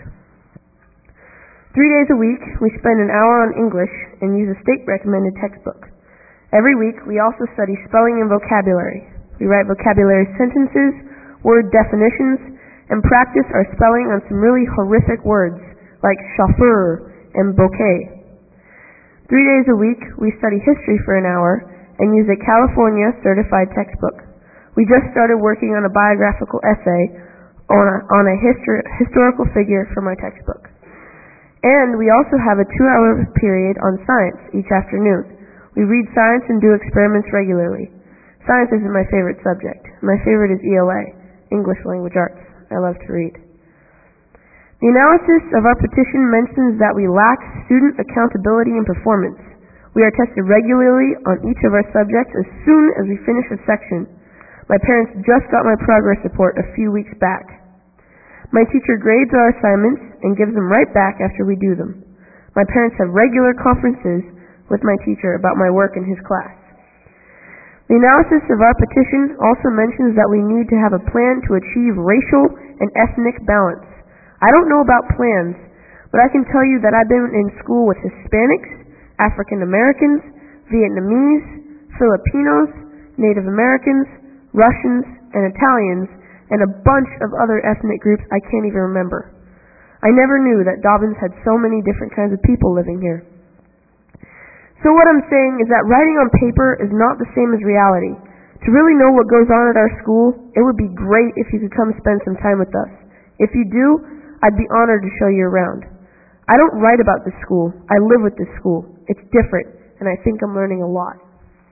3 days a week, we spend an hour on English and use a state-recommended textbook. Every week, we also study spelling and vocabulary. We write vocabulary sentences, word definitions, and practice our spelling on some really horrific words like chauffeur and bouquet. 3 days a week, we study history for an hour and use a California certified textbook. We just started working on a biographical essay on a historical figure from our textbook. And we also have a 2-hour period on science each afternoon. We read science and do experiments regularly. Science isn't my favorite subject. My favorite is ELA, English Language Arts. I love to read. The analysis of our petition mentions that we lack student accountability and performance. We are tested regularly on each of our subjects as soon as we finish a section. My parents just got my progress report a few weeks back. My teacher grades our assignments and gives them right back after we do them. My parents have regular conferences with my teacher about my work in his class. The analysis of our petition also mentions that we need to have a plan to achieve racial and ethnic balance. I don't know about plans, but I can tell you that I've been in school with Hispanics, African Americans, Vietnamese, Filipinos, Native Americans, Russians, and Italians, and a bunch of other ethnic groups I can't even remember. I never knew that Dobbins had so many different kinds of people living here. So what I'm saying is that writing on paper is not the same as reality. To really know what goes on at our school, it would be great if you could come spend some time with us. If you do, I'd be honored to show you around. I don't write about this school. I live with this school. It's different, and I think I'm learning a lot.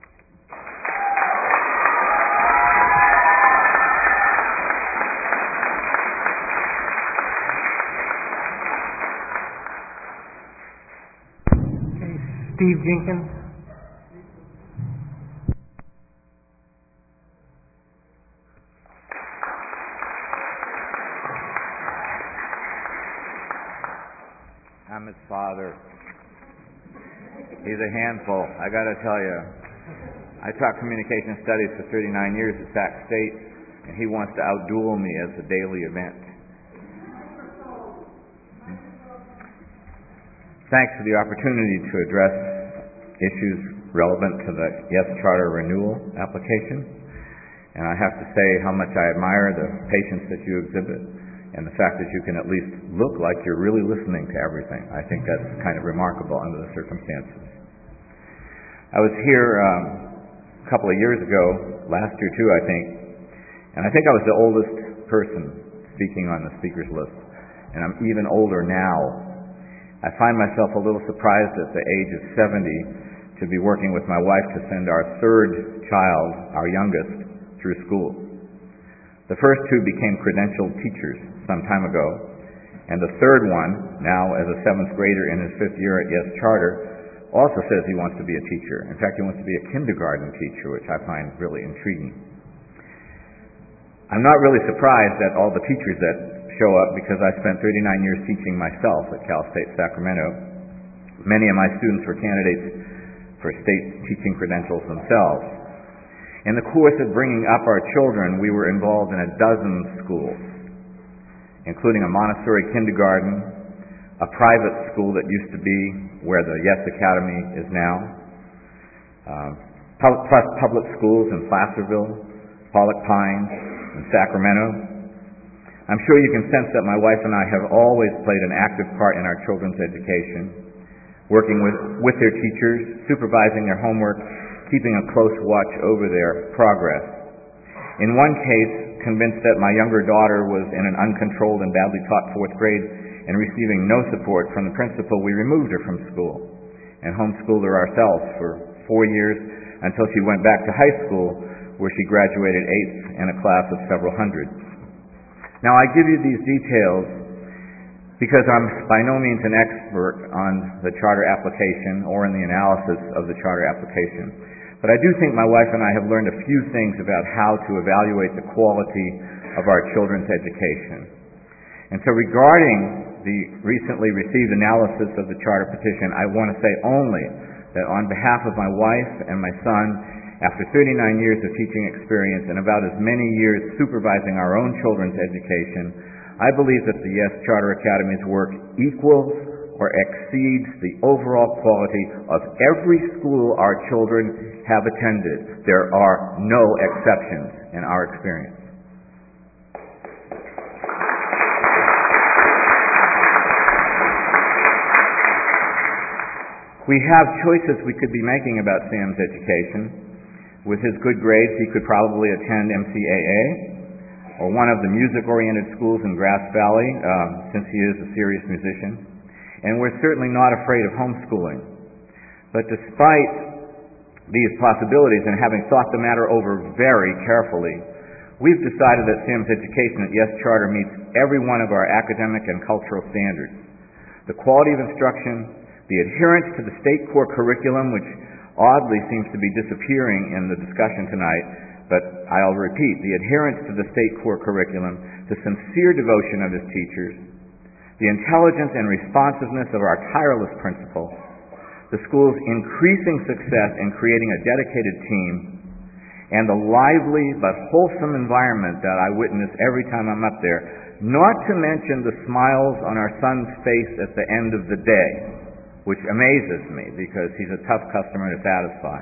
Steve Jenkins. I'm his father. He's a handful, I gotta tell you. I taught communication studies for 39 years at Sac State, and he wants to outduel me as a daily event. Thanks for the opportunity to address issues relevant to the Yes Charter renewal application. And I have to say how much I admire the patience that you exhibit and the fact that you can at least look like you're really listening to everything. I think that's kind of remarkable under the circumstances. I was here a couple of years ago, last year too, I think, and I think I was the oldest person speaking on the speakers list. And I'm even older now I find myself a little surprised at the age of 70 to be working with my wife to send our third child, our youngest, through school. The first two became credentialed teachers some time ago, and the third one, now as a 7th grader in his 5th year at Yes Charter, also says he wants to be a teacher. In fact, he wants to be a kindergarten teacher, which I find really intriguing. I'm not really surprised at all the teachers that show up because I spent 39 years teaching myself at Cal State Sacramento. Many of my students were candidates for state teaching credentials themselves. In the course of bringing up our children, we were involved in a dozen schools, including a Montessori kindergarten, a private school that used to be where the Yes Academy is now, plus public schools in Placerville, Pollock Pines, and Sacramento. I'm sure you can sense that my wife and I have always played an active part in our children's education, working with their teachers, supervising their homework, keeping a close watch over their progress. In one case, convinced that my younger daughter was in an uncontrolled and badly taught 4th grade and receiving no support from the principal, we removed her from school and homeschooled her ourselves for 4 years until she went back to high school, where she graduated 8th in a class of several hundred. Now, I give you these details because I'm by no means an expert on the charter application or in the analysis of the charter application. But I do think my wife and I have learned a few things about how to evaluate the quality of our children's education. And so regarding the recently received analysis of the charter petition, I want to say only that on behalf of my wife and my son, after 39 years of teaching experience and about as many years supervising our own children's education, I believe that the Yes Charter Academy's work equals or exceeds the overall quality of every school our children have attended. There are no exceptions in our experience. We have choices we could be making about Sam's education. With his good grades, he could probably attend MCAA or one of the music-oriented schools in Grass Valley, since he is a serious musician. And we're certainly not afraid of homeschooling. But despite these possibilities and having thought the matter over very carefully, we've decided that Sam's education at Yes Charter meets every one of our academic and cultural standards. The quality of instruction, the adherence to the state core curriculum, which oddly seems to be disappearing in the discussion tonight, but I'll repeat, the adherence to the state core curriculum, the sincere devotion of his teachers, the intelligence and responsiveness of our tireless principal, the school's increasing success in creating a dedicated team, and the lively but wholesome environment that I witness every time I'm up there, not to mention the smiles on our son's face at the end of the day, which amazes me because he's a tough customer to satisfy.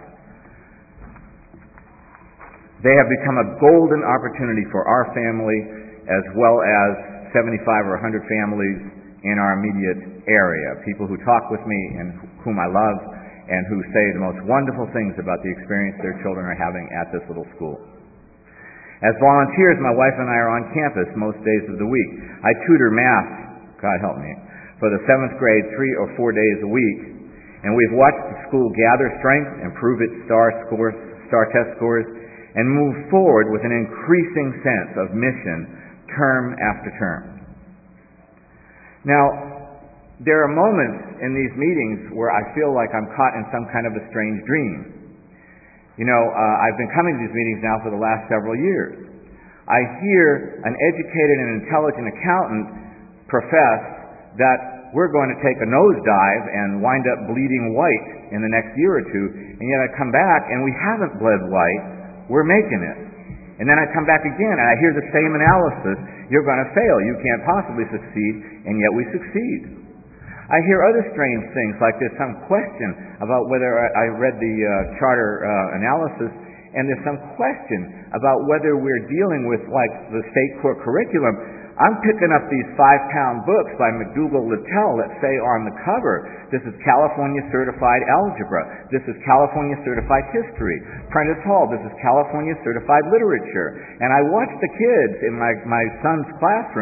They have become a golden opportunity for our family as well as 75 or 100 families in our immediate area, people who talk with me and whom I love and who say the most wonderful things about the experience their children are having at this little school. As volunteers, my wife and I are on campus most days of the week. I tutor math, God help me, for the 7th grade 3 or 4 days a week, and we've watched the school gather strength, improve its star test scores, and move forward with an increasing sense of mission term after term. Now, there are moments in these meetings where I feel like I'm caught in some kind of a strange dream. You know, I've been coming to these meetings now for the last several years. I hear an educated and intelligent accountant profess that we're going to take a nosedive and wind up bleeding white in the next year or two, and yet I come back and we haven't bled white, we're making it. And then I come back again and I hear the same analysis, you're going to fail, you can't possibly succeed, and yet we succeed. I hear other strange things like there's some question about whether I read the charter analysis, and there's some question about whether we're dealing with like the state core curriculum. I'm picking up these 5-pound books by McDougall-Littell that say on the cover, this is California Certified Algebra, this is California Certified History, Prentice Hall, this is California Certified Literature. And I watch the kids in my son's classroom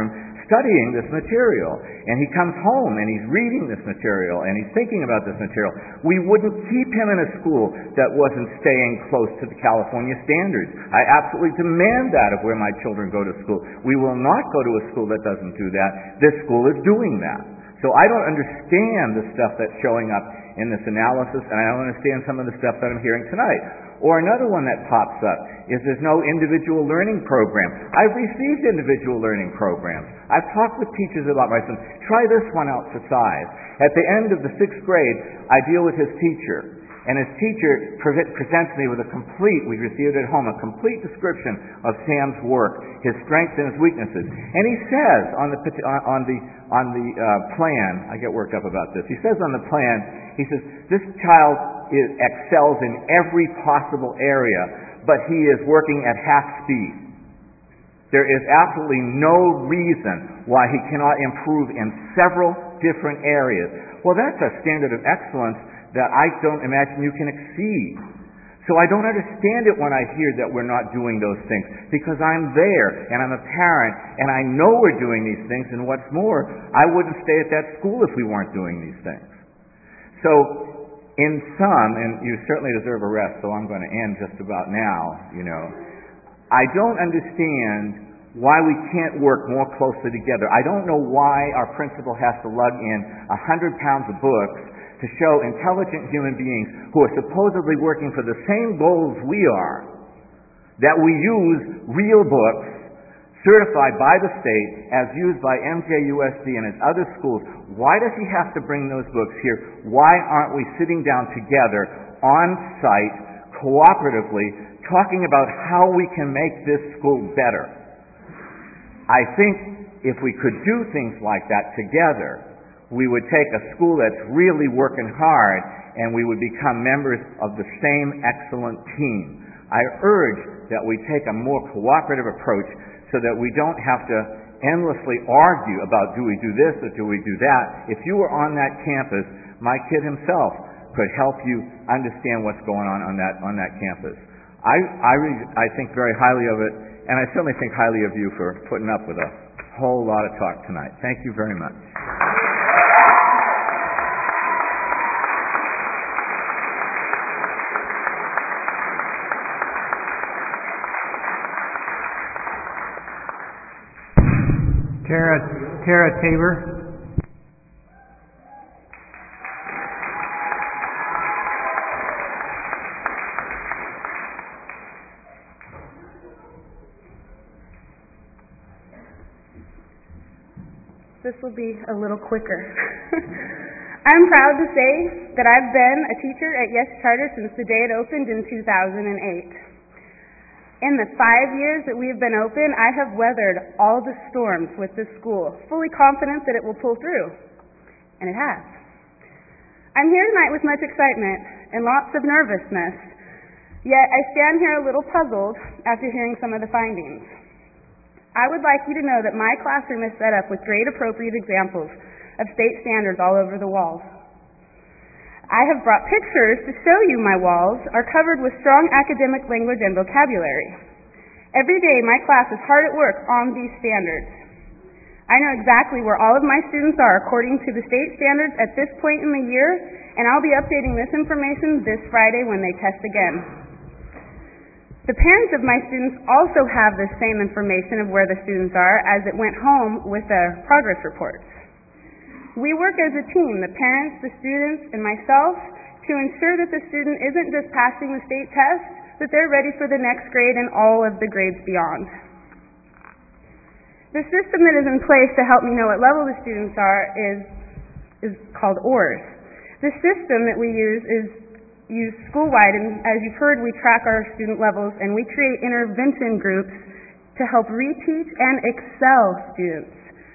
studying this material, and he comes home and he's reading this material and he's thinking about this material, we wouldn't keep him in a school that wasn't staying close to the California standards. I absolutely demand that of where my children go to school. We will not go to a school that doesn't do that. This school is doing that. So I don't understand the stuff that's showing up in this analysis, and I don't understand some of the stuff that I'm hearing tonight. Or another one that pops up is there's no individual learning program. I've received individual learning programs. I've talked with teachers about my son. Try this one out for size. At the end of the 6th grade, I deal with his teacher. And his teacher presents me with we received at home, a complete description of Sam's work, his strengths and his weaknesses. And he says on the plan, I get worked up about this, he says on the plan, he says, this child excels in every possible area, but he is working at half speed. There is absolutely no reason why he cannot improve in several different areas. Well, that's a standard of excellence that I don't imagine you can exceed. So I don't understand it when I hear that we're not doing those things, because I'm there and I'm a parent and I know we're doing these things, and what's more, I wouldn't stay at that school if we weren't doing these things. So in sum, and you certainly deserve a rest, so I'm going to end just about now, I don't understand why we can't work more closely together. I don't know why our principal has to lug in 100 pounds of books to show intelligent human beings who are supposedly working for the same goals we are, that we use real books certified by the state as used by MJUSD and its other schools. Why does he have to bring those books here? Why aren't we sitting down together on site, cooperatively, talking about how we can make this school better? I think if we could do things like that together, we would take a school that's really working hard and we would become members of the same excellent team. I urge that we take a more cooperative approach so that we don't have to endlessly argue about do we do this or do we do that. If you were on that campus, my kid himself could help you understand what's going on that campus. I think very highly of it, and I certainly think highly of you for putting up with a whole lot of talk tonight. Thank you very much. Tara Tabor. This will be a little quicker. I'm proud to say that I've been a teacher at Yes Charter since the day it opened in 2008. In the 5 years that we've been open, I have weathered all the storms with this school, fully confident that it will pull through. And it has. I'm here tonight with much excitement and lots of nervousness, yet I stand here a little puzzled after hearing some of the findings. I would like you to know that my classroom is set up with grade-appropriate examples of state standards all over the walls. I have brought pictures to show you my walls are covered with strong academic language and vocabulary. Every day my class is hard at work on these standards. I know exactly where all of my students are according to the state standards at this point in the year, and I'll be updating this information this Friday when they test again. The parents of my students also have the same information of where the students are as it went home with their progress reports. We work as a team, the parents, the students, and myself, to ensure that the student isn't just passing the state test, that they're ready for the next grade and all of the grades beyond. The system that is in place to help me know what level the students are is called OARS. The system that we use is used school-wide, and as you've heard, we track our student levels and we create intervention groups to help reteach and excel students.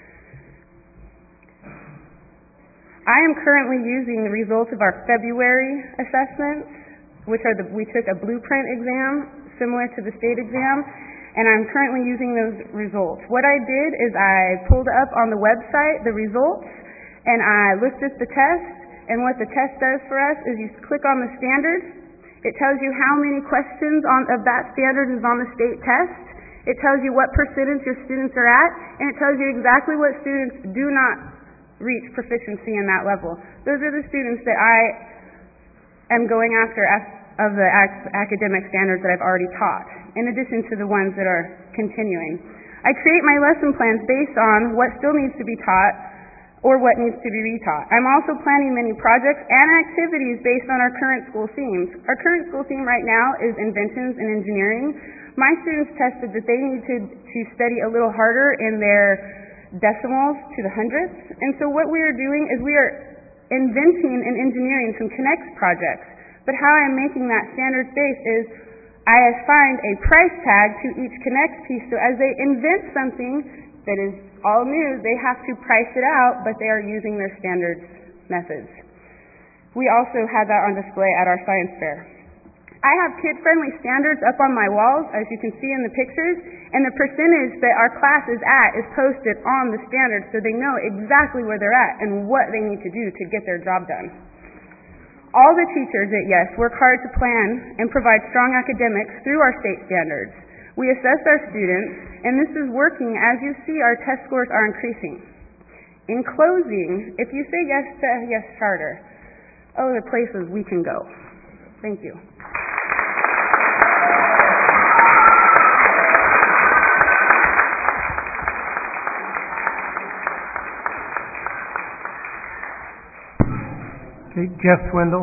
I am currently using the results of our February assessments, which are we took a blueprint exam similar to the state exam, and I'm currently using those results. What I did is I pulled up on the website the results, and I looked at the test, and what the test does for us is you click on the standard. It tells you how many questions of that standard is on the state test, It tells you what percentage your students are at, and it tells you exactly what students do not reach proficiency in that level. Those are the students that I am going after of the academic standards that I've already taught, in addition to the ones that are continuing. I create my lesson plans based on what still needs to be taught or what needs to be retaught. I'm also planning many projects and activities based on our current school themes. Our current school theme right now is inventions in engineering. My students tested that they need to study a little harder in their decimals to the hundredths, and so what we are doing is we are inventing and engineering some Connects projects. But how I'm making that standards-based is I assign a price tag to each Connects piece, so as they invent something that is all new, they have to price it out, but they are using their standards methods. We also had that on display at our science fair. I have kid-friendly standards up on my walls, as you can see in the pictures, and the percentage that our class is at is posted on the standards so they know exactly where they're at and what they need to do to get their job done. All the teachers at YES work hard to plan and provide strong academics through our state standards. We assess our students, and this is working. As you see, our test scores are increasing. In closing, if you say yes to YES Charter, oh, the places we can go. Thank you. Okay, Jeff Swindle.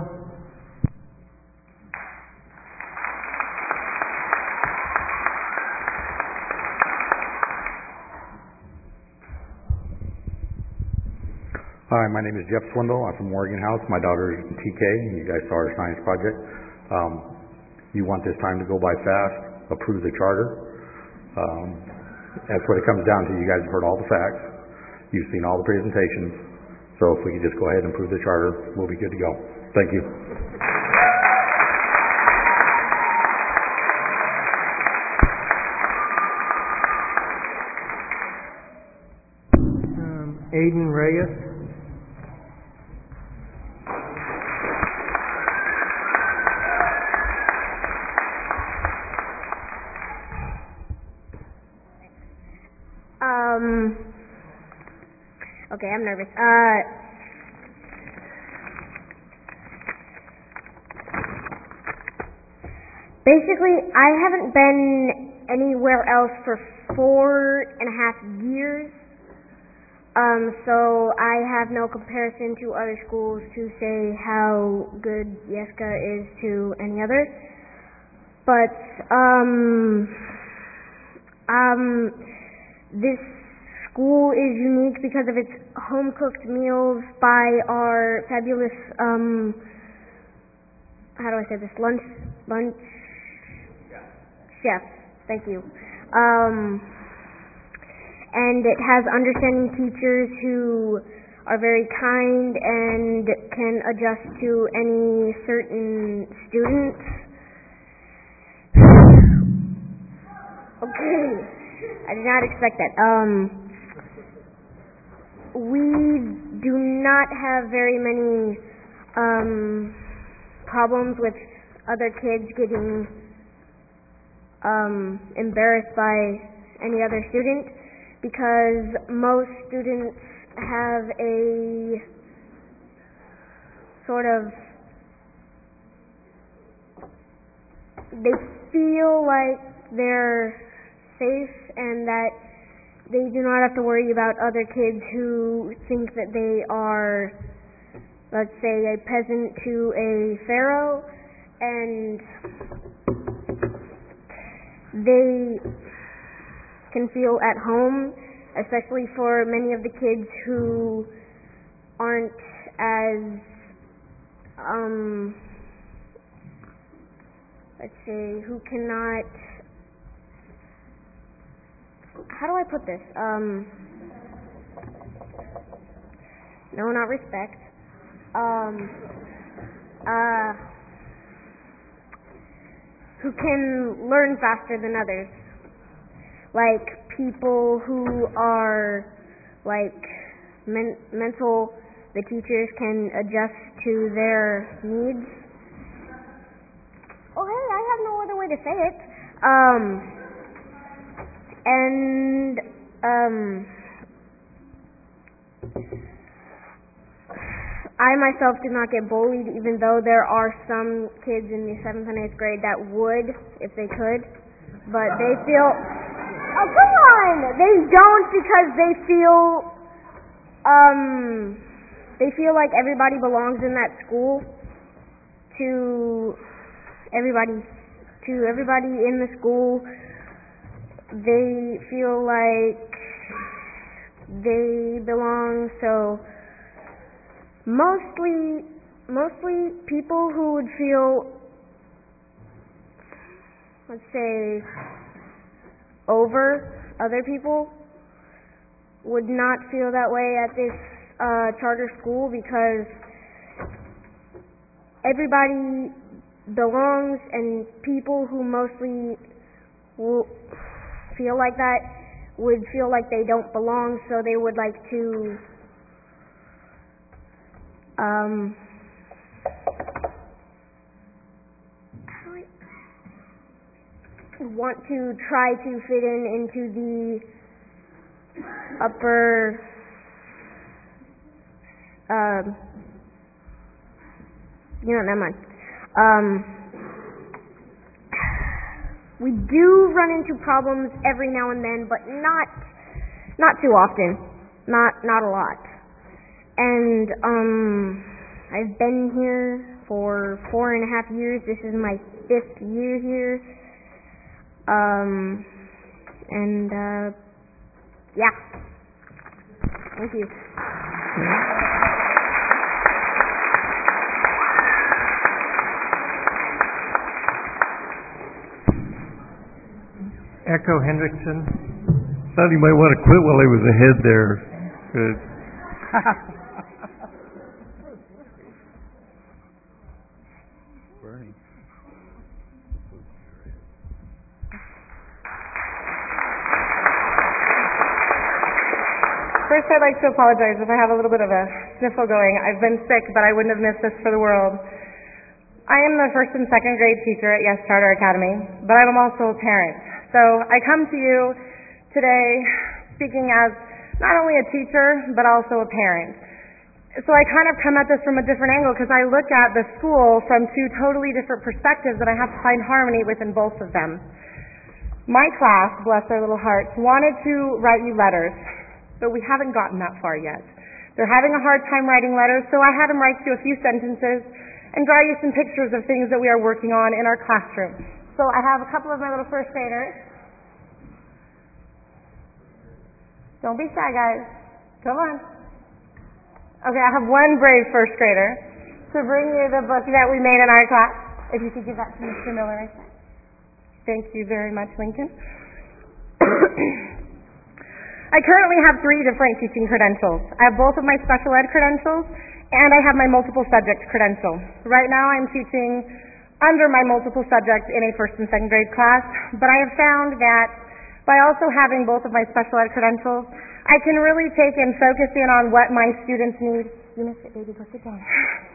Hi, my name is Jeff Swindle. I'm from Oregon House. My daughter is in TK. You guys saw her science project. You want this time to go by fast, approve the charter. That's what it comes down to. You guys have heard all the facts. You've seen all the presentations. So if we could just go ahead and approve the charter, we'll be good to go. Thank you. Aiden Reyes. Okay, I'm nervous. Basically, I haven't been anywhere else for 4.5 years. So I have no comparison to other schools to say how good YESCA is to any other. But, this school is unique because of its home-cooked meals by our fabulous, how do I say this, lunch chef. Thank you. And it has understanding teachers who are very kind and can adjust to any certain students. Okay, I did not expect that. We do not have very many problems with other kids getting embarrassed by any other student, because most students have a sort of, they feel like they're safe and that they do not have to worry about other kids who think that they are, let's say, a peasant to a pharaoh, and they can feel at home, especially for many of the kids who aren't as, let's say, who cannot, how do I put this? No, not respect. Who can learn faster than others. Like people who are like mental, the teachers can adjust to their needs. Oh hey, I have no other way to say it. And I myself did not get bullied, even though there are some kids in the 7th and 8th grade that would if they could. But they feel, oh come on! They don't because they feel like everybody belongs in that school. To everybody in the school, they feel like they belong. So mostly people who would feel, let's say, over other people would not feel that way at this charter school, because everybody belongs, and people who mostly feel like that would feel like they don't belong, so they would like to want to try to fit into the upper never mind. We do run into problems every now and then, but not too often. Not a lot. And I've been here for 4.5 years. This is my 5th year here. Yeah. Thank you. Echo Hendrickson. Thought he might want to quit while he was ahead there. Good. Bernie. First, I'd like to apologize if I have a little bit of a sniffle going. I've been sick, but I wouldn't have missed this for the world. I am the 1st and 2nd grade teacher at Yes Charter Academy, but I'm also a parent. So I come to you today speaking as not only a teacher, but also a parent. So I kind of come at this from a different angle, because I look at the school from 2 totally different perspectives, and I have to find harmony within both of them. My class, bless their little hearts, wanted to write you letters, but we haven't gotten that far yet. They're having a hard time writing letters, so I had them write you a few sentences and draw you some pictures of things that we are working on in our classroom. So I have a couple of my little first graders. Don't be shy, guys. Come on. Okay, I have one brave first grader to bring you the book that we made in our class. If you could give that to Mr. Miller right there. Thank you very much, Lincoln. I currently have 3 different teaching credentials. I have both of my special ed credentials, and I have my multiple subject credential. Right now I'm teaching under my multiple subject in a 1st and 2nd grade class, but I have found that by also having both of my special ed credentials, I can really take and focus in on what my students need. You missed it, baby, go sit down.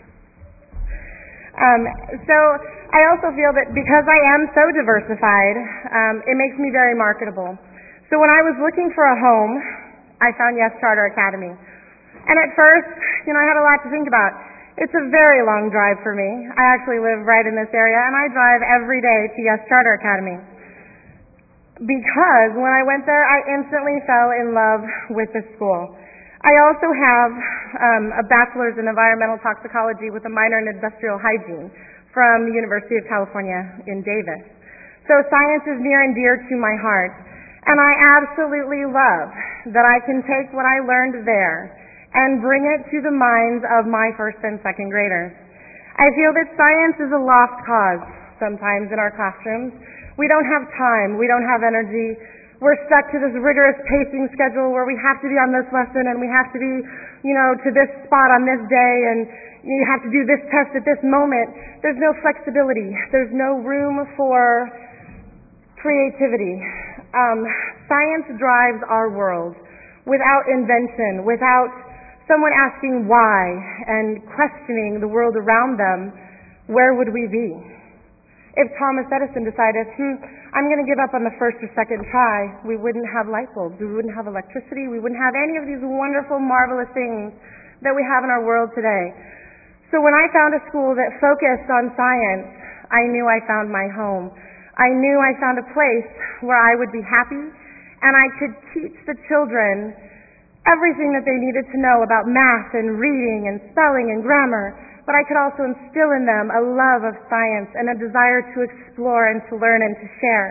So I also feel that because I am so diversified, it makes me very marketable. So when I was looking for a home, I found Yes Charter Academy. And at first, I had a lot to think about. It's a very long drive for me. I actually live right in this area, and I drive every day to Yes Charter Academy. Because when I went there, I instantly fell in love with the school. I also have a bachelor's in environmental toxicology with a minor in industrial hygiene from the University of California in Davis. So science is near and dear to my heart. And I absolutely love that I can take what I learned there and bring it to the minds of my 1st and 2nd graders. I feel that science is a lost cause sometimes in our classrooms. We don't have time. We don't have energy. We're stuck to this rigorous pacing schedule where we have to be on this lesson and we have to be, to this spot on this day, and you have to do this test at this moment. There's no flexibility. There's no room for creativity. Science drives our world. Without invention, without someone asking why and questioning the world around them, where would we be? If Thomas Edison decided, I'm going to give up on the first or second try, we wouldn't have light bulbs, we wouldn't have electricity, we wouldn't have any of these wonderful, marvelous things that we have in our world today. So when I found a school that focused on science, I knew I found my home. I knew I found a place where I would be happy and I could teach the children everything that they needed to know about math and reading and spelling and grammar, but I could also instill in them a love of science and a desire to explore and to learn and to share.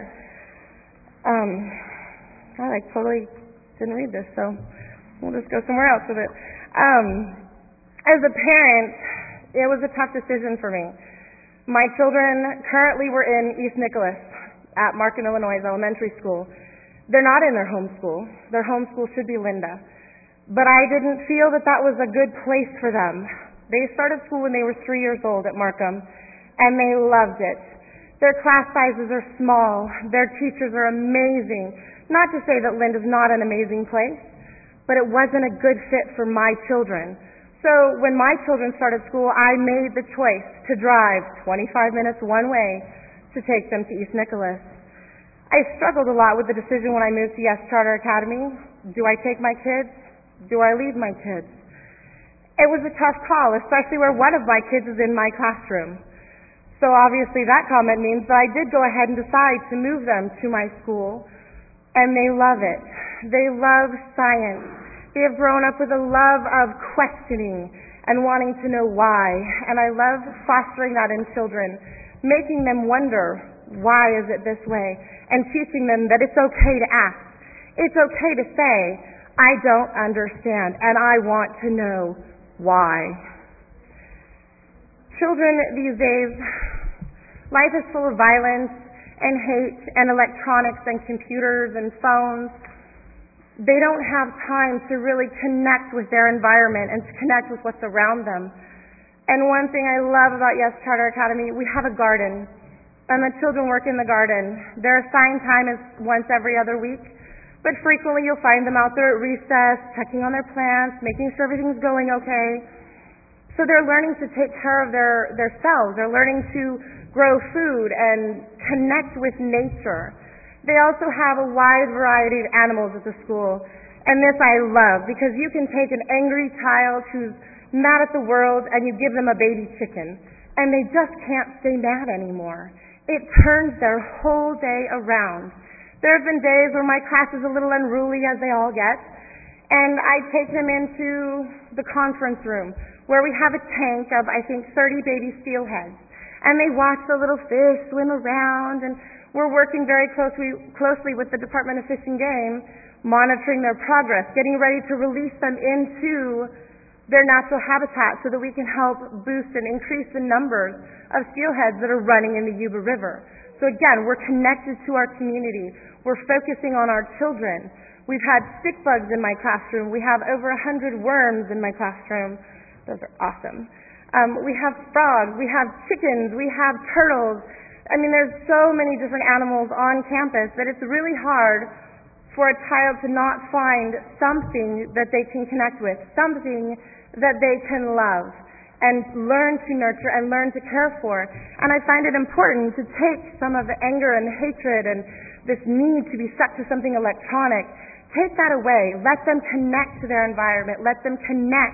I totally didn't read this, so we'll just go somewhere else with it. As a parent, it was a tough decision for me. My children currently were in East Nicholas at Markham, Illinois Elementary School. They're not in their home school. Their home school should be Linda. But I didn't feel that that was a good place for them. They started school when they were 3 years old at Markham, and they loved it. Their class sizes are small. Their teachers are amazing. Not to say that Linda's not an amazing place, but it wasn't a good fit for my children. So when my children started school, I made the choice to drive 25 minutes one way to take them to East Nicholas. I struggled a lot with the decision when I moved to Yes Charter Academy. Do I take my kids? Do I leave my kids? It was a tough call, especially where one of my kids is in my classroom. So obviously that comment means that I did go ahead and decide to move them to my school, and they love it. They love science. They have grown up with a love of questioning and wanting to know why, and I love fostering that in children, making them wonder, why is it this way, and teaching them that it's okay to ask. It's okay to say, I don't understand, and I want to know why. Children these days, life is full of violence and hate and electronics and computers and phones. They don't have time to really connect with their environment and to connect with what's around them. And one thing I love about Yes Charter Academy, we have a garden, and the children work in the garden. Their assigned time is once every other week, but frequently you'll find them out there at recess, checking on their plants, making sure everything's going okay. So they're learning to take care of their selves. They're learning to grow food and connect with nature. They also have a wide variety of animals at the school, and this I love, because you can take an angry child who's mad at the world and you give them a baby chicken, and they just can't stay mad anymore. It turns their whole day around. There have been days where my class is a little unruly, as they all get, and I take them into the conference room where we have a tank of, I think, 30 baby steelheads, and they watch the little fish swim around, and we're working very closely with the Department of Fish and Game, monitoring their progress, getting ready to release them into their natural habitat so that we can help boost and increase the numbers of steelheads that are running in the Yuba River. So again, we're connected to our community. We're focusing on our children. We've had stick bugs in my classroom. We have over 100 worms in my classroom. Those are awesome. We have frogs. We have chickens. We have turtles. I mean, there's so many different animals on campus that it's really hard for a child to not find something that they can connect with, something that they can love and learn to nurture and learn to care for. And I find it important to take some of the anger and hatred and this need to be stuck to something electronic, take that away, let them connect to their environment, let them connect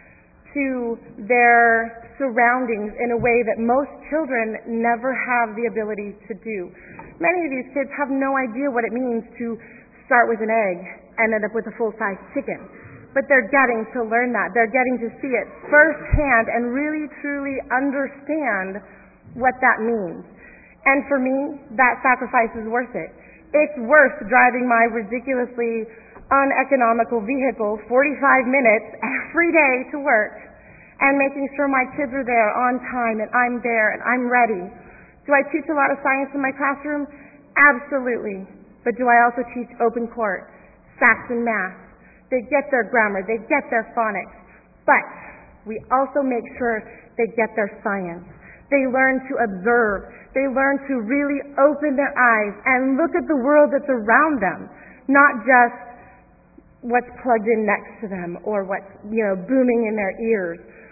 to their surroundings in a way that most children never have the ability to do. Many of these kids have no idea what it means to start with an egg and end up with a full-size chicken. But they're getting to learn that. They're getting to see it firsthand and really, truly understand what that means. And for me, that sacrifice is worth it. It's worth driving my ridiculously uneconomical vehicle 45 minutes every day to work and making sure my kids are there on time and I'm there and I'm ready. Do I teach a lot of science in my classroom? Absolutely. But do I also teach open court, stats and math? They get their grammar, they get their phonics, but we also make sure they get their science. They learn to observe. They learn to really open their eyes and look at the world that's around them, not just what's plugged in next to them or what's, booming in their ears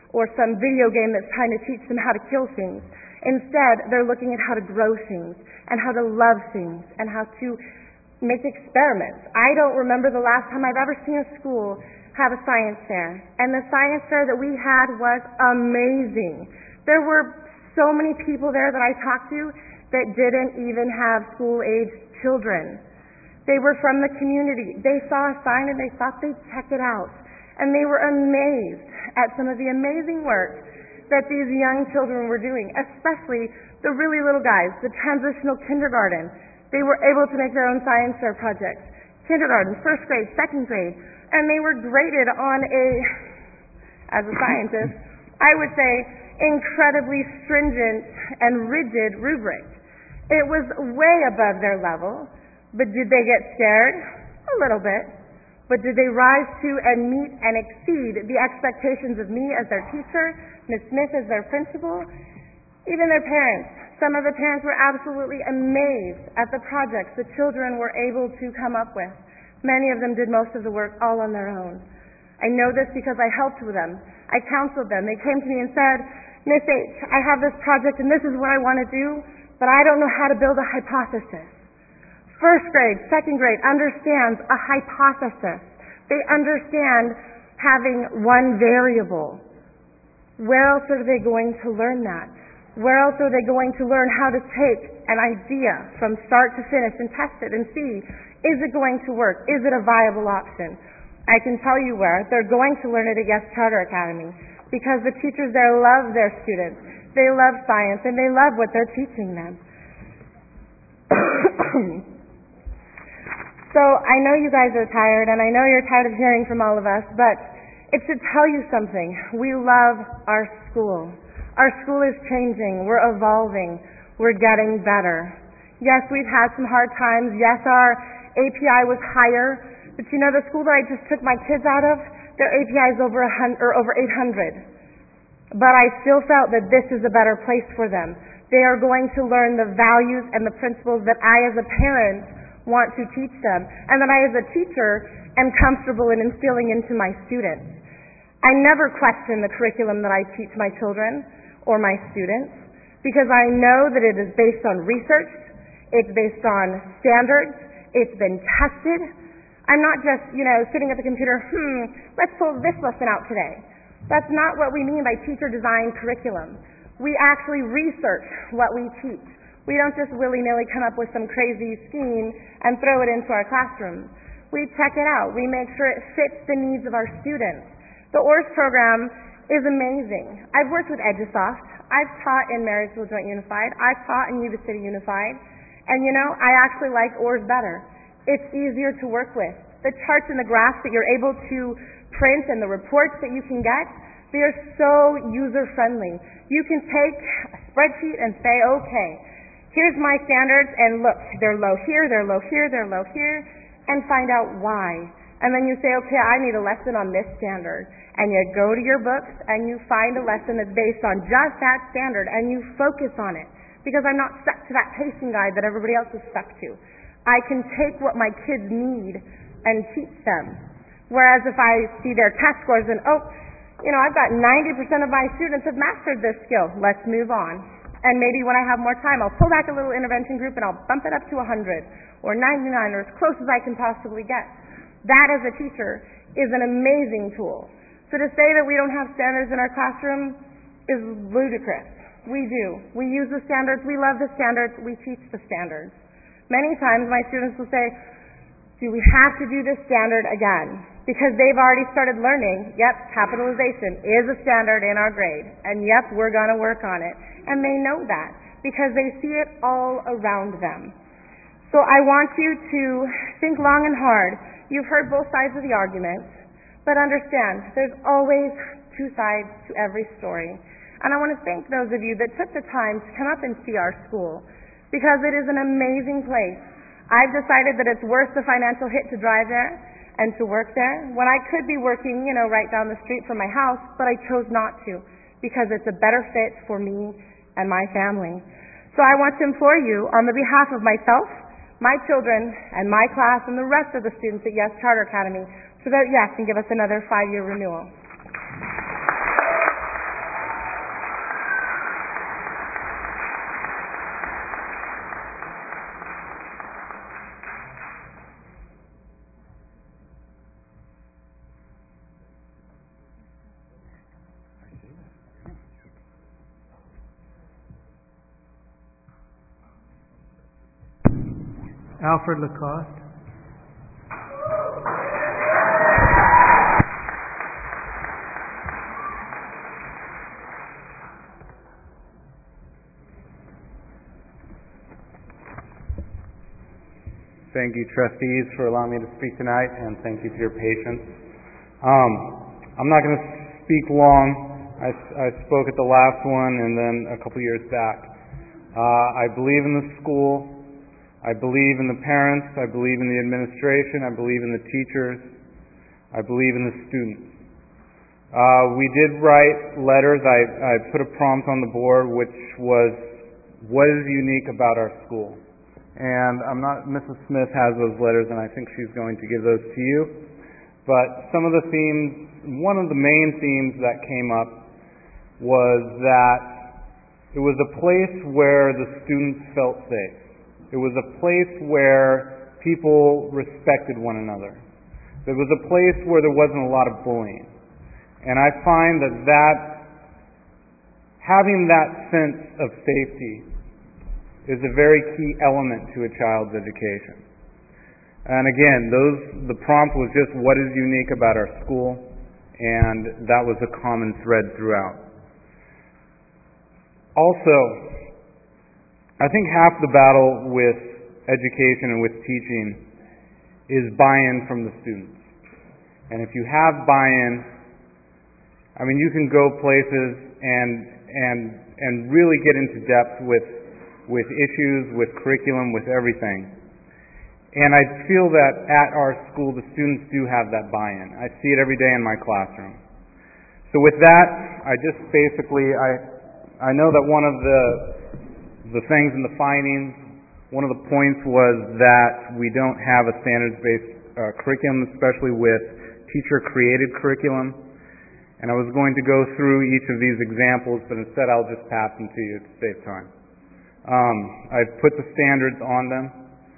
or some video game that's trying to teach them how to kill things. Instead, they're looking at how to grow things and how to love things and how to make experiments. I don't remember the last time I've ever seen a school have a science fair. And the science fair that we had was amazing. There were so many people there that I talked to that didn't even have school-aged children. They were from the community. They saw a sign and they thought they'd check it out. And they were amazed at some of the amazing work that these young children were doing, especially the really little guys, the transitional kindergarten. They were able to make their own science fair projects. Kindergarten, first grade, second grade, and they were graded on as a scientist, I would say, incredibly stringent and rigid rubric. It was way above their level, but did they get scared? A little bit. But did they rise to and meet and exceed the expectations of me as their teacher, Ms. Smith as their principal, even their parents? Some of the parents were absolutely amazed at the projects the children were able to come up with. Many of them did most of the work all on their own. I know this because I helped with them. I counseled them. They came to me and said, Miss H, I have this project and this is what I want to do, but I don't know how to build a hypothesis. First grade, second grade understands a hypothesis. They understand having one variable. Where else are they going to learn that? Where else are they going to learn how to take an idea from start to finish and test it and see, is it going to work? Is it a viable option? I can tell you where. They're going to learn it at Yes Charter Academy because the teachers there love their students. They love science and they love what they're teaching them. So I know you guys are tired, and I know you're tired of hearing from all of us, but it should tell you something. We love our school. Our school is changing. We're evolving. We're getting better. Yes, we've had some hard times. Yes, our API was higher, but you know the school that I just took my kids out of, their API is over 800. But I still felt that this is a better place for them. They are going to learn the values and the principles that I as a parent want to teach them, and that I as a teacher am comfortable in instilling into my students. I never question the curriculum that I teach my children or my students because I know that it is based on research, it's based on standards, it's been tested. I'm not just, sitting at the computer, let's pull this lesson out today. That's not what we mean by teacher-designed curriculum. We actually research what we teach. We don't just willy-nilly come up with some crazy scheme and throw it into our classroom. We check it out. We make sure it fits the needs of our students. The ORS program is amazing. I've worked with EduSoft. I've taught in Marysville Joint Unified. I've taught in Yuba City Unified. And I actually like ORS better. It's easier to work with. The charts and the graphs that you're able to print and the reports that you can get, they are so user-friendly. You can take a spreadsheet and say, okay, here's my standards, and look, they're low here, they're low here, they're low here, and find out why. And then you say, okay, I need a lesson on this standard. And you go to your books, and you find a lesson that's based on just that standard, and you focus on it. Because I'm not stuck to that pacing guide that everybody else is stuck to. I can take what my kids need and teach them. Whereas if I see their test scores and, I've got 90% of my students have mastered this skill, let's move on. And maybe when I have more time, I'll pull back a little intervention group and I'll bump it up to 100 or 99 or as close as I can possibly get. That, as a teacher, is an amazing tool. So to say that we don't have standards in our classroom is ludicrous. We do. We use the standards. We love the standards. We teach the standards. Many times my students will say, do we have to do this standard again? Because they've already started learning, yep, capitalization is a standard in our grade, and yep, we're going to work on it. And they know that because they see it all around them. So I want you to think long and hard. You've heard both sides of the argument, but understand there's always two sides to every story. And I want to thank those of you that took the time to come up and see our school because it is an amazing place. I've decided that it's worth the financial hit to drive there and to work there when I could be working, right down the street from my house, but I chose not to because it's a better fit for me and my family. So I want to implore you on the behalf of myself, my children, and my class, and the rest of the students at Yes Charter Academy to vote yes and give us another 5-year renewal. Alfred Lacoste. Thank you, trustees, for allowing me to speak tonight, and thank you for your patience. I'm not going to speak long. I spoke at the last one and then a couple years back. I believe in the school. I believe in the parents. I believe in the administration. I believe in the teachers. I believe in the students. We did write letters. I put a prompt on the board, which was, what is unique about our school? And Mrs. Smith has those letters, and I think she's going to give those to you. But some of the themes, one of the main themes that came up was that it was a place where the students felt safe. It was a place where people respected one another. It was a place where there wasn't a lot of bullying. And I find that having that sense of safety is a very key element to a child's education. And again, the prompt was just what is unique about our school, and that was a common thread throughout. Also, I think half the battle with education and with teaching is buy-in from the students. And if you have buy-in, I mean, you can go places and really get into depth with issues, with curriculum, with everything. And I feel that at our school the students do have that buy-in. I see it every day in my classroom. So with that, I just basically, I know that one of the things in the findings, one of the points was that we don't have a standards-based curriculum, especially with teacher-created curriculum. And I was going to go through each of these examples, but instead I'll just pass them to you to save time. I've put the standards on them,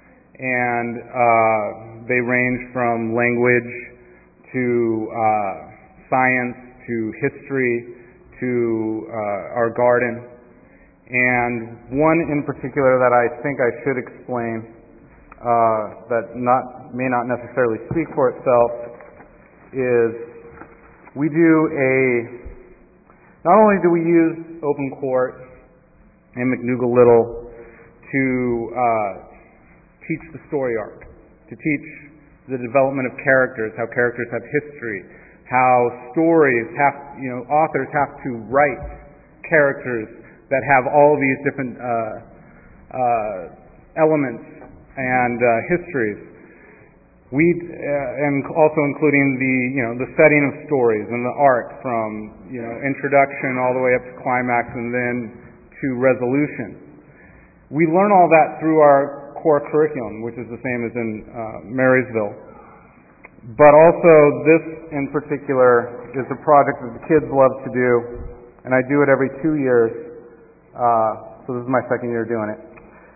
and they range from language to science to history to our garden. And one in particular that I think I should explain that may not necessarily speak for itself is not only do we use Open Court and McNougal-Little to teach the story arc, to teach the development of characters, how characters have history, how stories authors have to write characters that have all these different elements and histories. And also including the setting of stories and the arc from introduction all the way up to climax and then to resolution. We learn all that through our core curriculum, which is the same as in Marysville. But also this in particular is a project that the kids love to do, and I do it every 2 years, so this is my second year doing it.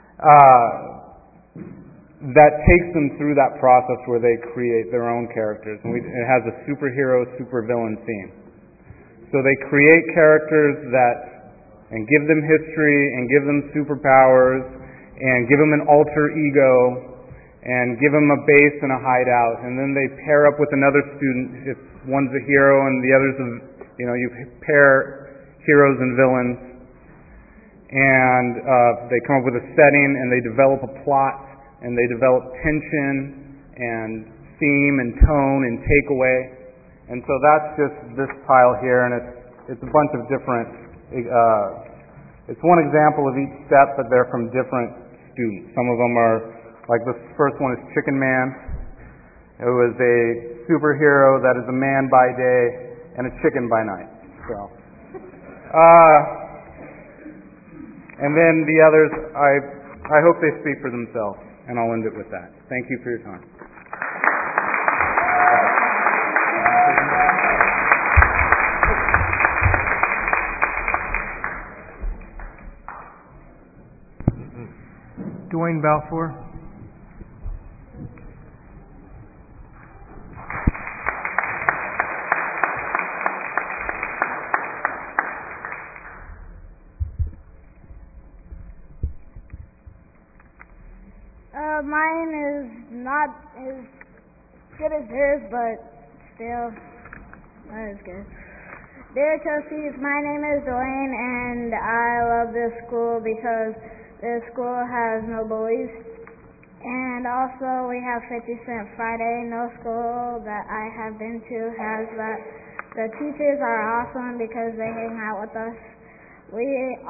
That takes them through that process where they create their own characters. And it has a superhero, supervillain theme. So they create characters and give them history and give them superpowers and give them an alter ego and give them a base and a hideout. And then they pair up with another student if one's a hero and the other's you pair heroes and villains. And they come up with a setting and they develop a plot and they develop tension and theme and tone and takeaway. And so that's just this pile here, and it's a bunch of different, it's one example of each step, but they're from different students. Some of them are, like this first one is Chicken Man. It was a superhero that is a man by day and a chicken by night. So, and then the others, I hope they speak for themselves, and I'll end it with that. Thank you for your time. Dwayne Balfour. Mine is not as good as hers, but still not as good. Dear trustees, my name is Dwayne, and I love this school because this school has no bullies. And also we have 50 Cent Friday. No school that I have been to has that. The teachers are awesome because they hang out with us. We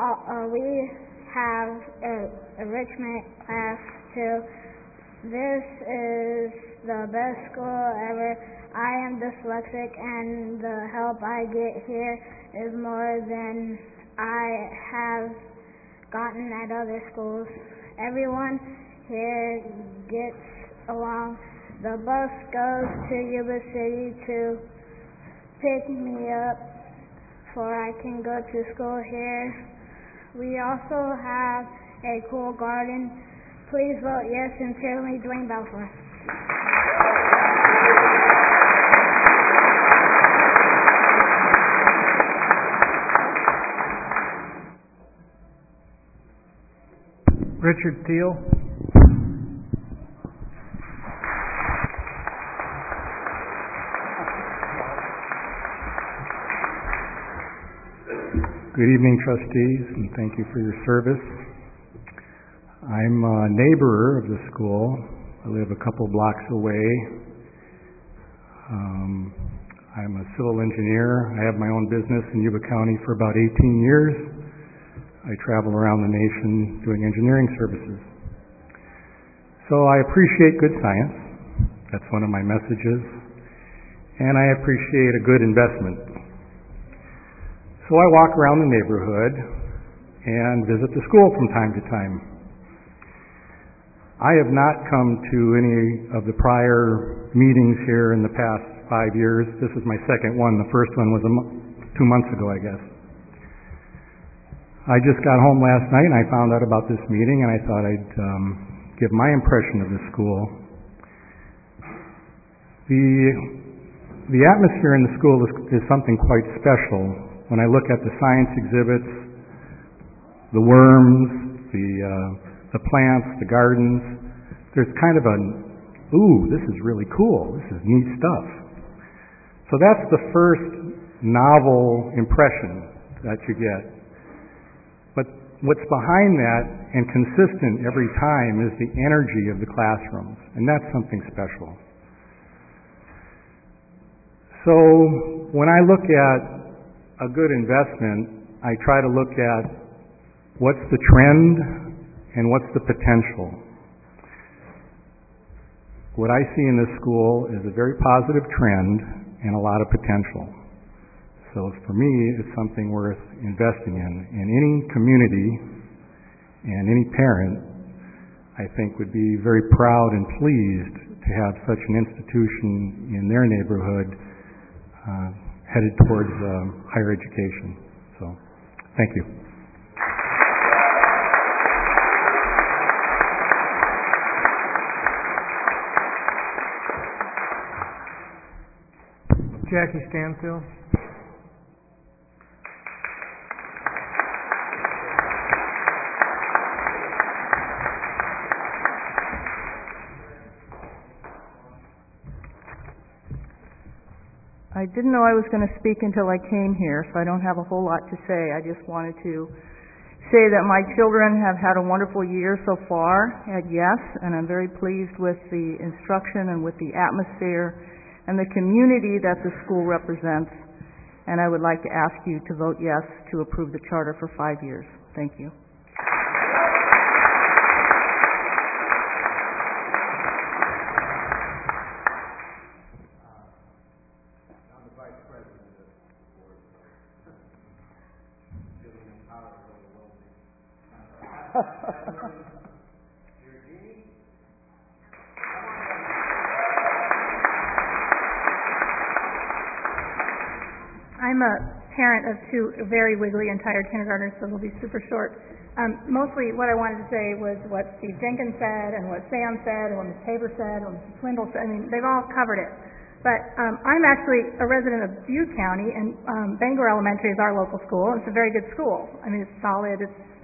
have a enrichment class too. This is the best school ever. I am dyslexic, and the help I get here is more than I have gotten at other schools. Everyone here gets along. The bus goes to Yuba City to pick me up before I can go to school here. We also have a cool garden. Please vote yes. Sincerely, Dwayne Balfour. Richard Thiel. Good evening, trustees, and thank you for your service. I'm a neighbor of the school. I live a couple blocks away. I'm a civil engineer. I have my own business in Yuba County for about 18 years. I travel around the nation doing engineering services. So I appreciate good science. That's one of my messages. And I appreciate a good investment. So I walk around the neighborhood and visit the school from time to time. I have not come to any of the prior meetings here in the past 5 years. This is my second one. The first one was 2 months ago, I guess. I just got home last night and I found out about this meeting, and I thought I'd give my impression of the school. The atmosphere in the school is something quite special. When I look at the science exhibits, the worms, the plants, the gardens, there's kind of ooh, this is really cool, this is neat stuff. So that's the first novel impression that you get. But what's behind that and consistent every time is the energy of the classrooms, and that's something special. So when I look at a good investment, I try to look at what's the trend and what's the potential. What I see in this school is a very positive trend and a lot of potential. So for me, it's something worth investing in. And any community and any parent, I think, would be very proud and pleased to have such an institution in their neighborhood headed towards higher education. So, thank you. Jackie Stanfield. I didn't know I was going to speak until I came here, so I don't have a whole lot to say. I just wanted to say that my children have had a wonderful year so far at YES, and I'm very pleased with the instruction and with the atmosphere and the community that the school represents. And I would like to ask you to vote yes to approve the charter for 5 years. Thank you. I'm a parent of two very wiggly and tired kindergartners, so it'll be super short. Mostly what I wanted to say was what Steve Jenkins said and what Sam said and what Ms. Tabor said and what Mrs. Swindle said. I mean, they've all covered it. But I'm actually a resident of Butte County, and Bangor Elementary is our local school. It's a very good school. I mean, it's solid. It's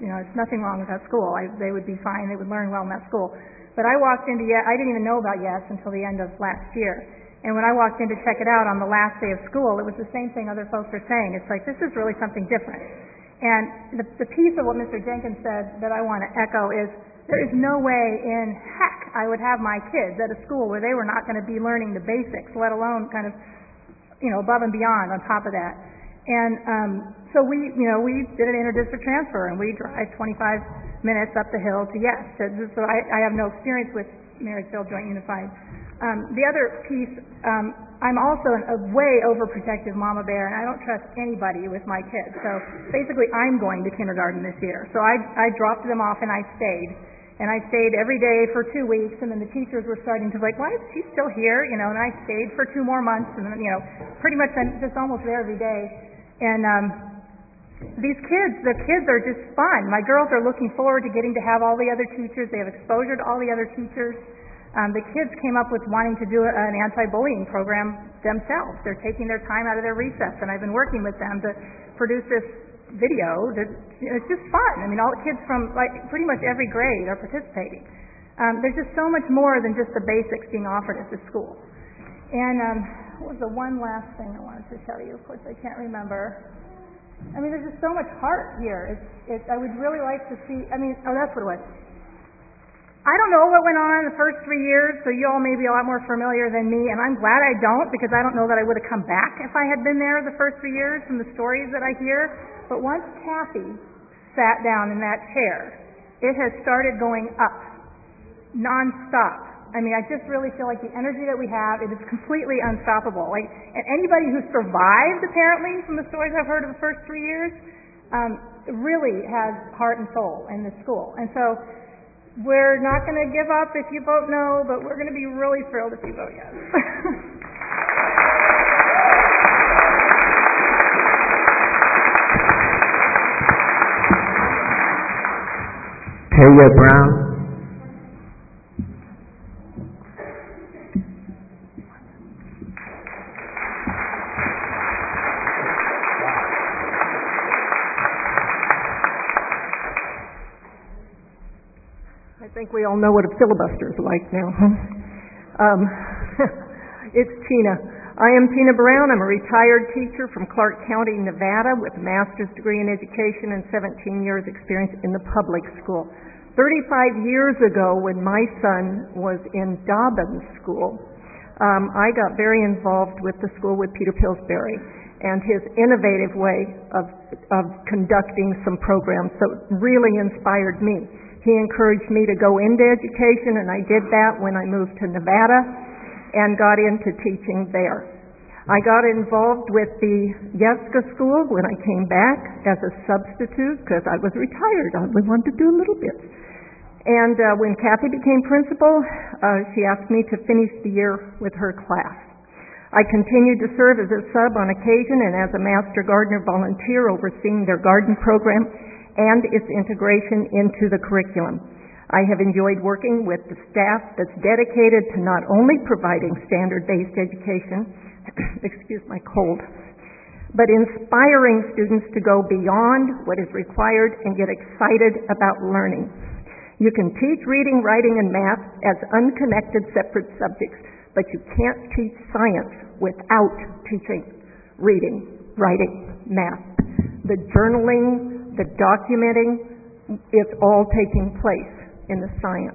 There's nothing wrong with that school. They would be fine. They would learn well in that school. But I walked into I didn't even know about Yes until the end of last year. And when I walked in to check it out on the last day of school, it was the same thing other folks are saying. It's like, this is really something different. And the piece of what Mr. Jenkins said that I want to echo is, there is no way in heck I would have my kids at a school where they were not going to be learning the basics, let alone kind of, above and beyond on top of that. And so we did an inter-district transfer, and we drive 25 minutes up the hill to Yes. So I have no experience with Marysville Joint Unified. The other piece, I'm also a way overprotective mama bear, and I don't trust anybody with my kids. So basically, I'm going to kindergarten this year. So I dropped them off, and I stayed. And I stayed every day for 2 weeks, and then the teachers were starting to why is she still here? And I stayed for 2 more months, and then, pretty much I'm just almost there every day. And the kids are just fun. My girls are looking forward to getting to have all the other teachers. They have exposure to all the other teachers. The kids came up with wanting to do an anti-bullying program themselves. They're taking their time out of their recess, and I've been working with them to produce this video. It's just fun. All the kids from pretty much every grade are participating. There's just so much more than just the basics being offered at the school. And what was the one last thing I wanted to tell you? Of course, I can't remember. There's just so much heart here. I would really like to see. That's what it was. I don't know what went on in the first 3 years, so you all may be a lot more familiar than me, and I'm glad I don't, because I don't know that I would have come back if I had been there the first 3 years from the stories that I hear. But once Kathy sat down in that chair, it has started going up, nonstop. I just really feel like the energy that we have, it is completely unstoppable. And anybody who survived, apparently, from the stories I've heard of the first 3 years, really has heart and soul in this school. And so we're not going to give up if you vote no, but we're going to be really thrilled if you vote yes. Taya Brown. I think we all know what a filibuster is like now. It's Tina. I am Tina Brown. I'm a retired teacher from Clark County, Nevada, with a master's degree in education and 17 years experience in the public school. 35 years ago, when my son was in Dobbins School, I got very involved with the school with Peter Pillsbury and his innovative way of conducting some programs that really inspired me. He encouraged me to go into education, and I did that when I moved to Nevada and got into teaching there. I got involved with the Yesca School when I came back as a substitute because I was retired. I only wanted to do a little bit. And when Kathy became principal, she asked me to finish the year with her class. I continued to serve as a sub on occasion and as a Master Gardener volunteer overseeing their garden program and its integration into the curriculum. I have enjoyed working with the staff that's dedicated to not only providing standard-based education, excuse my cold, but inspiring students to go beyond what is required and get excited about learning. You can teach reading, writing, and math as unconnected separate subjects, but you can't teach science without teaching reading, writing, math. The journaling, the documenting, it's all taking place in the science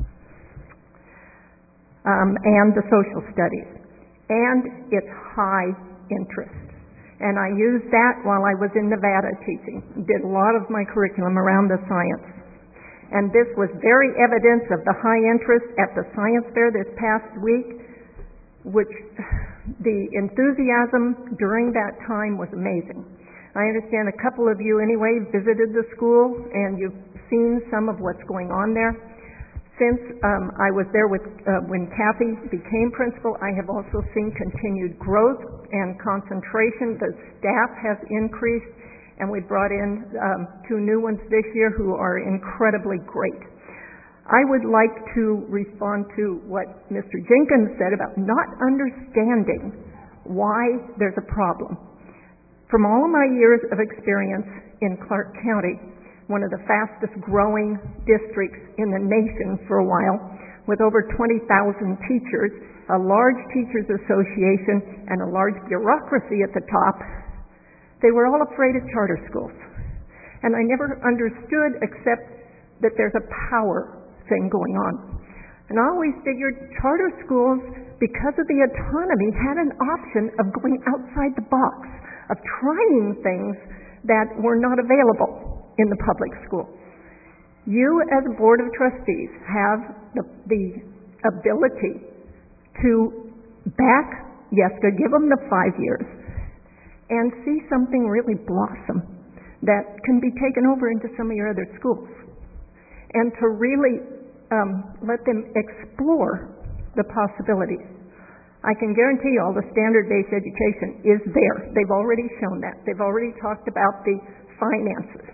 and the social studies. And it's high interest. And I used that while I was in Nevada teaching. Did a lot of my curriculum around the science. And this was very evidence of the high interest at the science fair this past week, which the enthusiasm during that time was amazing. I understand a couple of you anyway visited the school and you've seen some of what's going on there. Since I was there when Kathy became principal, I have also seen continued growth and concentration. The staff has increased, and we brought in 2 new ones this year who are incredibly great. I would like to respond to what Mr. Jenkins said about not understanding why there's a problem. From all of my years of experience in Clark County, one of the fastest growing districts in the nation for a while, with over 20,000 teachers, a large teachers association, and a large bureaucracy at the top. They were all afraid of charter schools. And I never understood except that there's a power thing going on. And I always figured charter schools, because of the autonomy, had an option of going outside the box, of trying things that were not available in the public school. You, as a board of trustees, have the ability to back YESCA, give them the 5 years, and see something really blossom that can be taken over into some of your other schools, and to really let them explore the possibilities. I can guarantee you all the standard-based education is there. They've already shown that. They've already talked about the finances.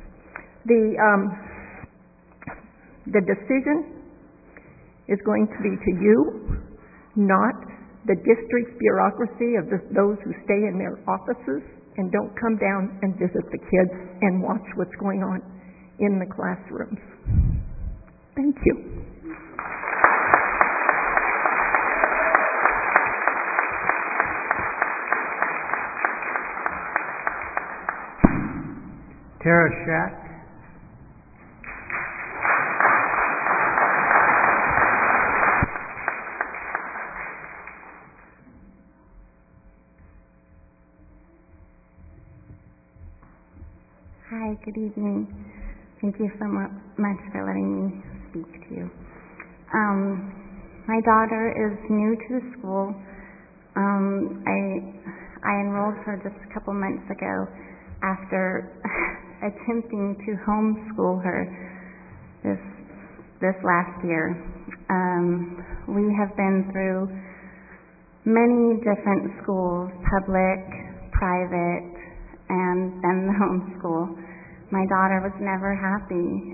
The decision is going to be to you, not the district's bureaucracy of those who stay in their offices and don't come down and visit the kids and watch what's going on in the classrooms. Thank you. Tara Schack. Hi, good evening. Thank you so much for letting me speak to you. My daughter is new to the school. I enrolled her just a couple months ago after attempting to homeschool her this last year. We have been through many different schools, public, private, and then the homeschool. My daughter was never happy.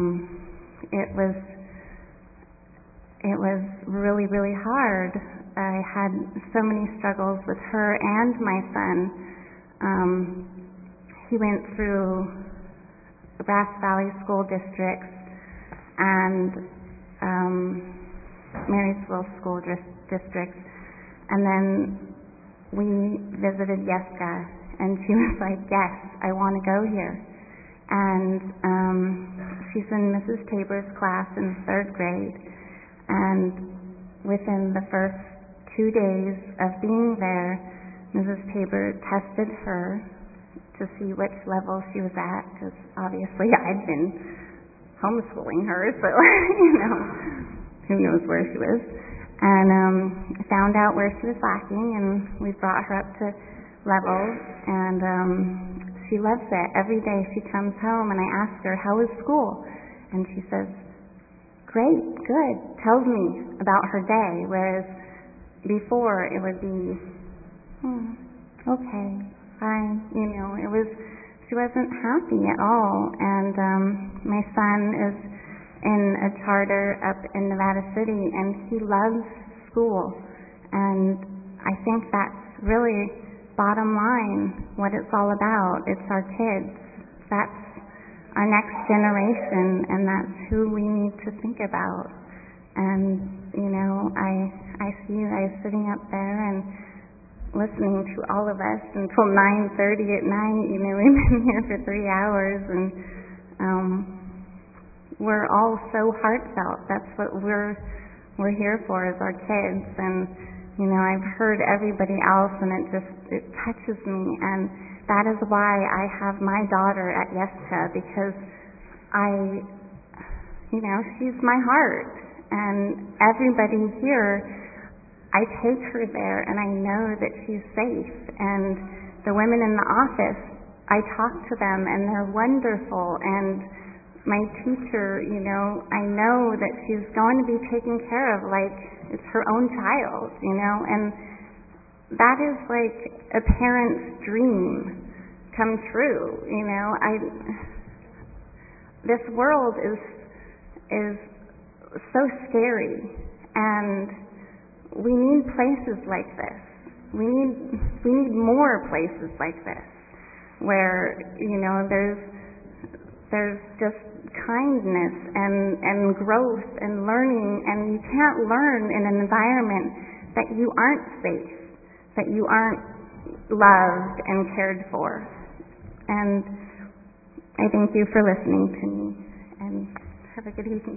It was really, really hard. I had so many struggles with her and my son. He went through Grass Valley School Districts and Marysville School Districts, and then we visited YESCA, and she was like, yes, I want to go here. And she's in Mrs. Tabor's class in 3rd grade, and within the first 2 days of being there, Mrs. Tabor tested her to see which level she was at, because obviously I'd been homeschooling her, so who knows where she was, and found out where she was lacking, and we brought her up to level, and she loves it. Every day she comes home and I ask her, how was school? And she says, great, good, tells me about her day, whereas before it would be, okay, fine, she wasn't happy at all. And my son is in a charter up in Nevada City, and he loves school, and I think that's really bottom line what it's all about. It's our kids. That's our next generation, and that's who we need to think about. And I see you guys sitting up there and listening to all of us until 9:30 at night. We've been here for 3 hours, and we're all so heartfelt. That's what we're here for, is our kids. And I've heard everybody else, and it touches me, and that is why I have my daughter at YESCA, because she's my heart, and everybody here, I take her there, and I know that she's safe, and the women in the office, I talk to them, and they're wonderful, and my teacher, I know that she's going to be taken care of like it's her own child, and that is like a parent's dream come true. This world is so scary, and we need places like this. We need more places like this, where There's just kindness and growth and learning, and you can't learn in an environment that you aren't safe, that you aren't loved and cared for. And I thank you for listening to me, and have a good evening.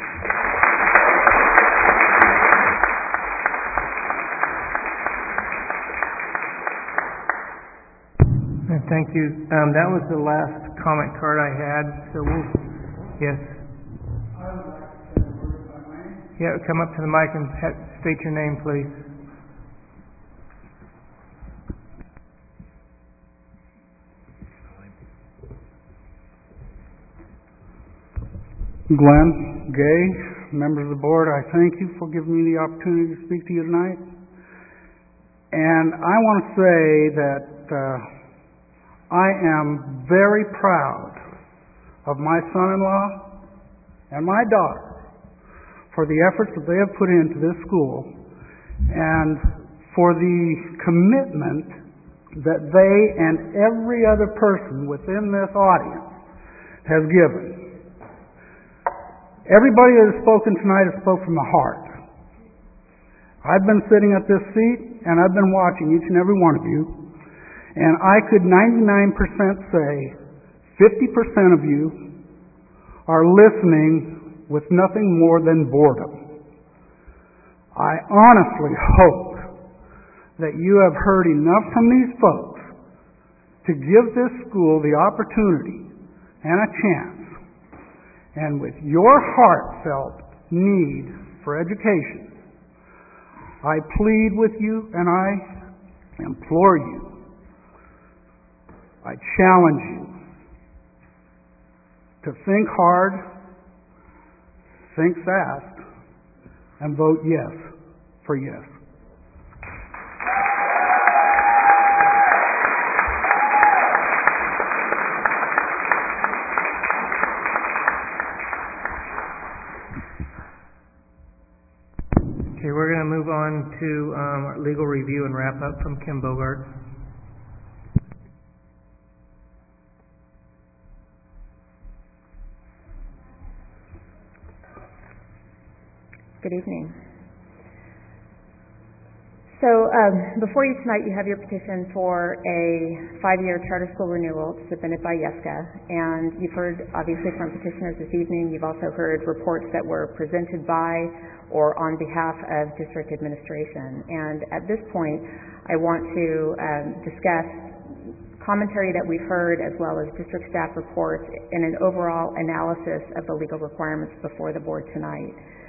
Thank you. That was the last comment card I had, so yes. Yeah, come up to the mic and state your name, please. Glenn Gay, members of the board, I thank you for giving me the opportunity to speak to you tonight. And I want to say that I am very proud of my son-in-law and my daughter for the efforts that they have put into this school and for the commitment that they and every other person within this audience has given. Everybody that has spoken tonight has spoken from the heart. I've been sitting at this seat and I've been watching each and every one of you, and I could 99% say 50% of you are listening with nothing more than boredom. I honestly hope that you have heard enough from these folks to give this school the opportunity and a chance. And with your heartfelt need for education, I plead with you and I implore you, I challenge you to think hard, think fast, and vote yes for yes. Okay, we're going to move on to our legal review and wrap up from Kim Bogart. Good evening. So before you tonight, you have your petition for a 5-year charter school renewal submitted by YESCA, and you've heard obviously from petitioners this evening. You've also heard reports that were presented by or on behalf of district administration. And at this point, I want to discuss commentary that we've heard as well as district staff reports and an overall analysis of the legal requirements before the board tonight.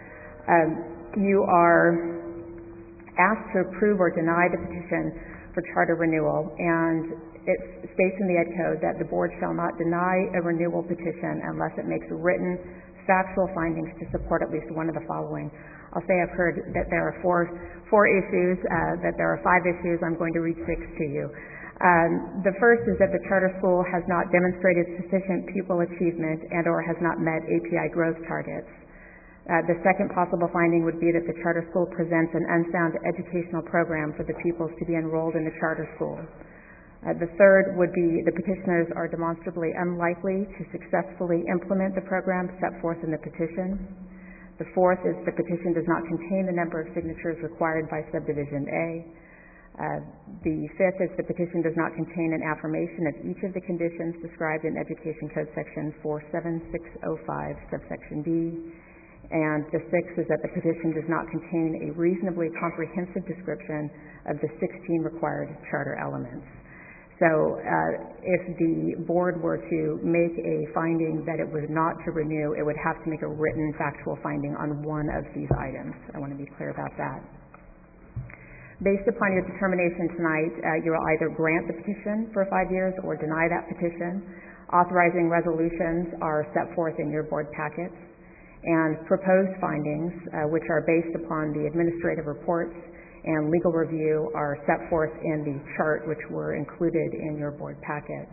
You are asked to approve or deny the petition for charter renewal, and it states in the Ed Code that the board shall not deny a renewal petition unless it makes written factual findings to support at least one of the following. I'll say I've heard that there are four issues, that there are 5 issues. I'm going to read 6 to you. The first is that the charter school has not demonstrated sufficient pupil achievement and or has not met API growth targets. The second possible finding would be that the charter school presents an unsound educational program for the pupils to be enrolled in the charter school. The third would be the petitioners are demonstrably unlikely to successfully implement the program set forth in the petition. The fourth is the petition does not contain the number of signatures required by subdivision A. The fifth is the petition does not contain an affirmation of each of the conditions described in Education Code Section 47605, subsection D. And the sixth is that the petition does not contain a reasonably comprehensive description of the 16 required charter elements. So if the board were to make a finding that it was not to renew, it would have to make a written factual finding on one of these items. I want to be clear about that. Based upon your determination tonight, you will either grant the petition for 5 years or deny that petition. Authorizing resolutions are set forth in your board packets, and proposed findings, which are based upon the administrative reports and legal review, are set forth in the chart which were included in your board packet.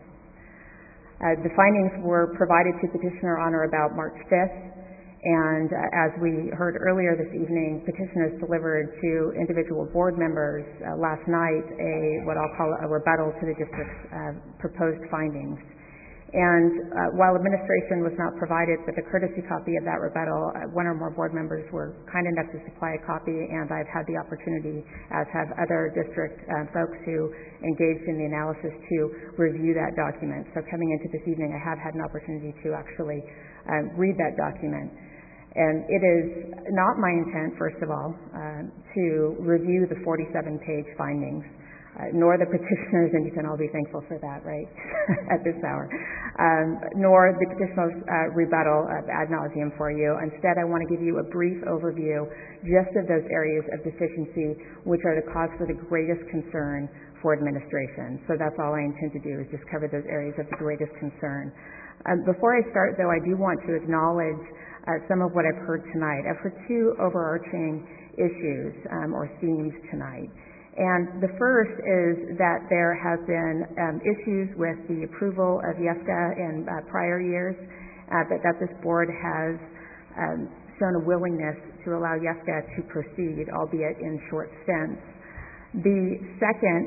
The findings were provided to petitioner on or about March 5th, and as we heard earlier this evening, petitioners delivered to individual board members last night what I'll call a rebuttal to the district's proposed findings. And while administration was not provided with a courtesy copy of that rebuttal, one or more board members were kind enough to supply a copy, and I've had the opportunity, as have other district folks who engaged in the analysis, to review that document. So coming into this evening, I have had an opportunity to actually read that document. And it is not my intent, first of all, to review the 47-page findings, nor the petitioners, and you can all be thankful for that, right, at this hour, nor the petitioner's rebuttal ad nauseum for you. Instead, I want to give you a brief overview just of those areas of deficiency which are the cause for the greatest concern for administration. So that's all I intend to do, is just cover those areas of the greatest concern. Before I start, though, I do want to acknowledge some of what I've heard tonight. I've heard two overarching issues or themes tonight. And the first is that there have been issues with the approval of YESCA in prior years, but that this board has shown a willingness to allow YESCA to proceed, albeit in short stints. The second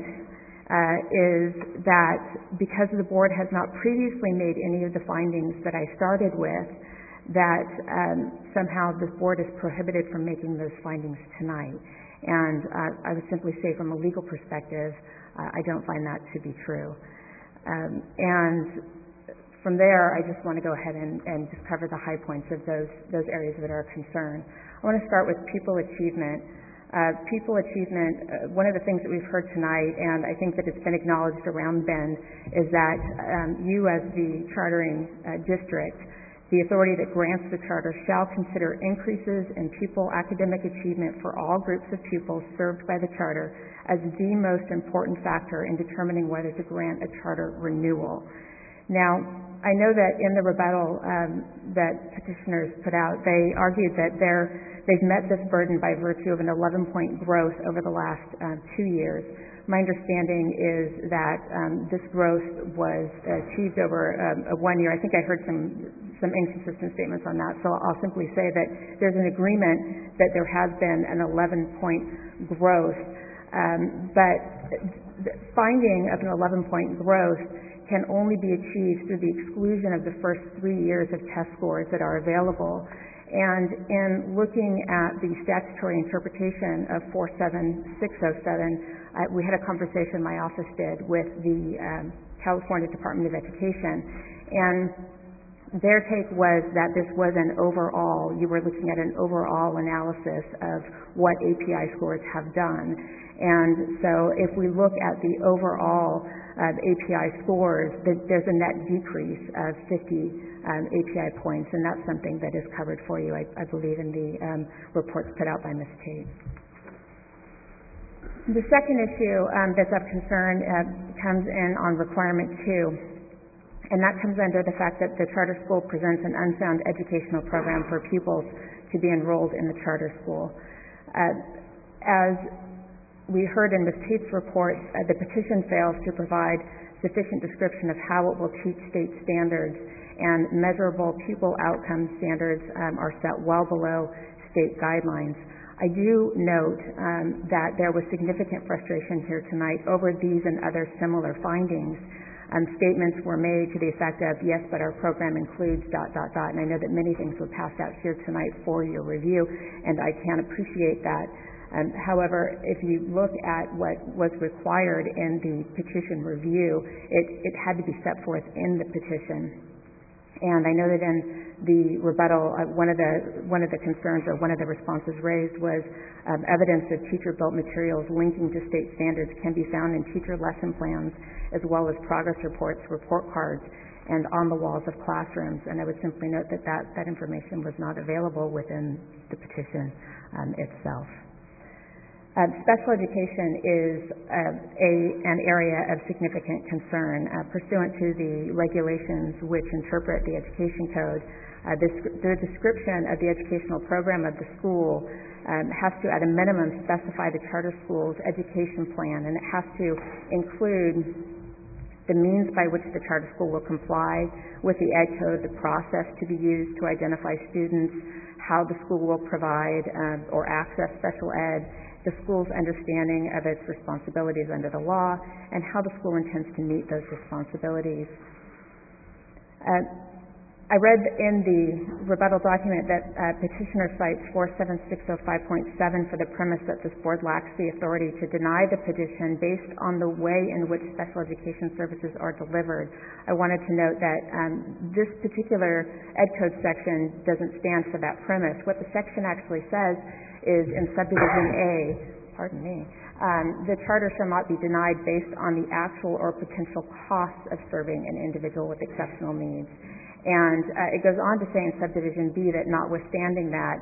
is that because the board has not previously made any of the findings that I started with, that somehow this board is prohibited from making those findings tonight. And I would simply say, from a legal perspective, I don't find that to be true. And from there, I just want to go ahead and just cover the high points of those areas that are a concern. I want to start with pupil achievement. Pupil achievement, one of the things that we've heard tonight, and I think that it's been acknowledged around Bend, is that you as the chartering district, the authority that grants the charter, shall consider increases in pupil academic achievement for all groups of pupils served by the charter as the most important factor in determining whether to grant a charter renewal. Now, I know that in the rebuttal that petitioners put out, they argued that they've met this burden by virtue of an 11-point growth over the last 2 years. My understanding is that this growth was achieved over a 1 year. I think I heard some inconsistent statements on that, so I'll simply say that there's an agreement that there has been an 11-point growth, but the finding of an 11-point growth can only be achieved through the exclusion of the first 3 years of test scores that are available. And in looking at the statutory interpretation of 47607, we had a conversation my office did with the California Department of Education, and their take was that this was an overall, you were looking at an overall analysis of what API scores have done. And so if we look at the overall API scores, there's a net decrease of 50 API points, and that's something that is covered for you, I believe, in the reports put out by Ms. Tate. The second issue that's of concern comes in on requirement 2. And that comes under the fact that the charter school presents an unsound educational program for pupils to be enrolled in the charter school. As we heard in Ms. Tate's report, the petition fails to provide sufficient description of how it will teach state standards, and measurable pupil outcome standards are set well below state guidelines. I do note that there was significant frustration here tonight over these and other similar findings. Statements were made to the effect of, yes, but our program includes ... And I know that many things were passed out here tonight for your review, and I can appreciate that. However, if you look at what was required in the petition review, it had to be set forth in the petition. And I know that in the rebuttal, one of the concerns or one of the responses raised was evidence of teacher-built materials linking to state standards can be found in teacher lesson plans, as well as progress reports, report cards, and on the walls of classrooms. And I would simply note that information was not available within the petition itself. Special education is an area of significant concern. Pursuant to the regulations which interpret the Education Code, the description of the educational program of the school has to, at a minimum, specify the charter school's education plan, and it has to include the means by which the charter school will comply with the Ed Code, the process to be used to identify students, how the school will provide or access special ed, the school's understanding of its responsibilities under the law, and how the school intends to meet those responsibilities. I read in the rebuttal document that petitioner cites 47605.7 for the premise that this board lacks the authority to deny the petition based on the way in which special education services are delivered. I wanted to note that this particular Ed Code section doesn't stand for that premise. What the section actually says is in subdivision A, the charter shall not be denied based on the actual or potential costs of serving an individual with exceptional needs. And it goes on to say in subdivision B that notwithstanding that,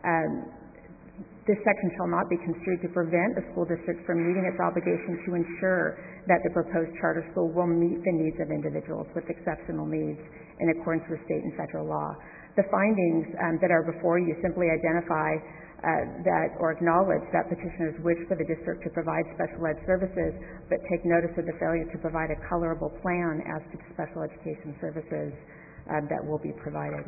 this section shall not be construed to prevent a school district from meeting its obligation to ensure that the proposed charter school will meet the needs of individuals with exceptional needs in accordance with state and federal law. The findings that are before you simply identify that or acknowledge that petitioners wish for the district to provide special ed services, but take notice of the failure to provide a colorable plan as to the special education services that will be provided.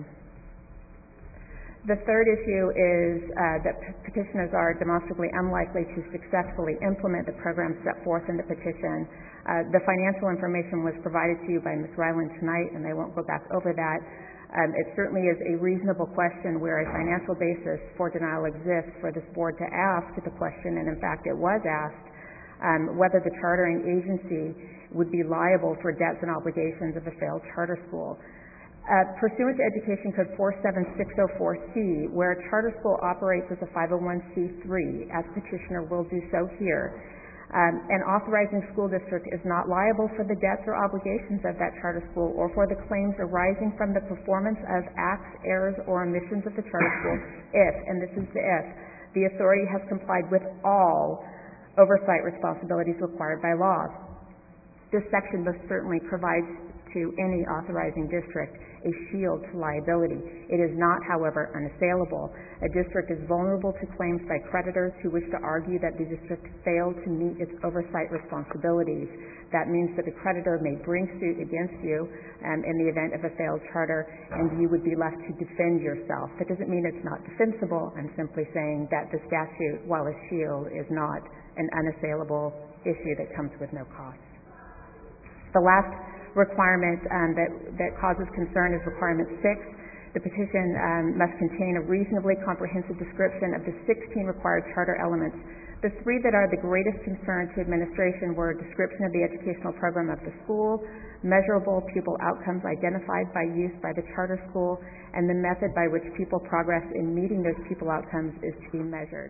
The third issue is that petitioners are demonstrably unlikely to successfully implement the program set forth in the petition. The financial information was provided to you by Ms. Ryland tonight, and I won't go back over that. It certainly is a reasonable question where a financial basis for denial exists for this board to ask the question, and in fact it was asked, whether the chartering agency would be liable for debts and obligations of a failed charter school. Pursuant to Education Code 47604C, where a charter school operates as a 501c3, as petitioner will do so here, an authorizing school district is not liable for the debts or obligations of that charter school or for the claims arising from the performance of acts, errors, or omissions of the charter school if, and this is the if, the authority has complied with all oversight responsibilities required by law. This section most certainly provides to any authorizing district a shield to liability. It is not, however, unassailable. A district is vulnerable to claims by creditors who wish to argue that the district failed to meet its oversight responsibilities. That means that a creditor may bring suit against you in the event of a failed charter, and you would be left to defend yourself. That doesn't mean it's not defensible. I'm simply saying that the statute, while a shield, is not an unassailable issue that comes with no cost. The last requirement that causes concern is requirement 6. The petition must contain a reasonably comprehensive description of the 16 required charter elements. The 3 that are the greatest concern to administration were description of the educational program of the school, measurable pupil outcomes identified by use by the charter school, and the method by which pupil progress in meeting those pupil outcomes is to be measured.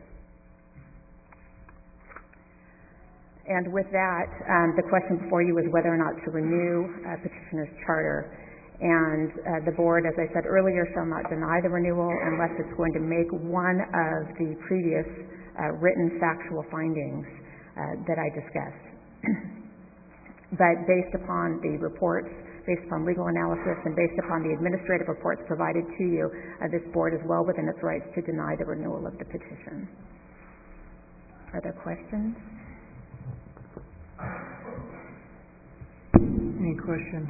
And with that, the question before you is whether or not to renew petitioner's charter. And the board, as I said earlier, shall not deny the renewal unless it's going to make one of the previous written factual findings that I discussed. But based upon the reports, based upon legal analysis, and based upon the administrative reports provided to you, this board is well within its rights to deny the renewal of the petition. Are there questions? Any questions?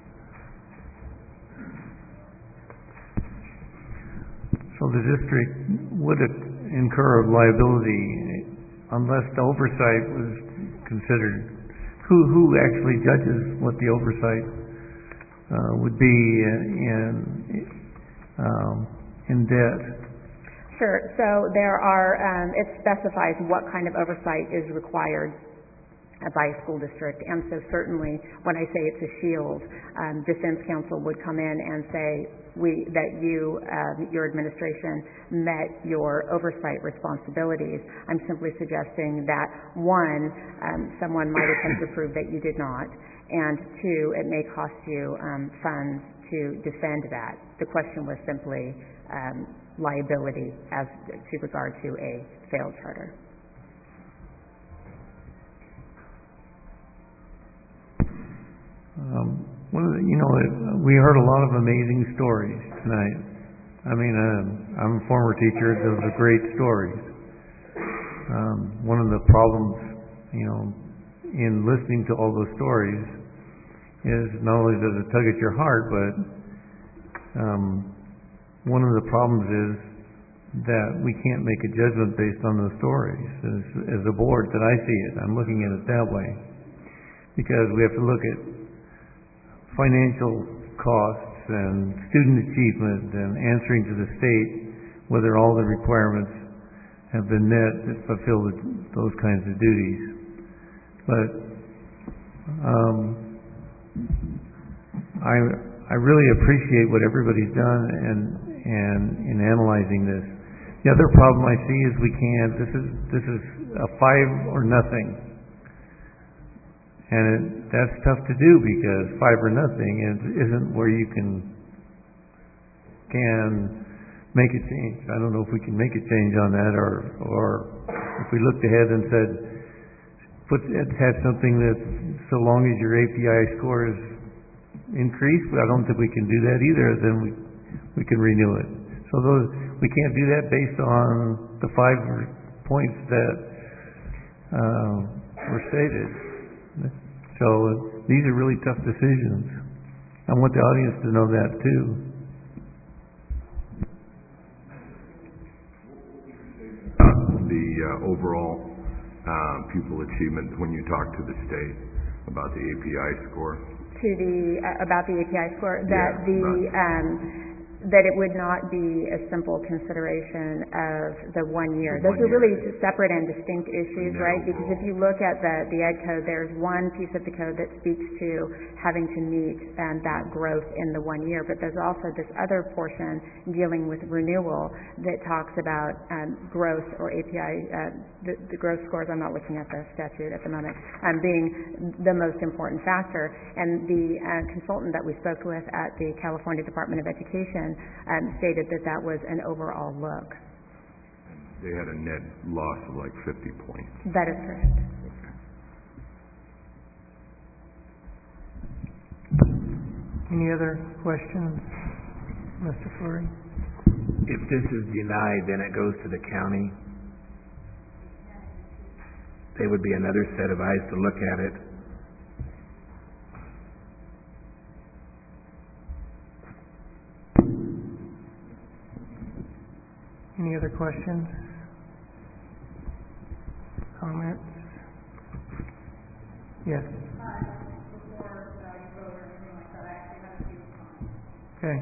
So the district would incur liability unless the oversight was considered. Who actually judges what the oversight would be in debt? Sure. So there are, it specifies what kind of oversight is required by a school district, and so certainly when I say it's a shield, defense counsel would come in and say that your administration met your oversight responsibilities. I'm simply suggesting that 1, someone might attempt to prove that you did not, and 2, it may cost you funds to defend that. The question was simply liability as to regard to a failed charter. We heard a lot of amazing stories tonight. I mean, I'm a former teacher. Those are great stories. One of the problems, in listening to all those stories is not only does it tug at your heart, but one of the problems is that we can't make a judgment based on those stories. As a board that I see it, I'm looking at it that way. Because we have to look at financial costs and student achievement and answering to the state whether all the requirements have been met that fulfill those kinds of duties. But I really appreciate what everybody's done and in analyzing this. The other problem I see is this is a 5 or nothing. And that's tough to do because 5 or nothing isn't where you can make a change. I don't know if we can make a change on that, or if we looked ahead and said, had something that so long as your API score is increased, but I don't think we can do that either, then we can renew it. So we can't do that based on the 5 points that were stated. So these are really tough decisions. I want the audience to know that too. The overall pupil achievement when you talk to the state about the API score? About the API score, that it would not be a simple consideration of the 1 year. Those are really separate and distinct issues, right? Because if you look at the Ed Code, there's one piece of the code that speaks to having to meet that growth in the 1 year, but there's also this other portion dealing with renewal that talks about growth or API, the growth scores, I'm not looking at the statute at the moment, being the most important factor. And the consultant that we spoke with at the California Department of Education stated that was an overall look. They had a net loss of like 50 points. That is correct. Any other questions, Mr. Fleury? If this is denied, then it goes to the county. There would be another set of eyes to look at it. Any other questions? Comments? Yes. Okay.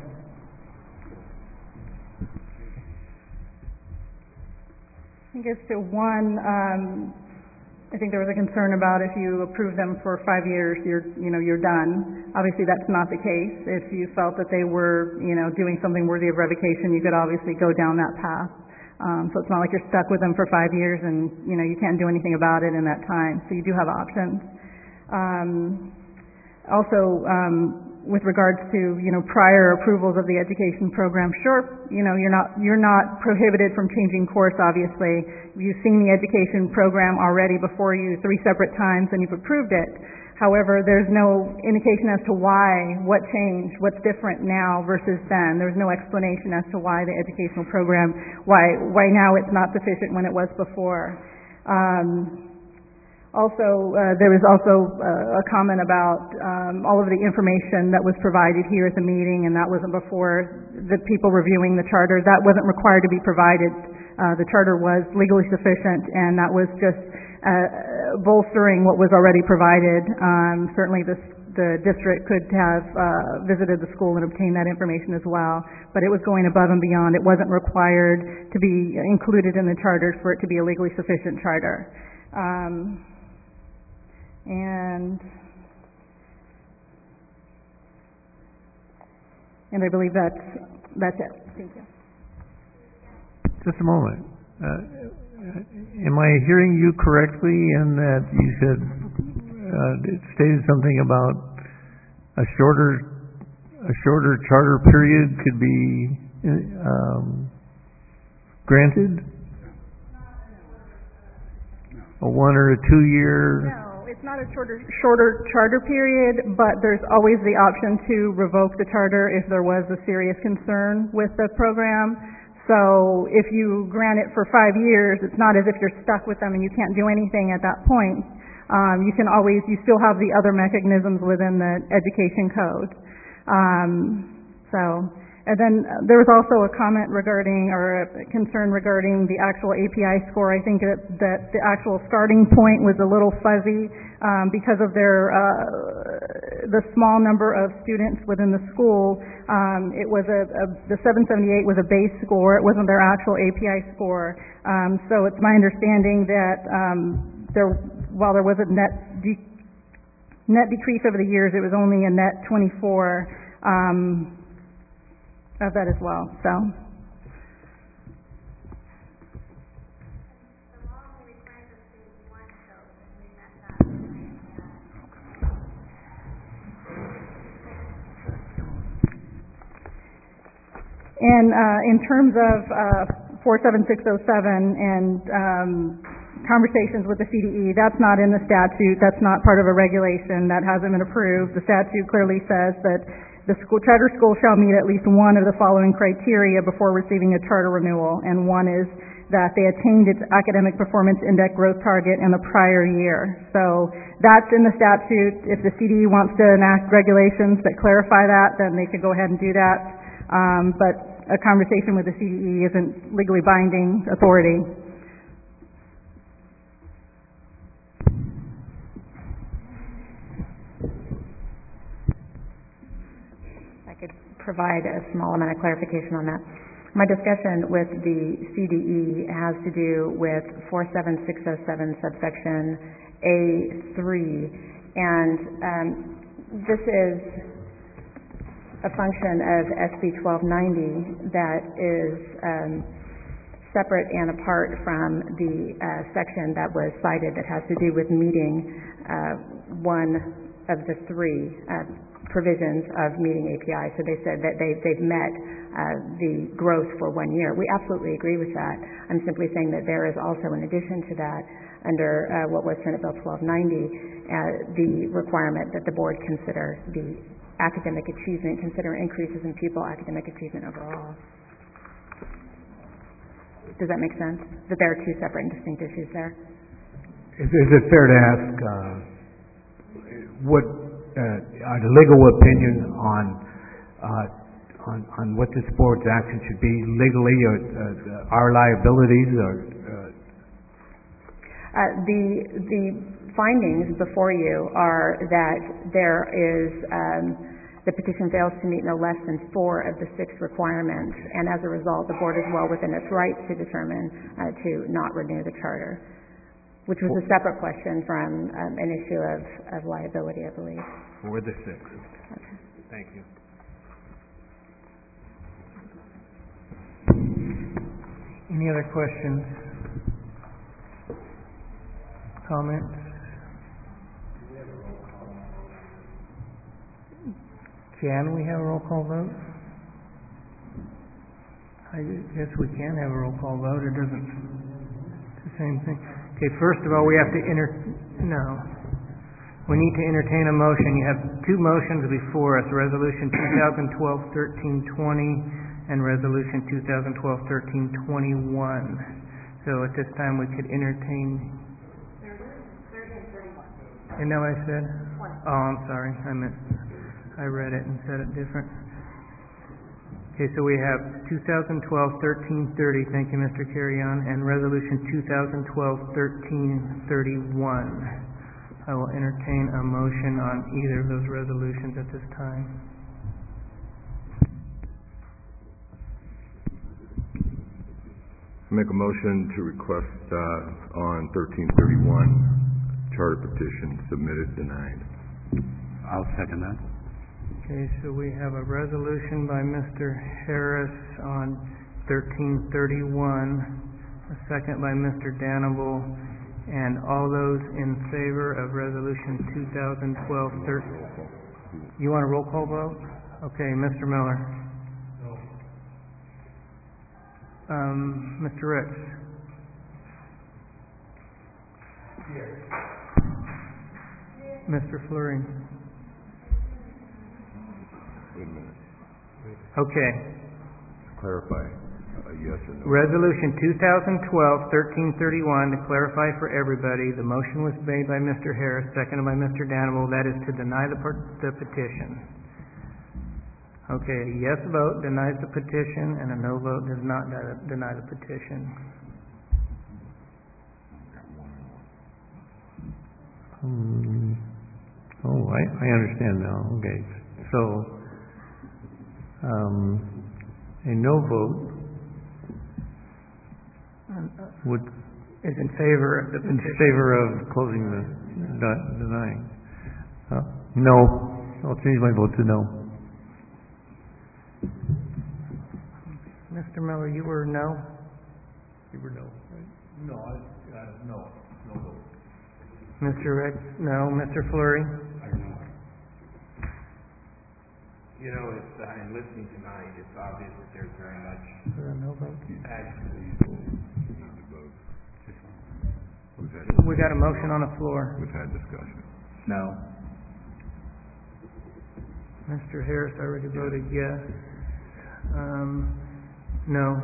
I guess to one, I think there was a concern about if you approve them for 5 years, you're done. Obviously, that's not the case. If you felt that they were, doing something worthy of revocation, you could obviously go down that path. So it's not like you're stuck with them for 5 years and, you can't do anything about it in that time. So you do have options. Also, with regards to, prior approvals of the education program, sure, you're not prohibited from changing course, obviously. You've seen the education program already before you 3 separate times and you've approved it. However, there's no indication as to why, what changed, what's different now versus then. There's no explanation as to why the educational program, why now it's not sufficient when it was before. There was also a comment about all of the information that was provided here at the meeting, and that wasn't before the people reviewing the charter. That wasn't required to be provided. The charter was legally sufficient, and that was just bolstering what was already provided. Certainly the district could have visited the school and obtained that information as well, but it was going above and beyond. It wasn't required to be included in the charter for it to be a legally sufficient charter. And I believe that's it. Thank you. Just a moment. Am I hearing you correctly in that you said it stated something about a shorter charter period could be granted? A 1 or a 2 year? No, it's not a shorter charter period, but there's always the option to revoke the charter if there was a serious concern with the program. So if you grant it for 5 years, it's not as if you're stuck with them and you can't do anything at that point. You still have the other mechanisms within the education code. And then there was also a comment regarding, or a concern regarding the actual API score. I think that the actual starting point was a little fuzzy because of their the small number of students within the school, it was the 778 was a base score. It wasn't their actual API score. So it's my understanding that while there was a net decrease over the years, it was only a net 24 of that as well. So. And in terms of 47607 and conversations with the CDE, that's not in the statute. That's not part of a regulation. That hasn't been approved. The statute clearly says that the charter school shall meet at least one of the following criteria before receiving a charter renewal, and one is that they attained its academic performance index growth target in the prior year. So that's in the statute. If the CDE wants to enact regulations that clarify that, then they could go ahead and do that. But a conversation with the CDE isn't legally binding authority. I could provide a small amount of clarification on that. My discussion with the CDE has to do with 47607 subsection A3, and this is a function of SB 1290 that is separate and apart from the section that was cited that has to do with meeting one of the three provisions of meeting API. So they said that they've met the growth for 1 year. We absolutely agree with that. I'm simply saying that there is also, in addition to that, under what was Senate Bill 1290, the requirement that the board consider the academic achievement, consider increases in pupil academic achievement overall. Does that make sense? That there are two separate and distinct issues there? Is it fair to ask what the legal opinion on what this board's action should be legally, or our liabilities, or the findings before you are that there is the petition fails to meet no less than 4 of the 6 requirements, and as a result, the board is well within its rights to determine to not renew the charter, which was a separate question from an issue of liability, I believe. 4 of the 6. Okay. Thank you. Any other questions? Comments? Can we have a roll call vote? I guess we can have a roll call vote. It doesn't, it's the same thing. Okay, first of all, we have to we need to entertain a motion. You have 2 motions before us, Resolution 2012-1320 and Resolution 2012-1321. So at this time we could entertain... 30 and 31. Isn't that what I said? 20. Oh, I'm sorry. I read it and said it different. Okay, so we have 2012-1330, thank you, Mr. Carrion, and Resolution 2012-1331. I will entertain a motion on either of those resolutions at this time. Make a motion to request on 1331 charter petition submitted, denied. I'll second that. Okay, so we have a resolution by Mr. Harris on 1331, a second by Mr. Danable, and all those in favor of Resolution 2012-13. You want a roll call vote? Okay, Mr. Miller. No. Mr. Ricks. Yes. Mr. Fleury. Wait a minute. Okay. Clarify. Yes or no. Resolution 2012-1331, to clarify for everybody, the motion was made by Mr. Harris, seconded by Mr. Danable. That is to deny the petition. Okay, a yes vote denies the petition, and a no vote does not deny the petition. Oh, I understand now, okay. So, a no vote would... Is in favor of the petition. In favor of closing the, denying. No. I'll change my vote to no. Mr. Miller, you were no? You were no, right? No, no vote. Mr. Rex, no. Mr. Fleury? You know, in listening tonight, it's obvious that there's very much No vote? We got a motion on the floor. We've had discussion. No. Mr. Harris already voted yes. No.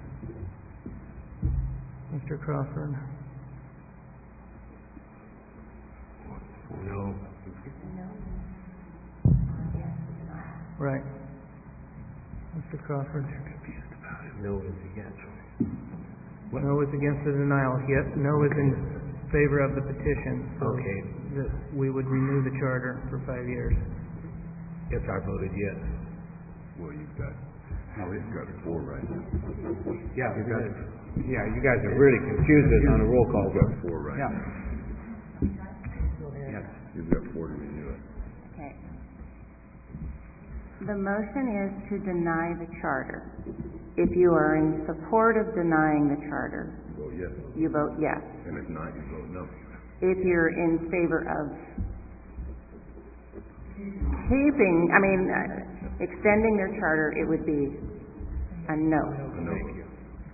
Mr. Crawford? No. Right. Mr. Crawford? Confused about it. No is against. No is against the denial. Yes, no is in favor of the petition. So Okay. that we would renew the charter for 5 years. Yes, I voted yes. Well, you've got 4 right now. Yeah, you guys are really confused us on a roll call. You've got 4 right Yeah. now. Yes. You've got 4 to renew it. Okay. The motion is to deny the charter. If you are in support of denying the charter, Vote yes. you vote yes. And if not, you vote no. If you're in favor of extending their charter, it would be a no. Thank you.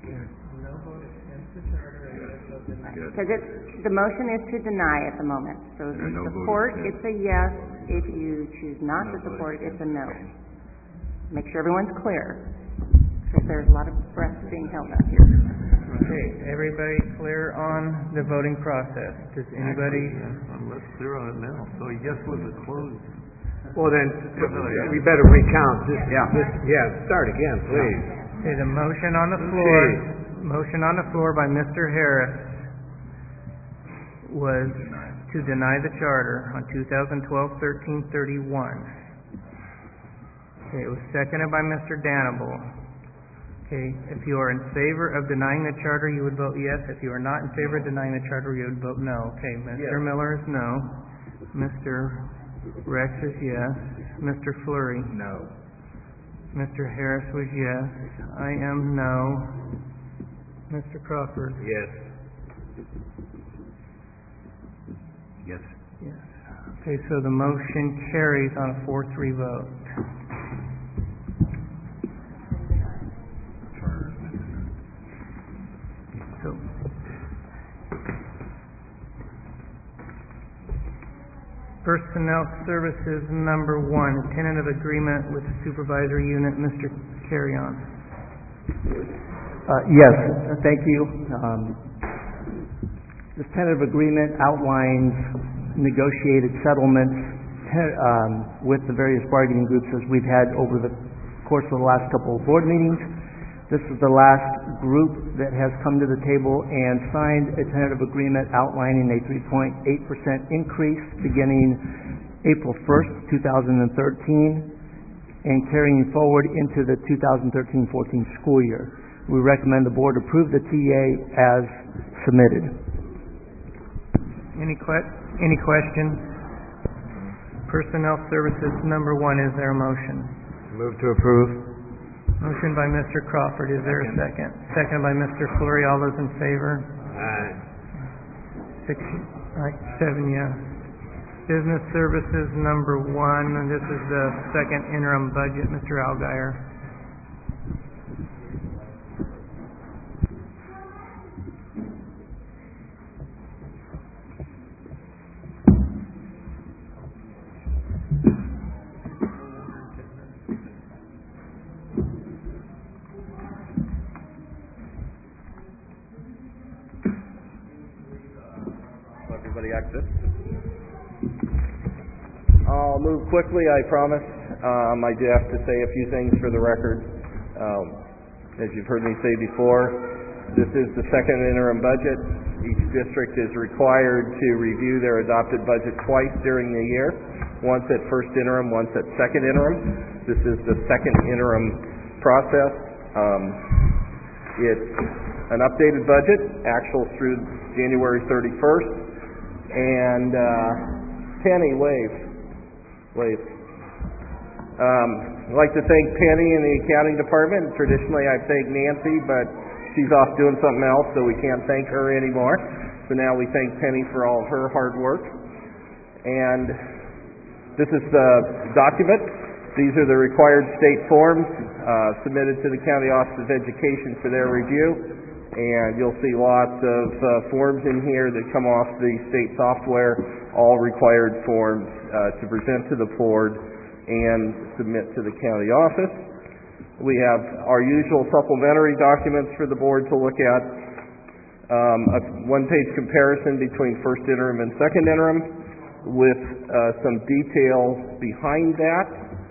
Because the motion is to deny at the moment. So if you no vote support, is it's a yes. If you choose not to support, it's a no. Make sure everyone's clear, because there's a lot of breath being held up here. Okay, everybody clear on the voting process? Does anybody... I'm less clear on it now. So yes was a close. Well, then, we better recount. Start again, please. Okay, the motion on the floor by Mr. Harris was to deny the charter on 2012-13-31. Okay, it was seconded by Mr. Danable. Okay, if you are in favor of denying the charter, you would vote yes. If you are not in favor of denying the charter, you would vote no. Okay, Mr. Miller is no. Mr. Rex is yes. Mr. Fleury? No. Mr. Harris was yes. I am no. Mr. Crawford? Yes. Yes. Yes. Okay, so the motion carries on a 4-3 vote. So, Personnel Services number 1, tentative agreement with the supervisory unit. Mr. Carrion. Yes, thank you. This tentative agreement outlines negotiated settlements with the various bargaining groups as we've had over the course of the last couple of board meetings. This is the last group that has come to the table and signed a tentative agreement outlining a 3.8% increase beginning April 1st, 2013, and carrying forward into the 2013-14 school year. We recommend the board approve the TA as submitted. Any questions? Personnel Services number 1, is there a motion? Move to approve. Motion by Mr. Crawford, is there a second? Second by Mr. Fleury, all those in favor? Aye. 7 yes. Business Services number 1, this is the second interim budget, Mr. Algier. Exit. I'll move quickly, I promise. I do have to say a few things for the record. As you've heard me say before, This is the second interim budget. Each district is required to review their adopted budget twice during the year, once at first interim, once at second interim. This is the second interim process. It's an updated budget, actual through January 31st. And Penny, wave. I'd like to thank Penny in the accounting department. Traditionally, I thank Nancy, but she's off doing something else, so we can't thank her anymore. So now we thank Penny for all of her hard work. And this is the document. These are the required state forms submitted to the County Office of Education for their review. And you'll see lots of forms in here that come off the state software, all required forms to present to the board and submit to the county office. We have our usual supplementary documents for the board to look at. A one-page comparison between first interim and second interim with some detail behind that,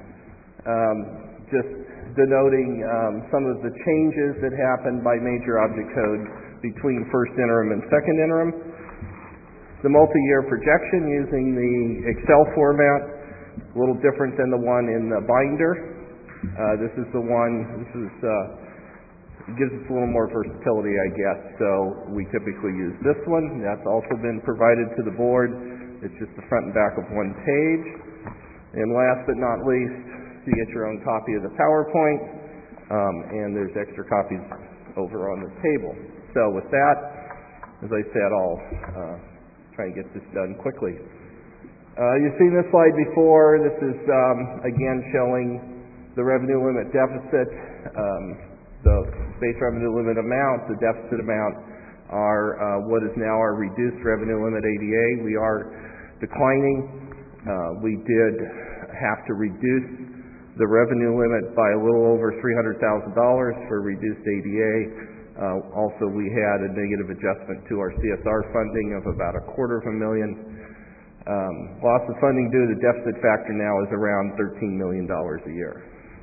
just denoting some of the changes that happened by major object code between first interim and second interim. The multi-year projection using the Excel format, a little different than the one in the binder. This is the one, gives us a little more versatility, I guess, so we typically use this one. That's also been provided to the board. It's just the front and back of one page. And last but not least, you get your own copy of the PowerPoint, and there's extra copies over on the table. So with that, as I said, I'll try and get this done quickly. You've seen this slide before. This is, again, showing the revenue limit deficit, the base revenue limit amount, the deficit amount are what is now our reduced revenue limit ADA. We are declining. We did have to reduce the revenue limit by a little over $300,000 for reduced ADA. Also, we had a negative adjustment to our CSR funding of about $250,000. Loss of funding due to the deficit factor now is around $13 million a year.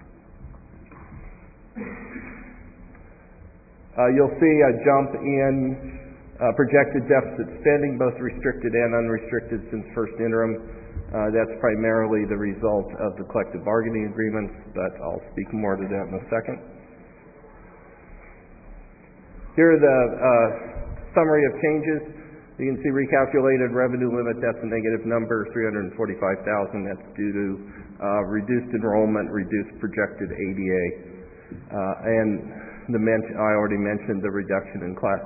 You'll see a jump in projected deficit spending, both restricted and unrestricted, since first interim. That's primarily the result of the collective bargaining agreements, but I'll speak more to that in a second. Here are the summary of changes. You can see recalculated revenue limit, that's a negative number, $345,000. That's due to reduced enrollment, reduced projected ADA. I already mentioned the reduction in class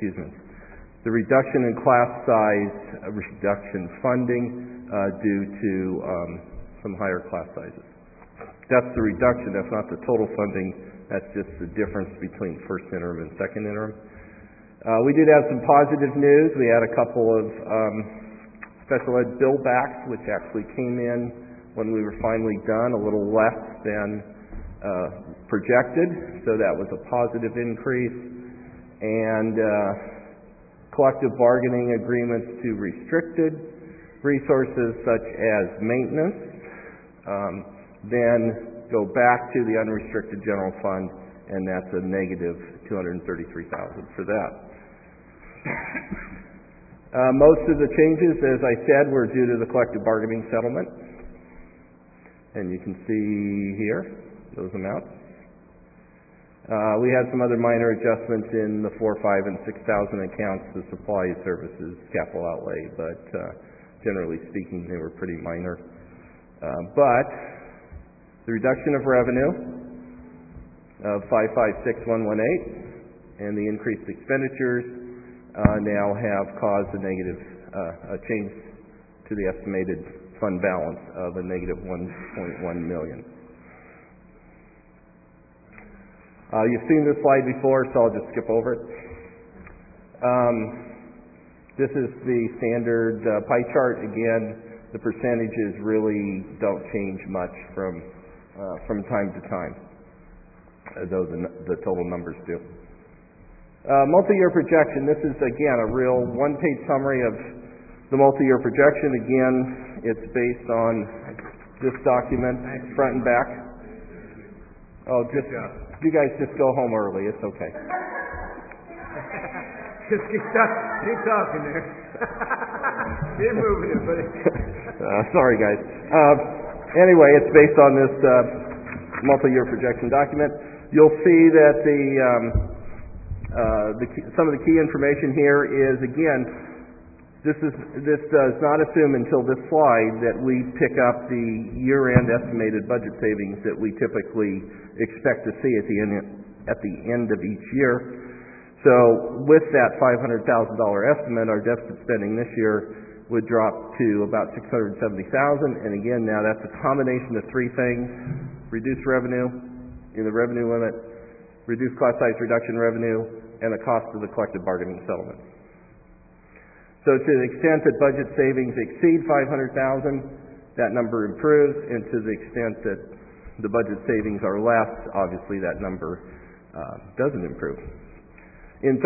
size, reduction funding due to some higher class sizes. That's the reduction, that's not the total funding, that's just the difference between first interim and second interim. We did have some positive news. We had a couple of special ed bill backs, which actually came in when we were finally done, a little less than projected, so that was a positive increase. And collective bargaining agreements to restricted resources such as maintenance, then go back to the unrestricted general fund, and that's a negative $233,000 for that. Most of the changes, as I said, were due to the collective bargaining settlement. And you can see here those amounts. We had some other minor adjustments in the 4, 5, and 6,000 accounts, the supply services, capital outlay, but generally speaking, they were pretty minor. But the reduction of revenue of 556,118 and the increased expenditures now have caused a negative change to the estimated fund balance of a negative $1.1 million. You've seen this slide before, so I'll just skip over it. This is the standard pie chart. Again, the percentages really don't change much from time to time, though the total numbers do. Multi-year projection. This is, again, a real one-page summary of the multi-year projection. Again, it's based on this document, front and back. Oh, you guys just go home early. It's okay. Just keep talking there. Keep moving it, buddy. Sorry, guys. Anyway, it's based on this multi-year projection document. You'll see that some of the key information here is, again, this does not assume until this slide that we pick up the year-end estimated budget savings that we typically expect to see at the end of each year. So with that $500,000 estimate, our deficit spending this year would drop to about $670,000. And again, now that's a combination of three things: reduced revenue in the revenue limit, reduced class size reduction revenue, and the cost of the collective bargaining settlement. So to the extent that budget savings exceed $500,000, that number improves, and to the extent that the budget savings are less, obviously that number doesn't improve. In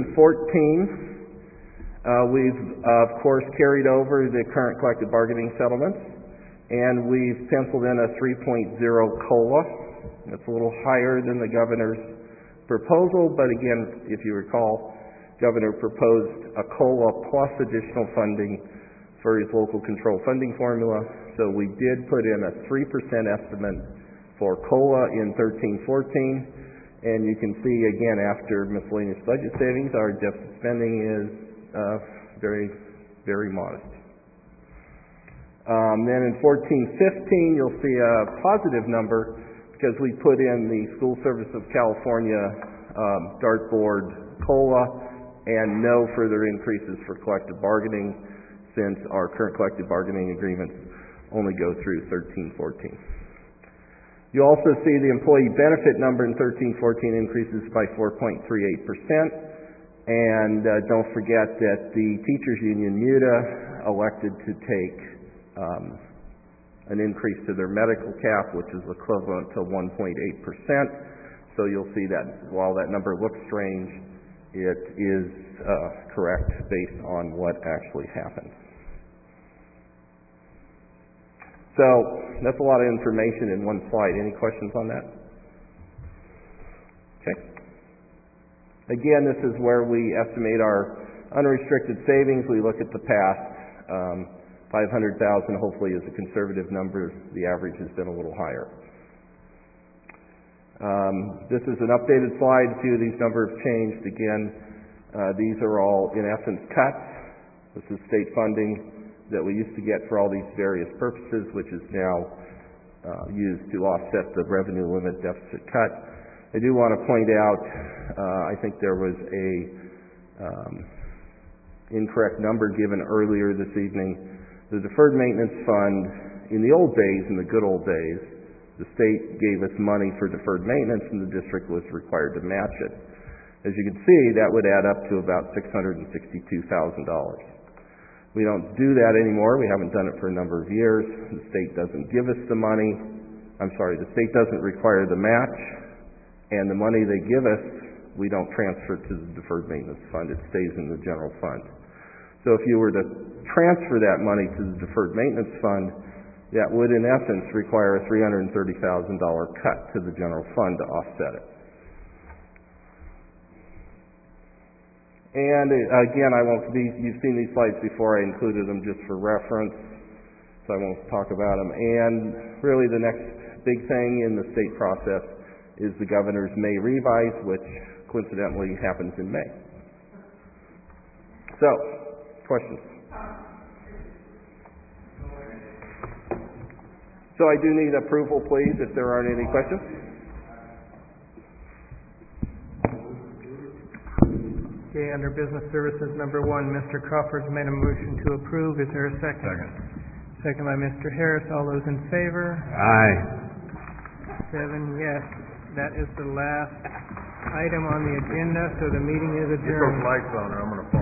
13-14, we've of course carried over the current collective bargaining settlements, and we've penciled in a 3.0 COLA. That's a little higher than the governor's proposal, but again, if you recall, Governor proposed a COLA plus additional funding for his local control funding formula. So we did put in a 3% estimate for COLA in 13-14, and you can see again after miscellaneous budget savings, our deficit spending is very, very modest. Then in 14-15, you'll see a positive number because we put in the School Service of California dartboard COLA and no further increases for collective bargaining, since our current collective bargaining agreements only go through 13-14. You also see the employee benefit number in 13-14 increases by 4.38%. And don't forget that the teachers union, MUTA, elected to take an increase to their medical cap, which is equivalent to 1.8%. So you'll see that while that number looks strange, it is correct based on what actually happened. So that's a lot of information in one slide. Any questions on that? Okay. Again, this is where we estimate our unrestricted savings. We look at the past. 500,000 hopefully is a conservative number. The average has been a little higher. This is an updated slide. A few of these numbers changed. Again, these are all, in essence, cuts. This is state funding that we used to get for all these various purposes, which is now used to offset the revenue limit deficit cut. I do want to point out, I think there was a incorrect number given earlier this evening. The deferred maintenance fund, in the old days, in the good old days, the state gave us money for deferred maintenance and the district was required to match it. As you can see, that would add up to about $662,000. We don't do that anymore. We haven't done it for a number of years. The state doesn't give us the money. The state doesn't require the match, and the money they give us, we don't transfer to the deferred maintenance fund. It stays in the general fund. So if you were to transfer that money to the deferred maintenance fund, that would in essence require a $330,000 cut to the general fund to offset it. And again, you've seen these slides before. I included them just for reference, so I won't talk about them. And really the next big thing in the state process is the governor's May revise, which coincidentally happens in May. So, questions? So I do need approval, please, if there aren't any questions. Okay, under business services number 1, Mr. Crawford's made a motion to approve. Is there a second? Second by Mr. Harris. All those in favor? Aye. 7 yes. That is the last item on the agenda, so the meeting is adjourned. Lights on, or I'm going to